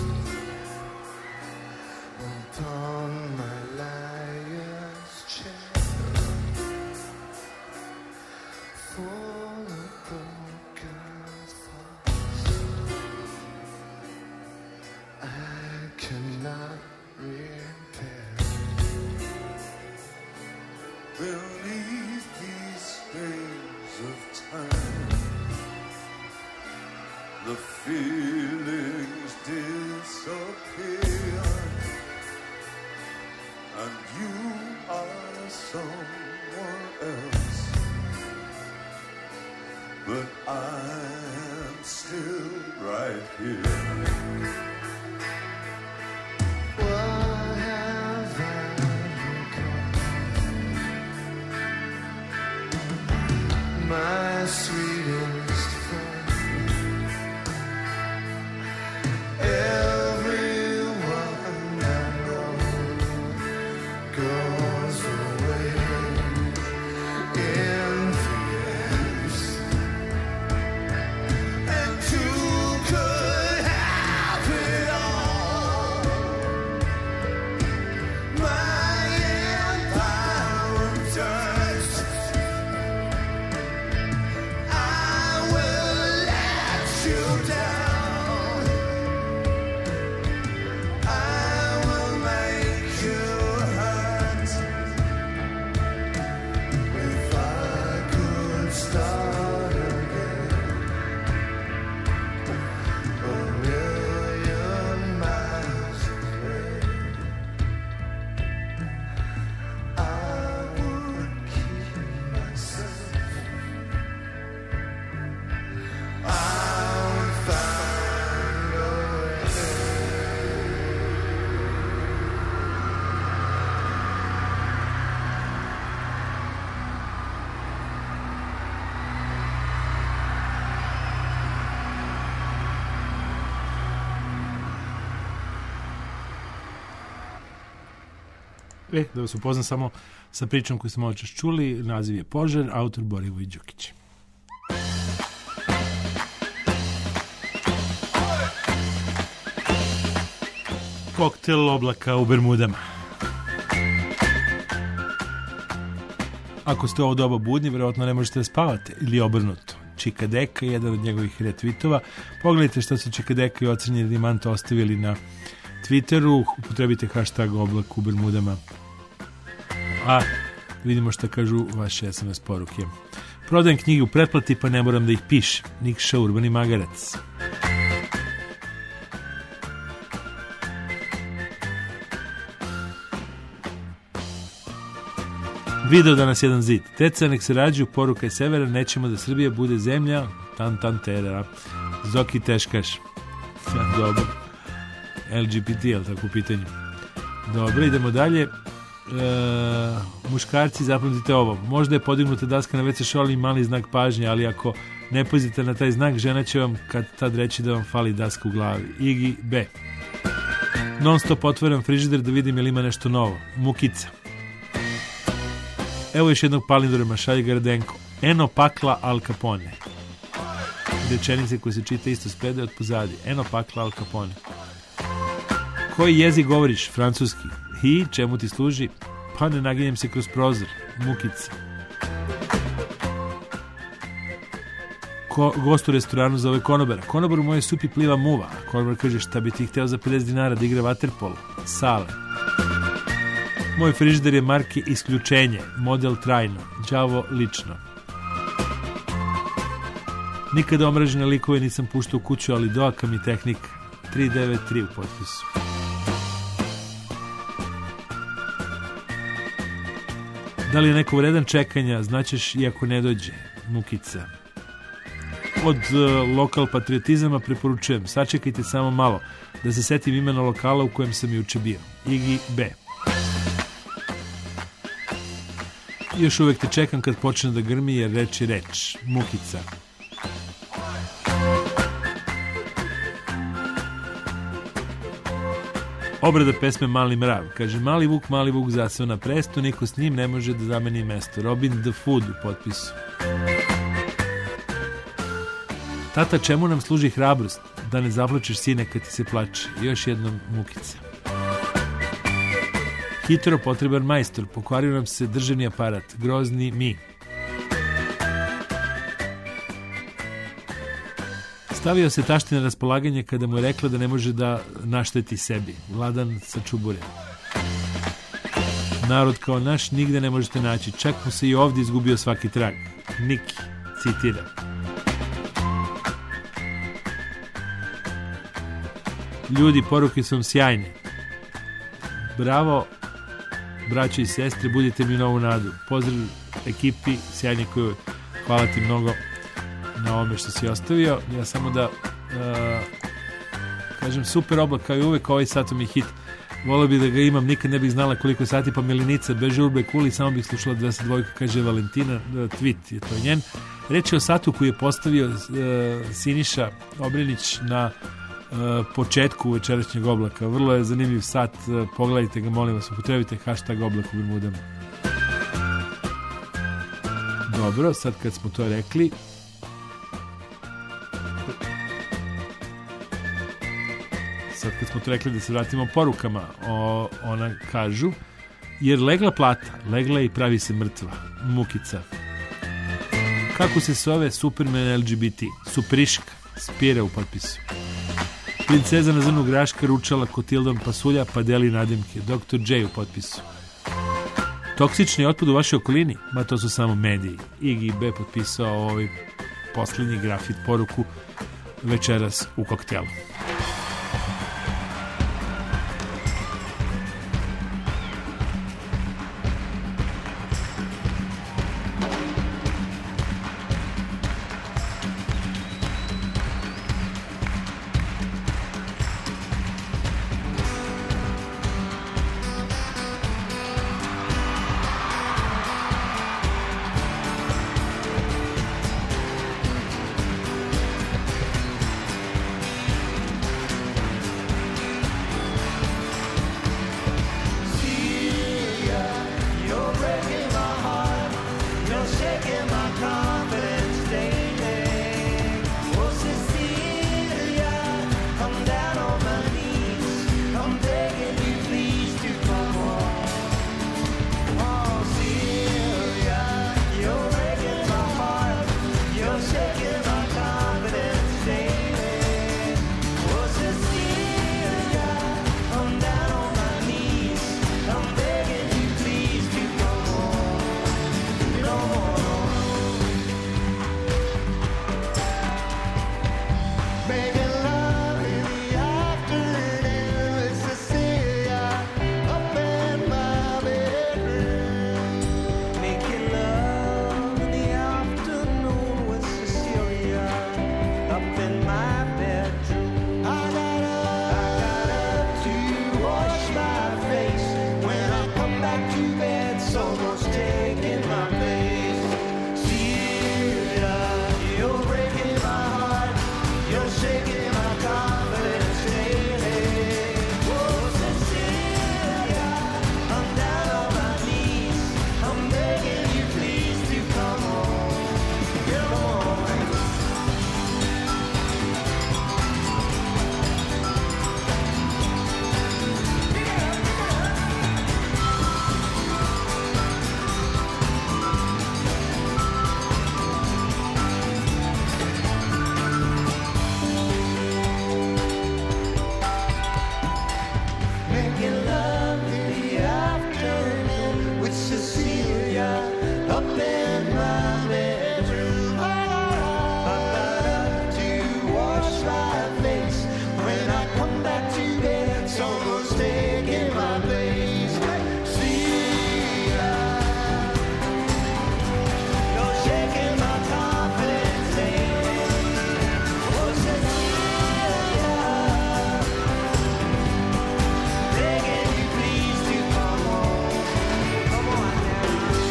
upon my liar's chair, full of broken thoughts I cannot repair. Beneath these E, da vas upoznam samo sa pričom koju smo malo čas čuli, naziv je Požar, autor Borivoj Đukić. Koktel oblaka u Bermudama. Ako ste ovo doba budni, vjerojatno ne možete da spavate, ili obrnuto. Čikadeka, jedan od njegovih retweetova. Pogledajte što su Čikadeka i Ocrnjeni dijamant ostavili na Twitteru, upotrebite hashtag oblak u Bermudama. A vidimo šta kažu vaše es em es poruke. Prodajem knjige u pretplati, pa ne moram da ih pišem. Nikša, Urbani magarac. Video danas jedan zid. Teca nek se rađu, poruka je severa, nećemo da Srbija bude zemlja, tan tan tera. Zoki Teškaš. Dobro. el ge be te, je li tako u pitanju? Dobro, idemo dalje. E, muškarci, zapamtite ovo. Možda je podignuta daska na ve ce šoli i mali znak pažnje, ali ako ne pazite na taj znak, žena će vam kad tad reći da vam fali daska u glavi. Igi B. Non stop otvaram frižider da vidim je li ima nešto novo. Mukica. Evo još jednog palindorima, šalje Gardenko. Eno pakla Al Capone. Rečenice koje se čita isto s predaje od pozadi. Eno pakla Al Capone. Koji jezik govoriš? Francuski. I čemu ti služi? Pa ne naginjem se kroz prozor. Mukica. Ko, gost u restoranu zove konobara. Konobar u moje supi pliva muva. Konobar kaže šta bi ti hteo za pedeset dinara da igra vaterpolo? Sale. Moj frižider je marke Isključenje, model trajno, đavo lično. Nikada omražene likove nisam puštao u kuću, ali doaka mi tehnika. tri devet tri u potpisu. Da li je neko vredan čekanja, znaćeš i ako ne dođe. Mukica. Od uh, lokal patriotizama preporučujem, sačekajte samo malo, da se setim imena lokala u kojem sam juče bio. Igi B. Još uvek te čekam kad počne da grmi, jer reč je reč. Mukica. Obrada pesme Mali mrav. Kaže, mali vuk, mali vuk zaseo na presto, niko s njim ne može da zameni mesto. Robin the Food u potpisu. Tata, čemu nam služi hrabrost? Da ne zaplačeš sine kad ti se plače. Još jednom Mukica. Hitro potreban majstor, pokvario nam se državni aparat, grozni mi. Stavio se tašti na raspolaganje kada mu je rekla da ne može da našteti sebi. Vladan sa Čubure. Narod kao naš nigde ne možete naći, čak mu se i ovdje izgubio svaki trag. Niki, citira. Ljudi, poruke su vam sjajne. Bravo, braćo i sestre, budite mi novu nadu. Pozdrav ekipi, sjajni koju, hvala ti mnogo na ovome što si ostavio. Ja samo da uh, kažem, super oblak kao i uvek, ovaj satom je hit. Volio bih da ga imam, nikad ne bih znala koliko sati, pa Milinica beže urbe kuli, samo bih slušala dvadeset dva, kaže Valentina, tweet je to njen. Reč je o satu koji je postavio uh, Siniša Obrenić na Uh, početku večerašnjeg oblaka. Vrlo je zanimljiv sat, uh, pogledajte ga, molim vas, upotrebite hashtag oblak u Bermudama. Dobro, sad kad smo to rekli, sad kad smo to rekli da se vratimo porukama, o, ona kažu, jer legla plata, legla i pravi se mrtva. Mukica. Kako se zove Superman el ge be te? Superiška, Spira u potpisu. Princeza na zrnu graška ručala Kotildom pasulja pa deli nadimke. doktor J u potpisu. Toksični otpad u vašoj okolini? Ma to su samo mediji. Igi B potpisao ovaj posljednji grafit poruku večeras u koktelu. making love in the afternoon with Cecilia up in my bedroom. I got up to wash my face. When I come back to bed, someone's taking my place. Cecilia, you're shaking my confidence. Oh, Cecilia, begging you please to come home. Come on now.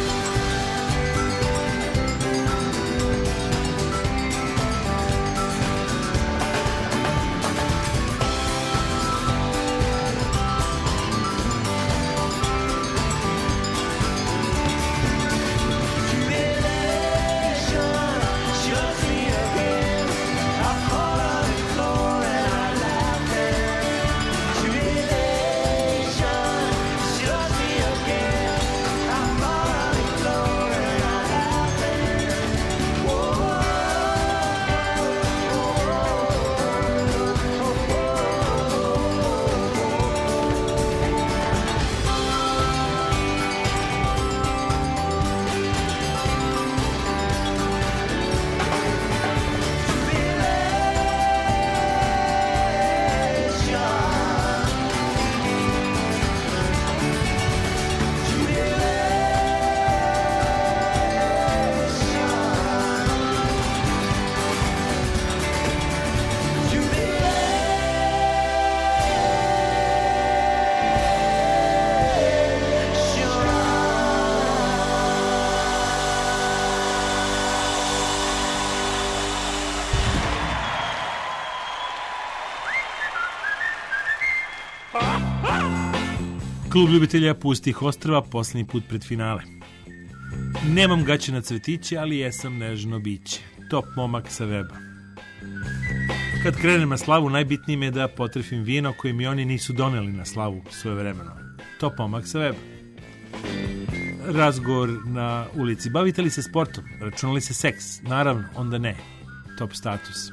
Klub ljubitelja pustih ostrva posljednji put pred finale. Nemam gaće na cvetiće, ali jesam nežno biće. Top momak sa weba. Kad krenem na slavu, najbitnije mi je da potrefim vino koje mi oni nisu doneli na slavu svoje vremeno. Top momak sa weba. Razgovor na ulici. Bavite li se sportom? Računali se seks? Naravno, onda ne. Top status.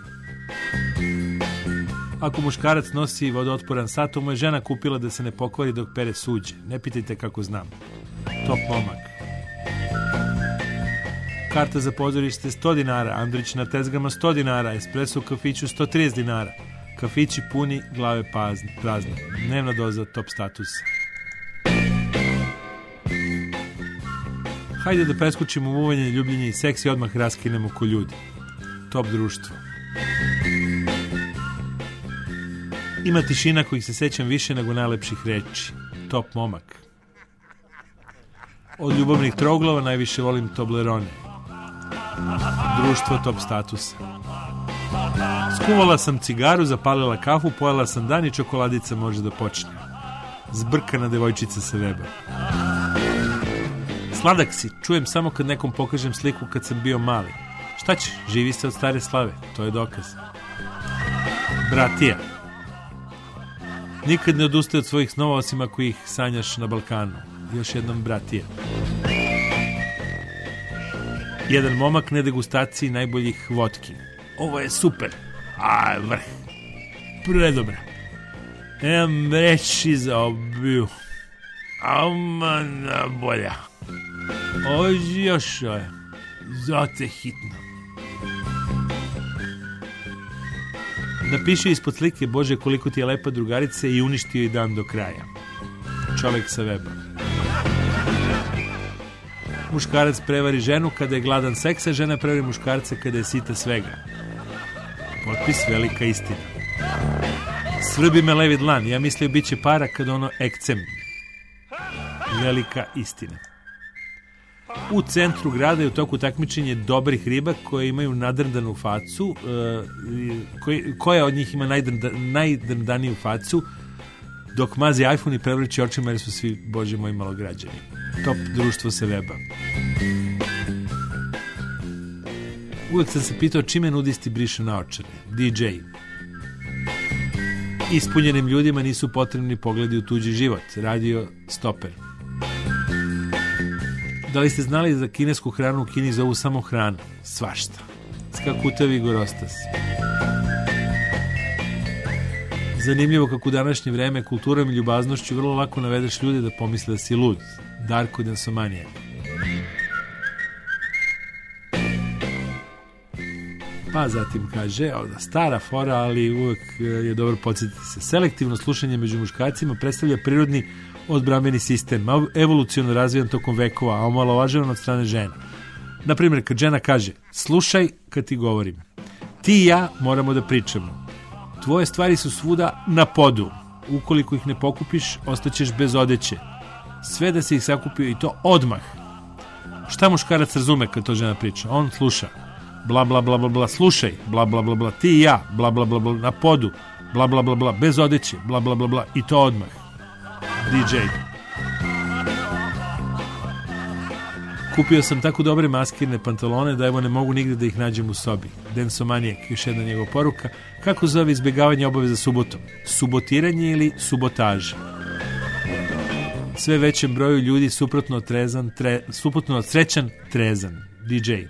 Ako muškarac nosi vodootporan sat, to mu je žena kupila da se ne pokvari dok pere suđe. Ne pitajte kako znam. Top momak. Karta za pozorište sto dinara, Andrić na tezgama sto dinara, espresso u kafiću sto trideset dinara. Kafići puni, glave prazne. Dnevna doza top statusa. Hajde da preskočimo uvanje, ljubljenje i seks i odmah raskinemo ko ljudi. Top društvo. Ima tišina kojih se sećam više nego najlepših reči. Top momak. Od ljubavnih troglova najviše volim Toblerone. Društvo top statusa. Skuvala sam cigaru, zapalila kafu, pojela sam dan i čokoladica može da počne. Zbrkana devojčica sa weba. Sladak si, čujem samo kad nekom pokažem sliku kad sam bio mali. Šta će, živi se od stare slave, to je dokaz. Bratija. Nikad ne odustaje od svojih snova osim ako ih sanjaš na Balkanu. Još jednom bratija. Jedan momak na degustaciji najboljih vodki. Ovo je super. A, vrh. Predobra. Nemam reći za obiju. Amana bolja. Ođi još je. Zote hitno. Napiši ispod slike Bože koliko ti je lepa drugarica i uništio je dan do kraja. Čovjek sa weba. Muškarac prevari ženu kada je gladan seksa, žena prevari muškarca kada je sita svega. Potpis velika istina. Svrbi me levi dlan, ja mislio bit će para kad ono ekcem. Velika istina. U centru grada je u toku takmičenje dobrih riba koje imaju nadrndanu facu, koje, koja od njih ima najdrnda, najdrndaniju facu, dok mazi iPhone i prevreći očima jer su svi, bože moji, malograđani. Top društvo sa weba. Uvijek sam se pitao čime nudisti brišu naočare. D J. Ispunjenim ljudima nisu potrebni pogledi u tuđi život. Radio stoper. Da li ste znali za kinesku hranu u Kini zovu samo hranu? Svašta. Skakutavi gorostas. Zanimljivo kako u današnje vreme kulturom i ljubaznošću vrlo lako navedeš ljude da pomisle da si lud. Darko Densomanijak. Pa zatim kaže, stara fora, ali uvek je dobro podsjetiti se. Selektivno slušanje među muškarcima predstavlja prirodni odbrambeni sistem, evoluciono razvijan tokom vekova, a omalovažavan od strane žena. Naprimjer, kad žena kaže, slušaj kad ti govorim, ti i ja moramo da pričamo. Tvoje stvari su svuda na podu. Ukoliko ih ne pokupiš, ostaćeš bez odeće. Sve da se ih sakupio i to odmah. Šta muškarac razume kad to žena priča? On sluša. Bla, bla, bla, bla, bla, slušaj. Bla, bla, bla, bla, ti i ja. Bla, bla, bla, bla, na podu. Bla, bla, bla, bla, bez odeće. Bla, bla, bla, bla, i to odmah. D J. Kupio sam tako dobre maskirne pantalone da evo ne mogu nigde da ih nađem u sobi. Densomanijak, još jedna njegova poruka. Kako zove izbjegavanje obaveza subotom? Subotiranje ili subotaža? Sve većem broju ljudi suprotno od trezan, tre, suprotno od srećan, trezan. D J.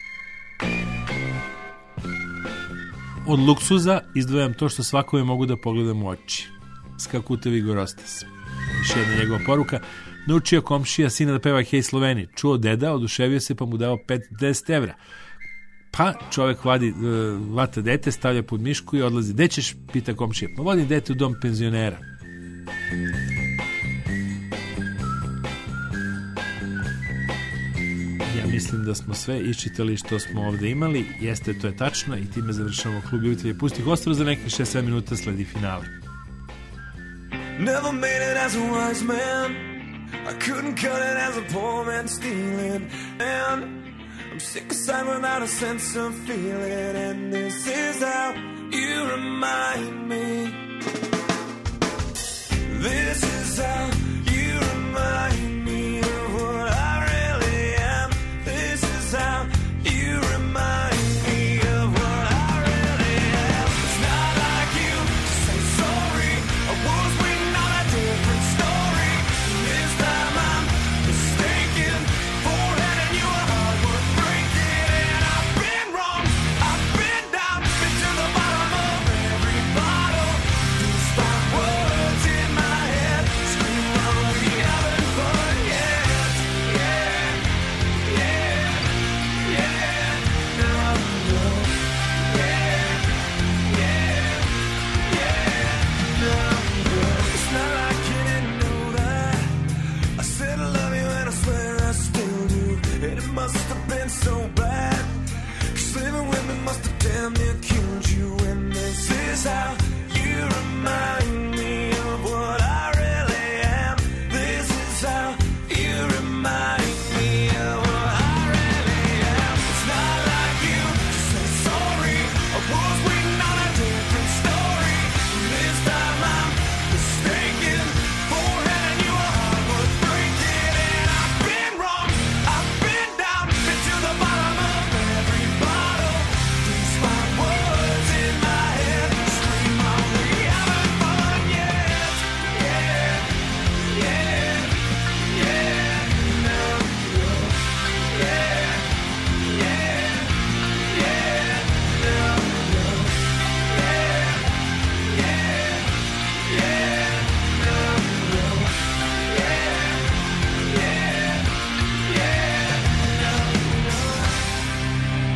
Od luksuza izdvajam to što svakome mogu da pogledam u oči. Skakutevi Gorostas. Još jedna njegova poruka. Naučio komšija sina da peva Hej Sloveni. Čuo deda, oduševio se pa mu dao pet do deset evra. Pa čovjek vadi, vata dete, stavlja pod mišku i odlazi. Gde ćeš? Pita komšija. Pa vodim dete u dom penzionera. Ja mislim da smo sve iščitali što smo ovdje imali. Jeste, to je tačno i time završavamo Klub ljubitelja pustih ostrva. Za nekih šest sedam minuta sledi finale. Never made it as a wise man. I couldn't cut it as a poor man stealing. And I'm sick aside without a sense of feeling. And this is how you remind me. This is how you remind me of what I really am. This is how you remind me of what I really am. It's not like you to say sorry. I was waiting on a different story. This time I'm mistaken for handing you a heart worth breaking. And I've been wrong, I've been down, been to the bottom of every bottle. These five words in my head scream out we haven't fun yet. Yeah, yeah, yeah. Now I know. Yeah, yeah, yeah. Now I know. It's not like you didn't know that. I said I love you and I swear I still do. And it must have been so bad. Cause living with me must have damn near killed you. And this is how you remind me of what I really am. This is how you remind me of what I really am. It's not like you to say sorry. I was waiting on a different story. This time I'm mistaken for handing you a heart worth breaking. And I've been wrong, I've been down, been to the bottom of every bottle. These five words in my head scream out we haven't fun yet. Yeah, yeah, yeah. Now I know. Yeah, yeah, yeah. Now I know. Yeah, yeah, yeah. Now I know. Yeah, yeah, yeah. Now I know.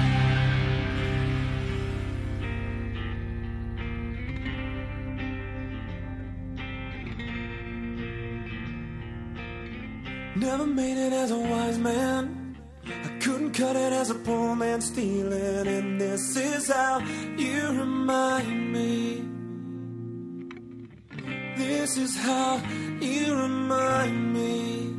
Never made it as a wise man. I couldn't cut it as a poor man stealing. And this is how you remind me. This is how you remind me.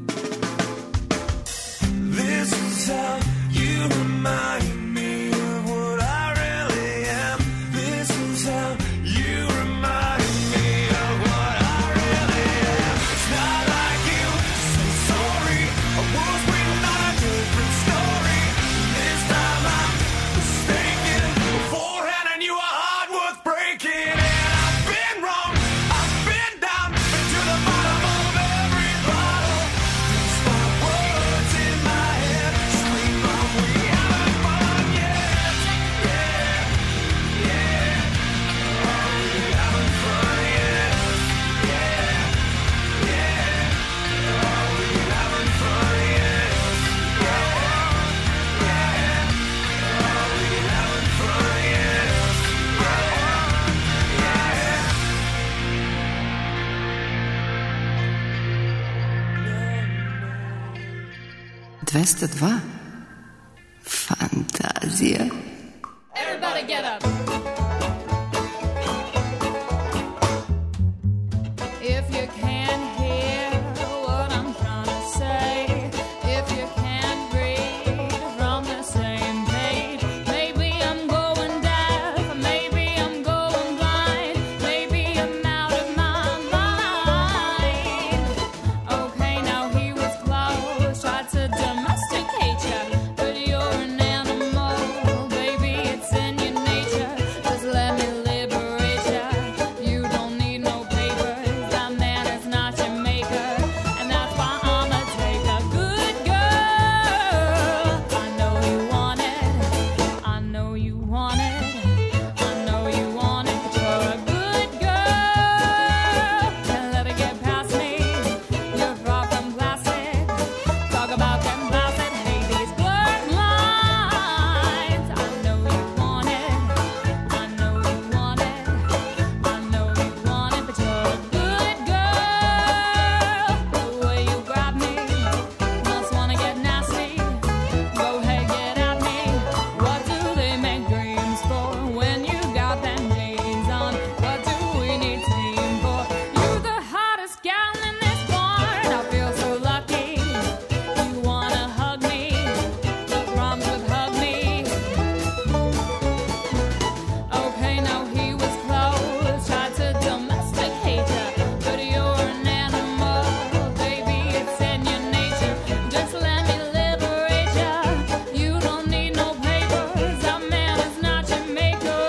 This is how you remind me of what I really am. This is how you remind me of what I really am. It's not like you to say sorry. I was waiting on a different story. This time I'm mistaken for handing you a heart worth breaking. And I've been wrong, I've been down, been to the bottom of dvesta dva? Fantazija. Everybody get up. If you can't hear what I'm trying to say, if you can't read from the same page, maybe I'm going deaf, maybe I'm going blind, maybe I'm out of my mind. Okay, now he was close, tried to domesticate you, but you're an animal, baby, it's in your nature. Just let me liberate you. You don't need no papers, that man is not your maker, and that's why I'ma take a good girl. I know you want it, I know you want it, I know you want it, but you're a good girl. Can't let it get past me, you're far from plastic. Talk about getting past it, hey, these blurred lines. I know you want it, I know you want it, I know you want it, but you're a good girl. The way you grab me, must wanna get nasty. Go ahead, get at me. What do they make dreams for when you got them jeans on? What do we need steam for? You're the hottest gal in this barn. I feel so lucky. You wanna hug me? What rhymes with hug me? Okay, now he was close, tried to domesticate you, but you're an animal, baby, it's in your nature. Just let me liberate you. You don't need no papers, that man is not your maker.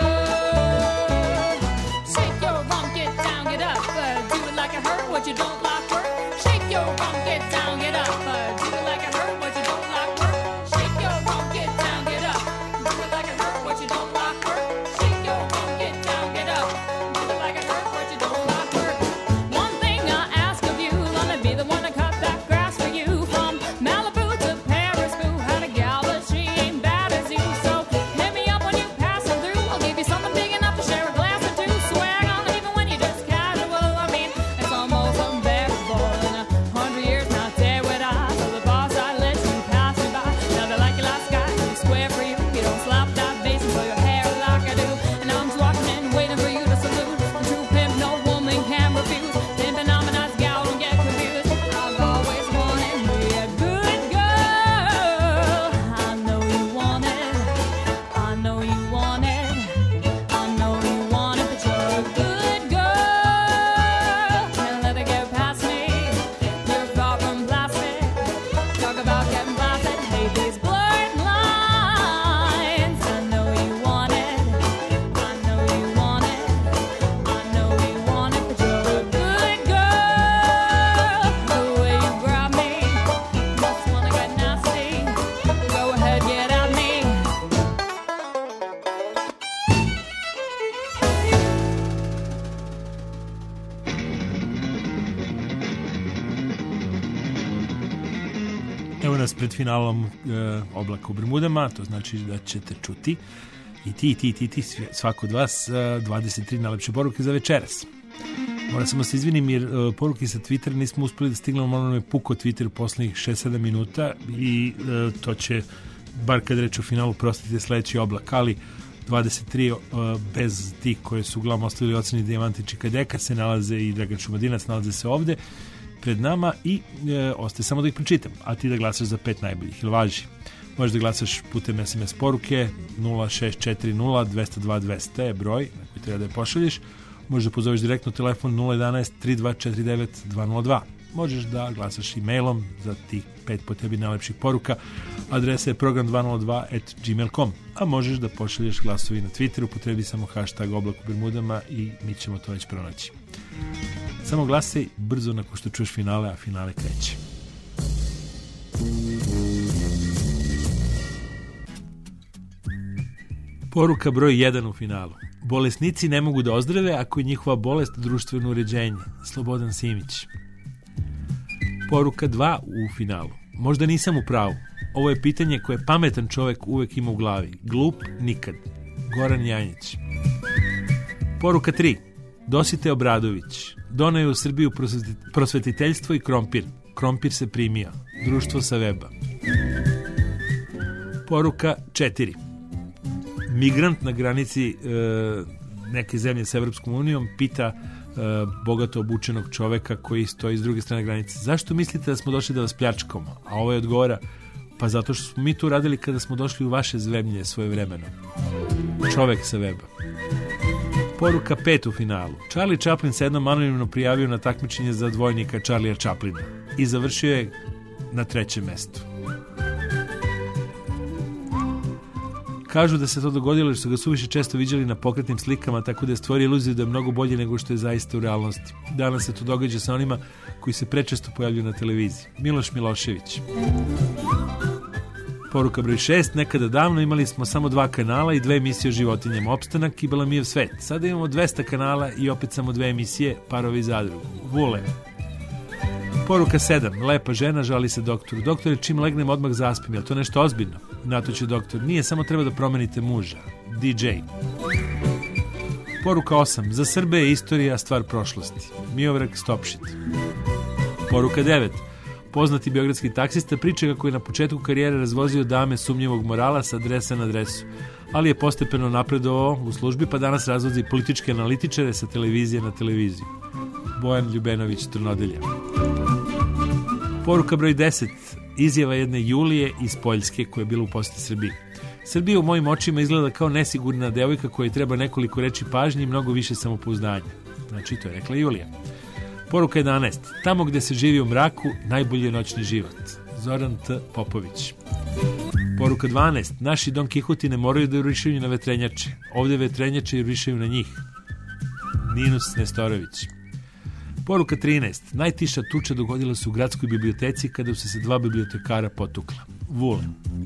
Shake your rump, get down, get up, uh, do it like it hurt, what you don't like work. Shake your rump, get down, get up, uh, do it like it hurt, what you don't like work. Shake your rump, get down, get up, do it like it hurt, what you don't like work. Shake your rump, get down, get up, do it like it hurt, what you don't like work. One thing I ask of you, let me be the one to cut that grass for you. From Malibu to Paris, boo, had a gal, but she ain't bad as you. So hit me up when you passing through, I'll give you something big enough to share a glass or two. Swag on even when you're just casual, I mean, it's almost unbearable. In a hundred years now, stay with us, so the boss I let you pass me by. Now they like you last guy, you square for you, you don't slap that bass and pull your hair like I do. And I'm just watching and waiting for you to salute. A true pimp, no woman can refuse. Pimping, I'm a nice gal, don't get confused. I've always wanted me a good girl. I know you want it, I know you want it, I know you want it, but you're a good girl. Can't let it get past me, you're far from plastic. Talk about getting plastic, hey, these blurred lines. I know you want it, I know you want it, I know you want it, but you're a good girl. The way you grab me, must wanna get nasty. Go ahead, get at me. Evo nas pred finalom e, Oblaka u Bermudama, to znači da ćete čuti i ti, i ti, i ti, i ti, svi- svako od vas e, dvadeset tri najlepše poruke za večeras. Moram samo se izvinim jer e, poruke sa Twittera nismo uspeli da stignemo, ono je puko Twitter u poslednjih šest sedam minuta i e, to će, bar kad reći o finalu, prostiti sledeći Oblak, ali dvadeset tri e, bez tih koje su uglavnom ostavili oceni Dijamanti Čikadeka se nalaze i Dragan Šumadinac nalaze se ovde pred nama i e, ostaje samo da ih pročitam, a ti da glasaš za pet najboljih, ili važi? Možeš da glasaš putem es em es poruke nula šest četiri nula dva zero dva dva zero zero je broj na koji treba da je pošalješ. Možeš da pozoveš direktno telefon nula jedan tri dva četiri devet dva nula dva. Možeš da glasaš e-mailom za tih pet po tebi najlepših poruka. Adresa je program dva nula dva at gmail dot com. A možeš da pošalješ glasovi na Twitteru, potrebi samo hashtag Oblak u Bermudama i mi ćemo to već pronaći. Samo glasaj brzo nakon što čuješ finale, a finale kreće. Poruka broj jedan u finalu. Bolesnici ne mogu da ozdrave ako je njihova bolest društveno uređenje. Slobodan Simić. Poruka dva u finalu. Možda nisam u pravu. Ovo je pitanje koje pametan čovek uvek ima u glavi. Glup nikad. Goran Janjić. Poruka tri. Dosite Obradović. Doneo je u Srbiju prosvetiteljstvo i krompir. Krompir se primio. Društvo sa weba. Poruka četiri. Migrant na granici e, neke zemlje sa Evropskom unijom pita e, bogato obučenog čoveka koji stoji s druge strane granice: zašto mislite da smo došli da vas pljačkamo? A ovaj odgovara: pa zato što smo mi tu radili kada smo došli u vaše zemlje svoje vremeno. Čovek sa weba. Poruka pet u finalu. Charlie Chaplin se jednom anonimno prijavio na takmičenje za dvojnika Charlija Chaplina i završio je na trećem mestu. Kažu da se to dogodilo jer su ga suviše često viđali na pokretnim slikama, tako da je stvorio iluziju da je mnogo bolje nego što je zaista u realnosti. Danas se to događa sa onima koji se prečesto pojavljuju na televiziji. Miloš Milošević. Poruka broj šest. Nekada davno imali smo samo dva kanala i dve emisije o životinjama, Opstanak i Balamijev svet. Sada imamo dvesta kanala i opet samo dve emisije, Parovi zadrugu. Vule. Poruka sedam. Lepa žena žali se doktoru: doktore, čim legnem odmah zaspim, je li to nešto ozbiljno? Na to će doktor: nije, samo treba da promenite muža. D J. Poruka osam. Za Srbe je istorija stvar prošlosti. Miovrag Stopšit. Poruka devet. Poznati beogradski taksista priča kako je na početku karijere razvozio dame sumnjivog morala sa adresa na adresu, ali je postepeno napredovao u službi, pa danas razvozi političke analitičare sa televizije na televiziju. Bojan Ljubenović, Trnodelja. Poruka broj deset. Izjava jedne Julije iz Poljske koja je bila u poseti Srbiji: Srbija u mojim očima izgleda kao nesigurna devojka kojoj treba nekoliko reči pažnje i mnogo više samopouzdanja. Znači, to je rekla Julija. Poruka jedanaest. Tamo gde se živi u mraku, najbolji je noćni život. Zoran T. Popović. Poruka dvanaest. Naši Don Kihoti ne moraju da jurišaju na vetrenjače. Ovde vetrenjače jurišaju na njih. Ninus Nestorović. Poruka trinaest. Najtiša tuča dogodila se u gradskoj biblioteci kada su se dva bibliotekara potukla. Vule.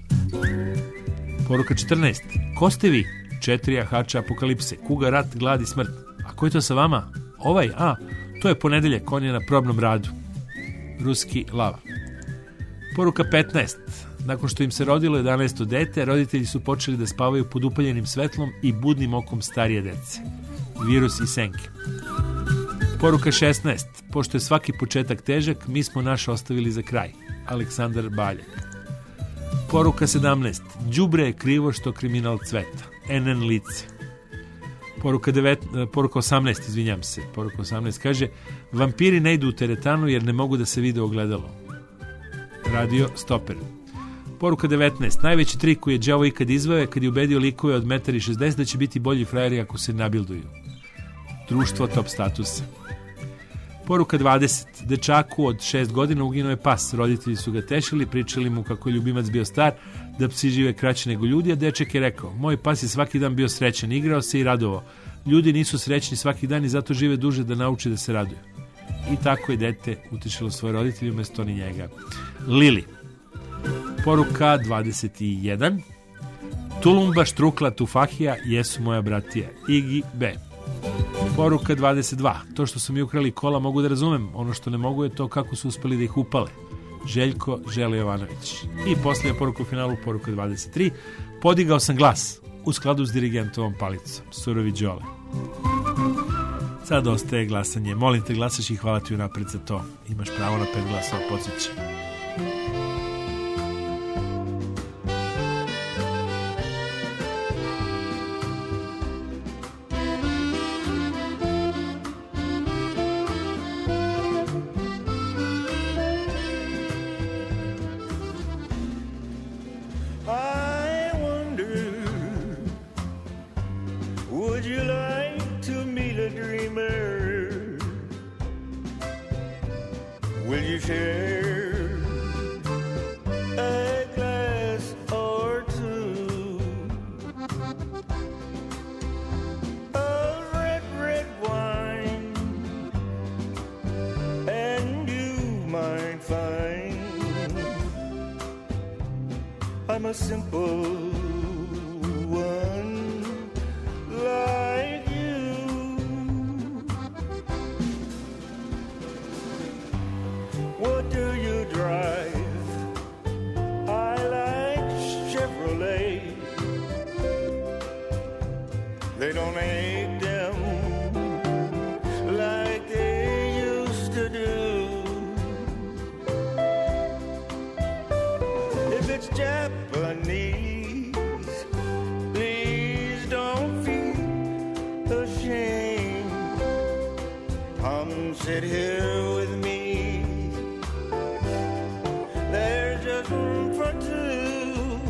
Poruka četrnaest. Ko ste vi? Četiri jahača apokalipse. Kuga, rat, glad i smrt. A ko je to sa vama? Ovaj, a... to je ponedeljak, on je na probnom radu. Ruski Lava. Poruka petnaest. Nakon što im se rodilo jedanaesto dete, roditelji su počeli da spavaju pod upaljenim svetlom i budnim okom starije dece. Virus i senke. Poruka šesnaest. Pošto je svaki početak težak, mi smo naš ostavili za kraj. Aleksandar Baljak. Poruka sedamnaest. Đubre je krivo što kriminal cveta. N N lice. Poruka, devet, poruka osamnaest, izvinjam se. Poruka osamnaest kaže: vampiri ne idu u teretanu jer ne mogu da se vide ogledalo. Radio Stoper. Poruka devetnaest. Najveći trik koji je đavo ikad izveo je kad je ubedio likove od jedan i šezdeset da će biti bolji frajeri ako se nabilduju. Društvo top statusa. Poruka dvadeset. Dečaku od šest godina uginuo je pas. Roditelji su ga tešili, pričali mu kako je ljubimac bio star, da psi žive kraće nego ljudi, a dečak je rekao: moj pas je svaki dan bio srećan, igrao se i radovao. Ljudi nisu srećni svaki dan i zato žive duže da nauče da se raduju. I tako je dete utešilo svoje roditelje umesto ni njega. Lili. Poruka dvadeset jedan. Tulumba, Štrukla, Tufahija jesu moja bratija. Igi B. Poruka dvadeset dva. To što su mi ukrali kola mogu da razumem. Ono što ne mogu je to kako su uspeli da ih upale. Željko Žele Jovanović. I poslije poruka u finalu, poruka dvadeset tri. Podigao sam glas u skladu s dirigentovom palicom. Surovi Đole. Sad ostaje glasanje. Molim te, glasaš i hvala ti unapred za to. Imaš pravo na pet glasova, podsjećam. I'm a simple one like you. What do you drive? I like Chevrolet. They don't make them like they used to do. If it's Japanese, sit here with me. There's just room for two.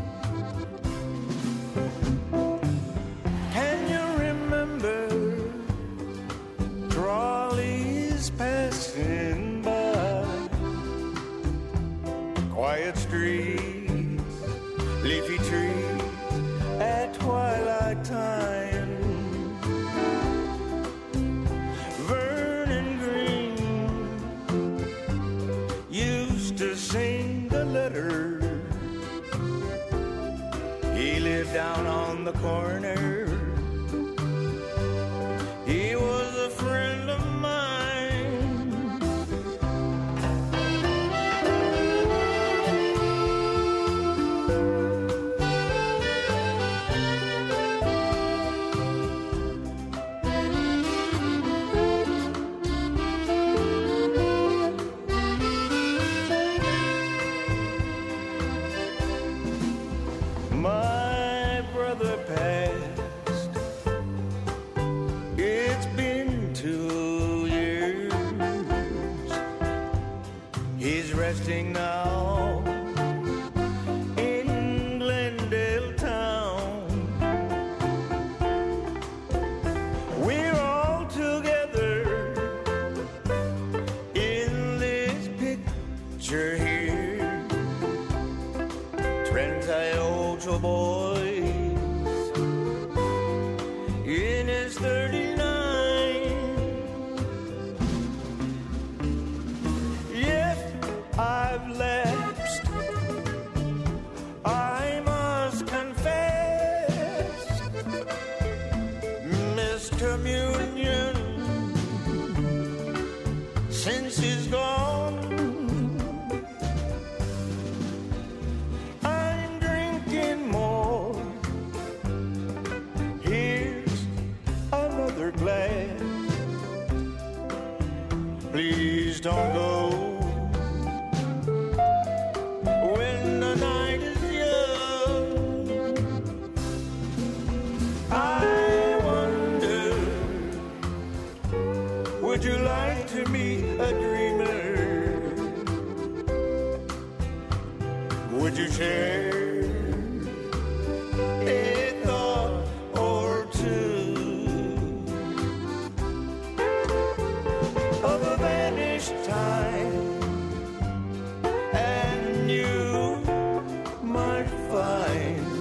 Can you remember trolleys passing by? Quiet streets, leafy trees at twilight time. Vernon Green used to sing the letter. He lived down on the corner. He was a friend of mine. My brother passed. It's been two years. He's resting now in Glendale town. We're all together in this picture here. Trans-Iowa boys in his thirty-nine. Yes, I've lapsed, I must confess. Miscommunion since he's gone. I'm drinking more. Here's another glass. Please don't go when the night is young. I wonder, would you like to meet a dreamer? Would you share a thought or two of a vanished time? And you might find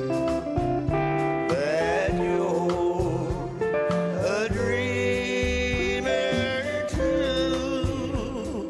that you're a dreamer too.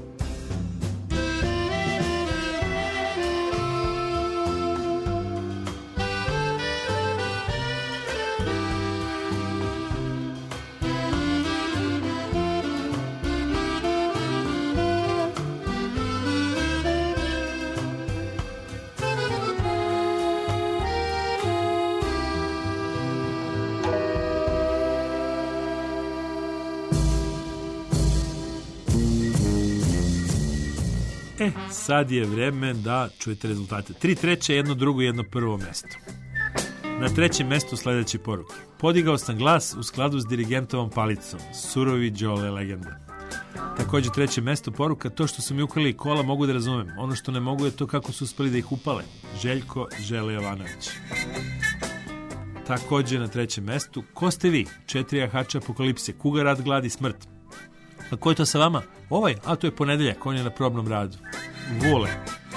E, sad je vreme da čujete rezultate. Tri treće, jedno drugo i jedno prvo mesto. Na trećem mestu sledeće poruke. Podigao sam glas u skladu s dirigentovom palicom. Surovi Đole legenda. Takođe treće mesto poruka. To što su mi ukrali kola mogu da razumem. Ono što ne mogu je to kako su uspeli da ih upale. Željko Žele Jovanović. Takođe na trećem mestu. Ko ste vi? Četiri jahača apokalipse. Kuga, rad, glad i smrt. A ko je to sa vama? Ovaj? A to je ponedeljak, on je na probnom radu. Vule.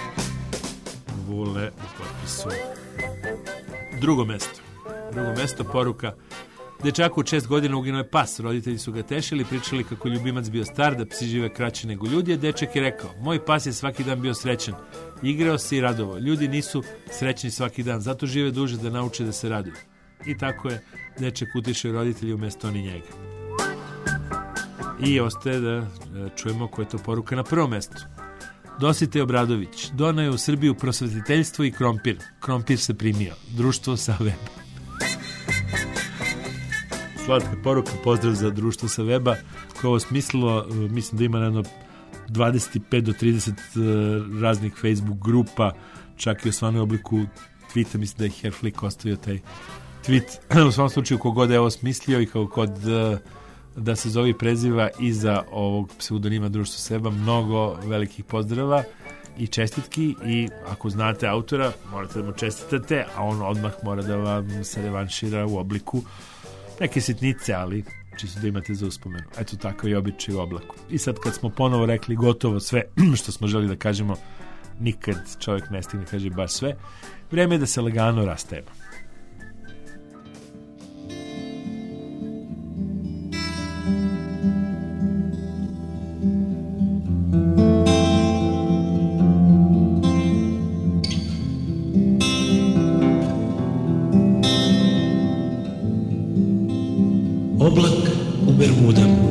Vule u potpisu. Drugo mesto. Drugo mesto poruka. Dečaku od šest godina uginuo je pas. Roditelji su ga tešili, pričali kako ljubimac bio star, da psi žive kraće nego ljudi, a dečak je rekao: moj pas je svaki dan bio srećan. Igrao se i radovao. Ljudi nisu srećni svaki dan, zato žive duže da nauče da se raduju. I tako je dečak utišao roditelji umesto oni njega. I ostaje da čujemo koja je to poruka na prvom mestu. Dositej Obradović. Donao je u Srbiju prosvetiteljstvo i krompir. Krompir se primio. Društvo sa weba. Slatka poruka, pozdrav za društvo sa weba koje ovo smislilo. Mislim da ima jedno dvadeset pet do trideset raznih Facebook grupa, čak i u stvarnom obliku tweeta. Mislim da je Herflick ostavio taj tweet. U svom slučaju kogod je ovo smislio i kako god da se zove i preziva iza ovog pseudonima Društvo seba. Mnogo velikih pozdrava i čestitki, i ako znate autora morate da mu čestitate, a on odmah mora da vam se revanšira u obliku neke sitnice, ali čisto da imate za uspomenu. Eto, takav je običaj u Oblaku. I sad kad smo ponovo rekli gotovo sve što smo želi da kažemo, nikad čovjek ne stigne kaže baš sve, vreme je da se lagano rastajemo. Oblak u Bermudama.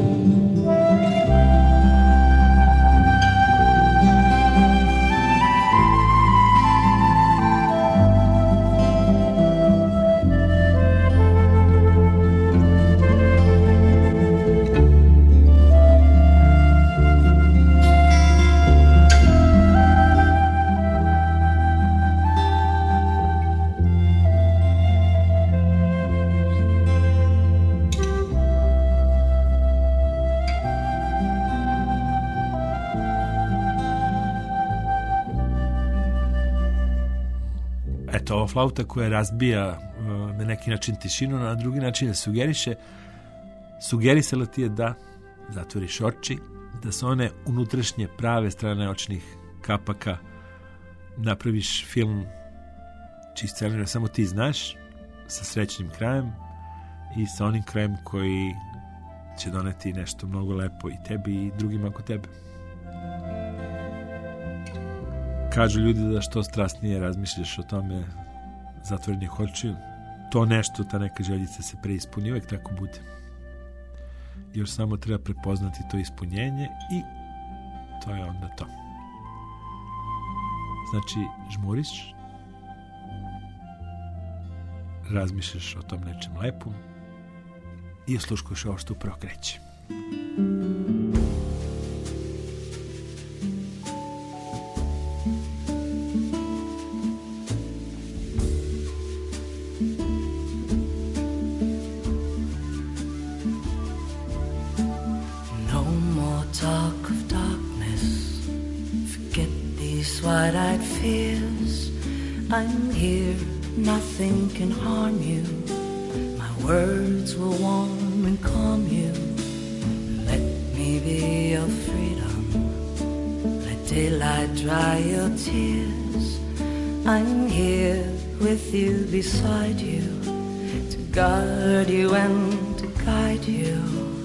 Eto, ova flauta koja razbija uh, na neki način tišinu, na drugi način da sugeriše, sugerisala ti je da zatvoriš oči, da sa one unutrašnje prave strane očnih kapaka napraviš film čiji scenarij samo ti znaš, sa srećnim krajem i sa onim krajem koji će doneti nešto mnogo lepo i tebi i drugima oko tebe. Kažu ljudi da što strasnije razmišljaš o tome zatvorenih očiju, to nešto, ta neka željica se preispuni, uvek tako bude. Još samo treba prepoznati to ispunjenje i to je onda to. Znači, žmuriš, razmišljaš o tom nečem lepom i osluškuješ ovo što upravo kreće. wide-eyed fears. I'm here, nothing can harm you. My words will warm and calm you. Let me be your freedom. Let daylight dry your tears. I'm here with you, beside you, to guard you and to guide you.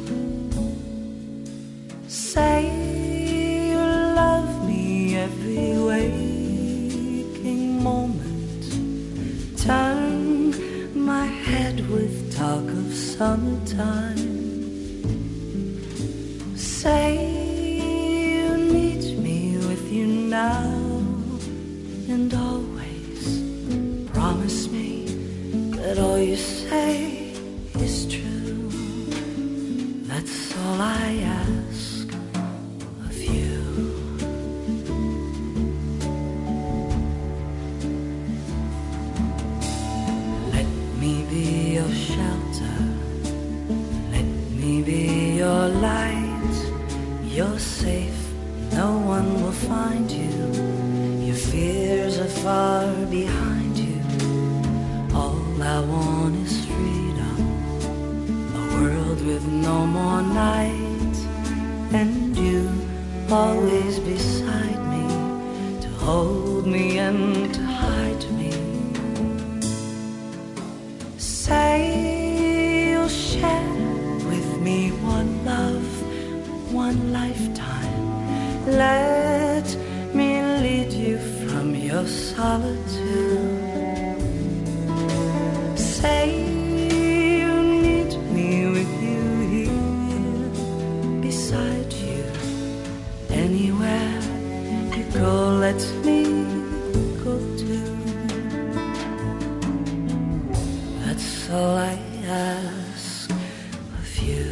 Say you love me every waking moment. Turn my head with talk of summertime. Say you need me with you now and always. Promise me that all you say is true. That's all I ask of you. Let me be your shelter. Let me be your light. You're safe, no one will find you. Your fears are far behind you. All I want is freedom, a world with no more night, and you always beside me, to hold me and to hide me. Say you'll share with me one love, one lifetime. Let me lead you from your solitude. Say you need me with you here, beside you. Anywhere you go, let me go too. That's all I ask of you.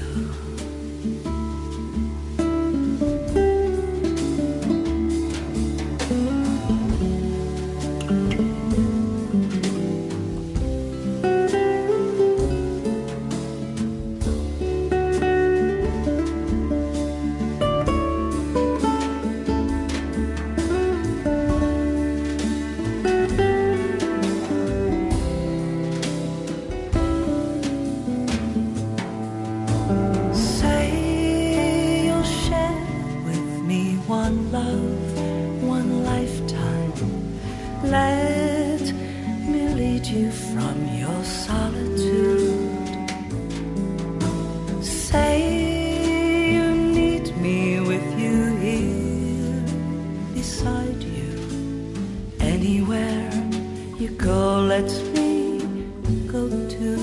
one love, one lifetime. Let me lead you from your solitude. Say you need me with you here beside you. Anywhere you go, let me go too.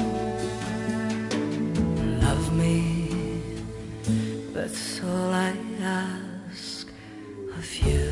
Love me, that's all I ask of you.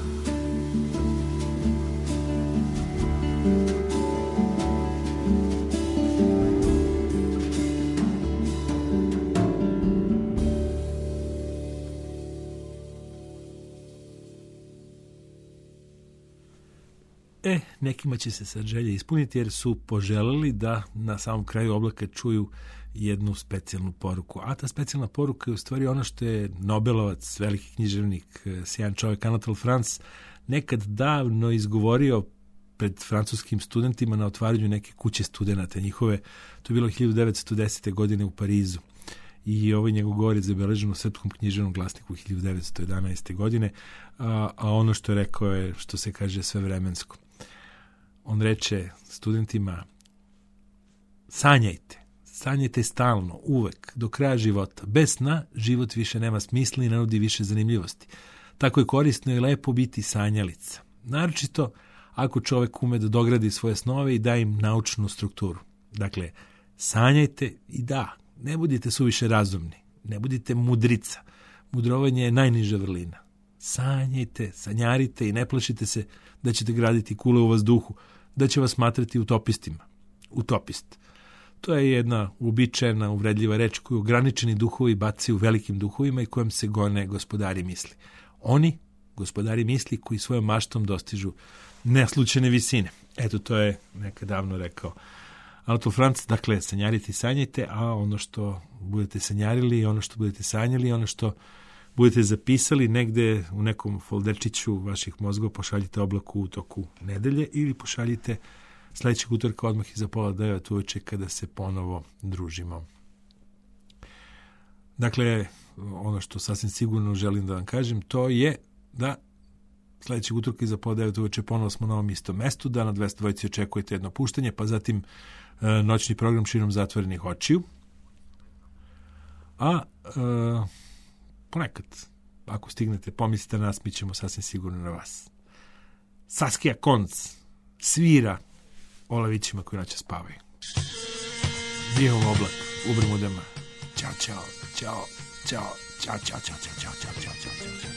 E, nekima će se sad želje ispuniti jer su poželeli da na samom kraju oblaka čuju jednu specijalnu poruku. A ta specijalna poruka je u stvari ono što je Nobelovac, veliki književnik, sjajan čovjek Anatole France, nekad davno izgovorio pred francuskim studentima na otvaranju neke kuće studenata njihove. To je bilo hiljadu devetsto desete. godine u Parizu. I ovaj njegov govor je zabeležen u Srpskom književnom glasniku hiljadu devetsto jedanaeste. godine, a, a ono što je rekao je, što se kaže, svevremensko. On reče studentima: sanjajte, sanjajte stalno, uvek, do kraja života. Bez sna život više nema smisla i ne nudi više zanimljivosti. Tako je korisno i lepo biti sanjalica. Naročito ako čovek ume da dogradi svoje snove i da im naučnu strukturu. Dakle, sanjajte i da, ne budite suviše razumni, ne budite mudrica. Mudrovanje je najniža vrlina. Sanjajte, sanjarite i ne plašite se da ćete graditi kule u vazduhu, da će vas smatrati utopistima. Utopist. To je jedna uobičajena, uvredljiva reč koju ograničeni duhovi bacaju velikim duhovima i kojem se gone gospodari misli. Oni, gospodari misli, koji svojom maštom dostižu neslučajne visine. Eto, to je nekad davno rekao Anatole France. Dakle, sanjarite i sanjajte, a ono što budete sanjarili, ono što budete sanjali, ono što budete zapisali negde u nekom folderčiću vaših mozgova, pošaljite oblaku u toku nedelje ili pošaljite sledećeg utorka odmah iza pola devet uveče kada se ponovo družimo. Dakle, ono što sasvim sigurno želim da vam kažem, to je da sledećeg utorka iza pola devet uveče ponovo smo na ovom istom mestu, da na dvesta dvojici očekujete jedno puštanje, pa zatim e, noćni program širom zatvorenih očiju. A e, ponekad, ako stignete, pomislite na nas, mi ćemo sasvim sigurno na vas. Saskia Konc svira o lavićima koji noće spavaju. Njihov oblak u Bermudama. Ćao, čao, čao, čao, čao, čao, čao, čao, čao, čao, čao, čao, čao.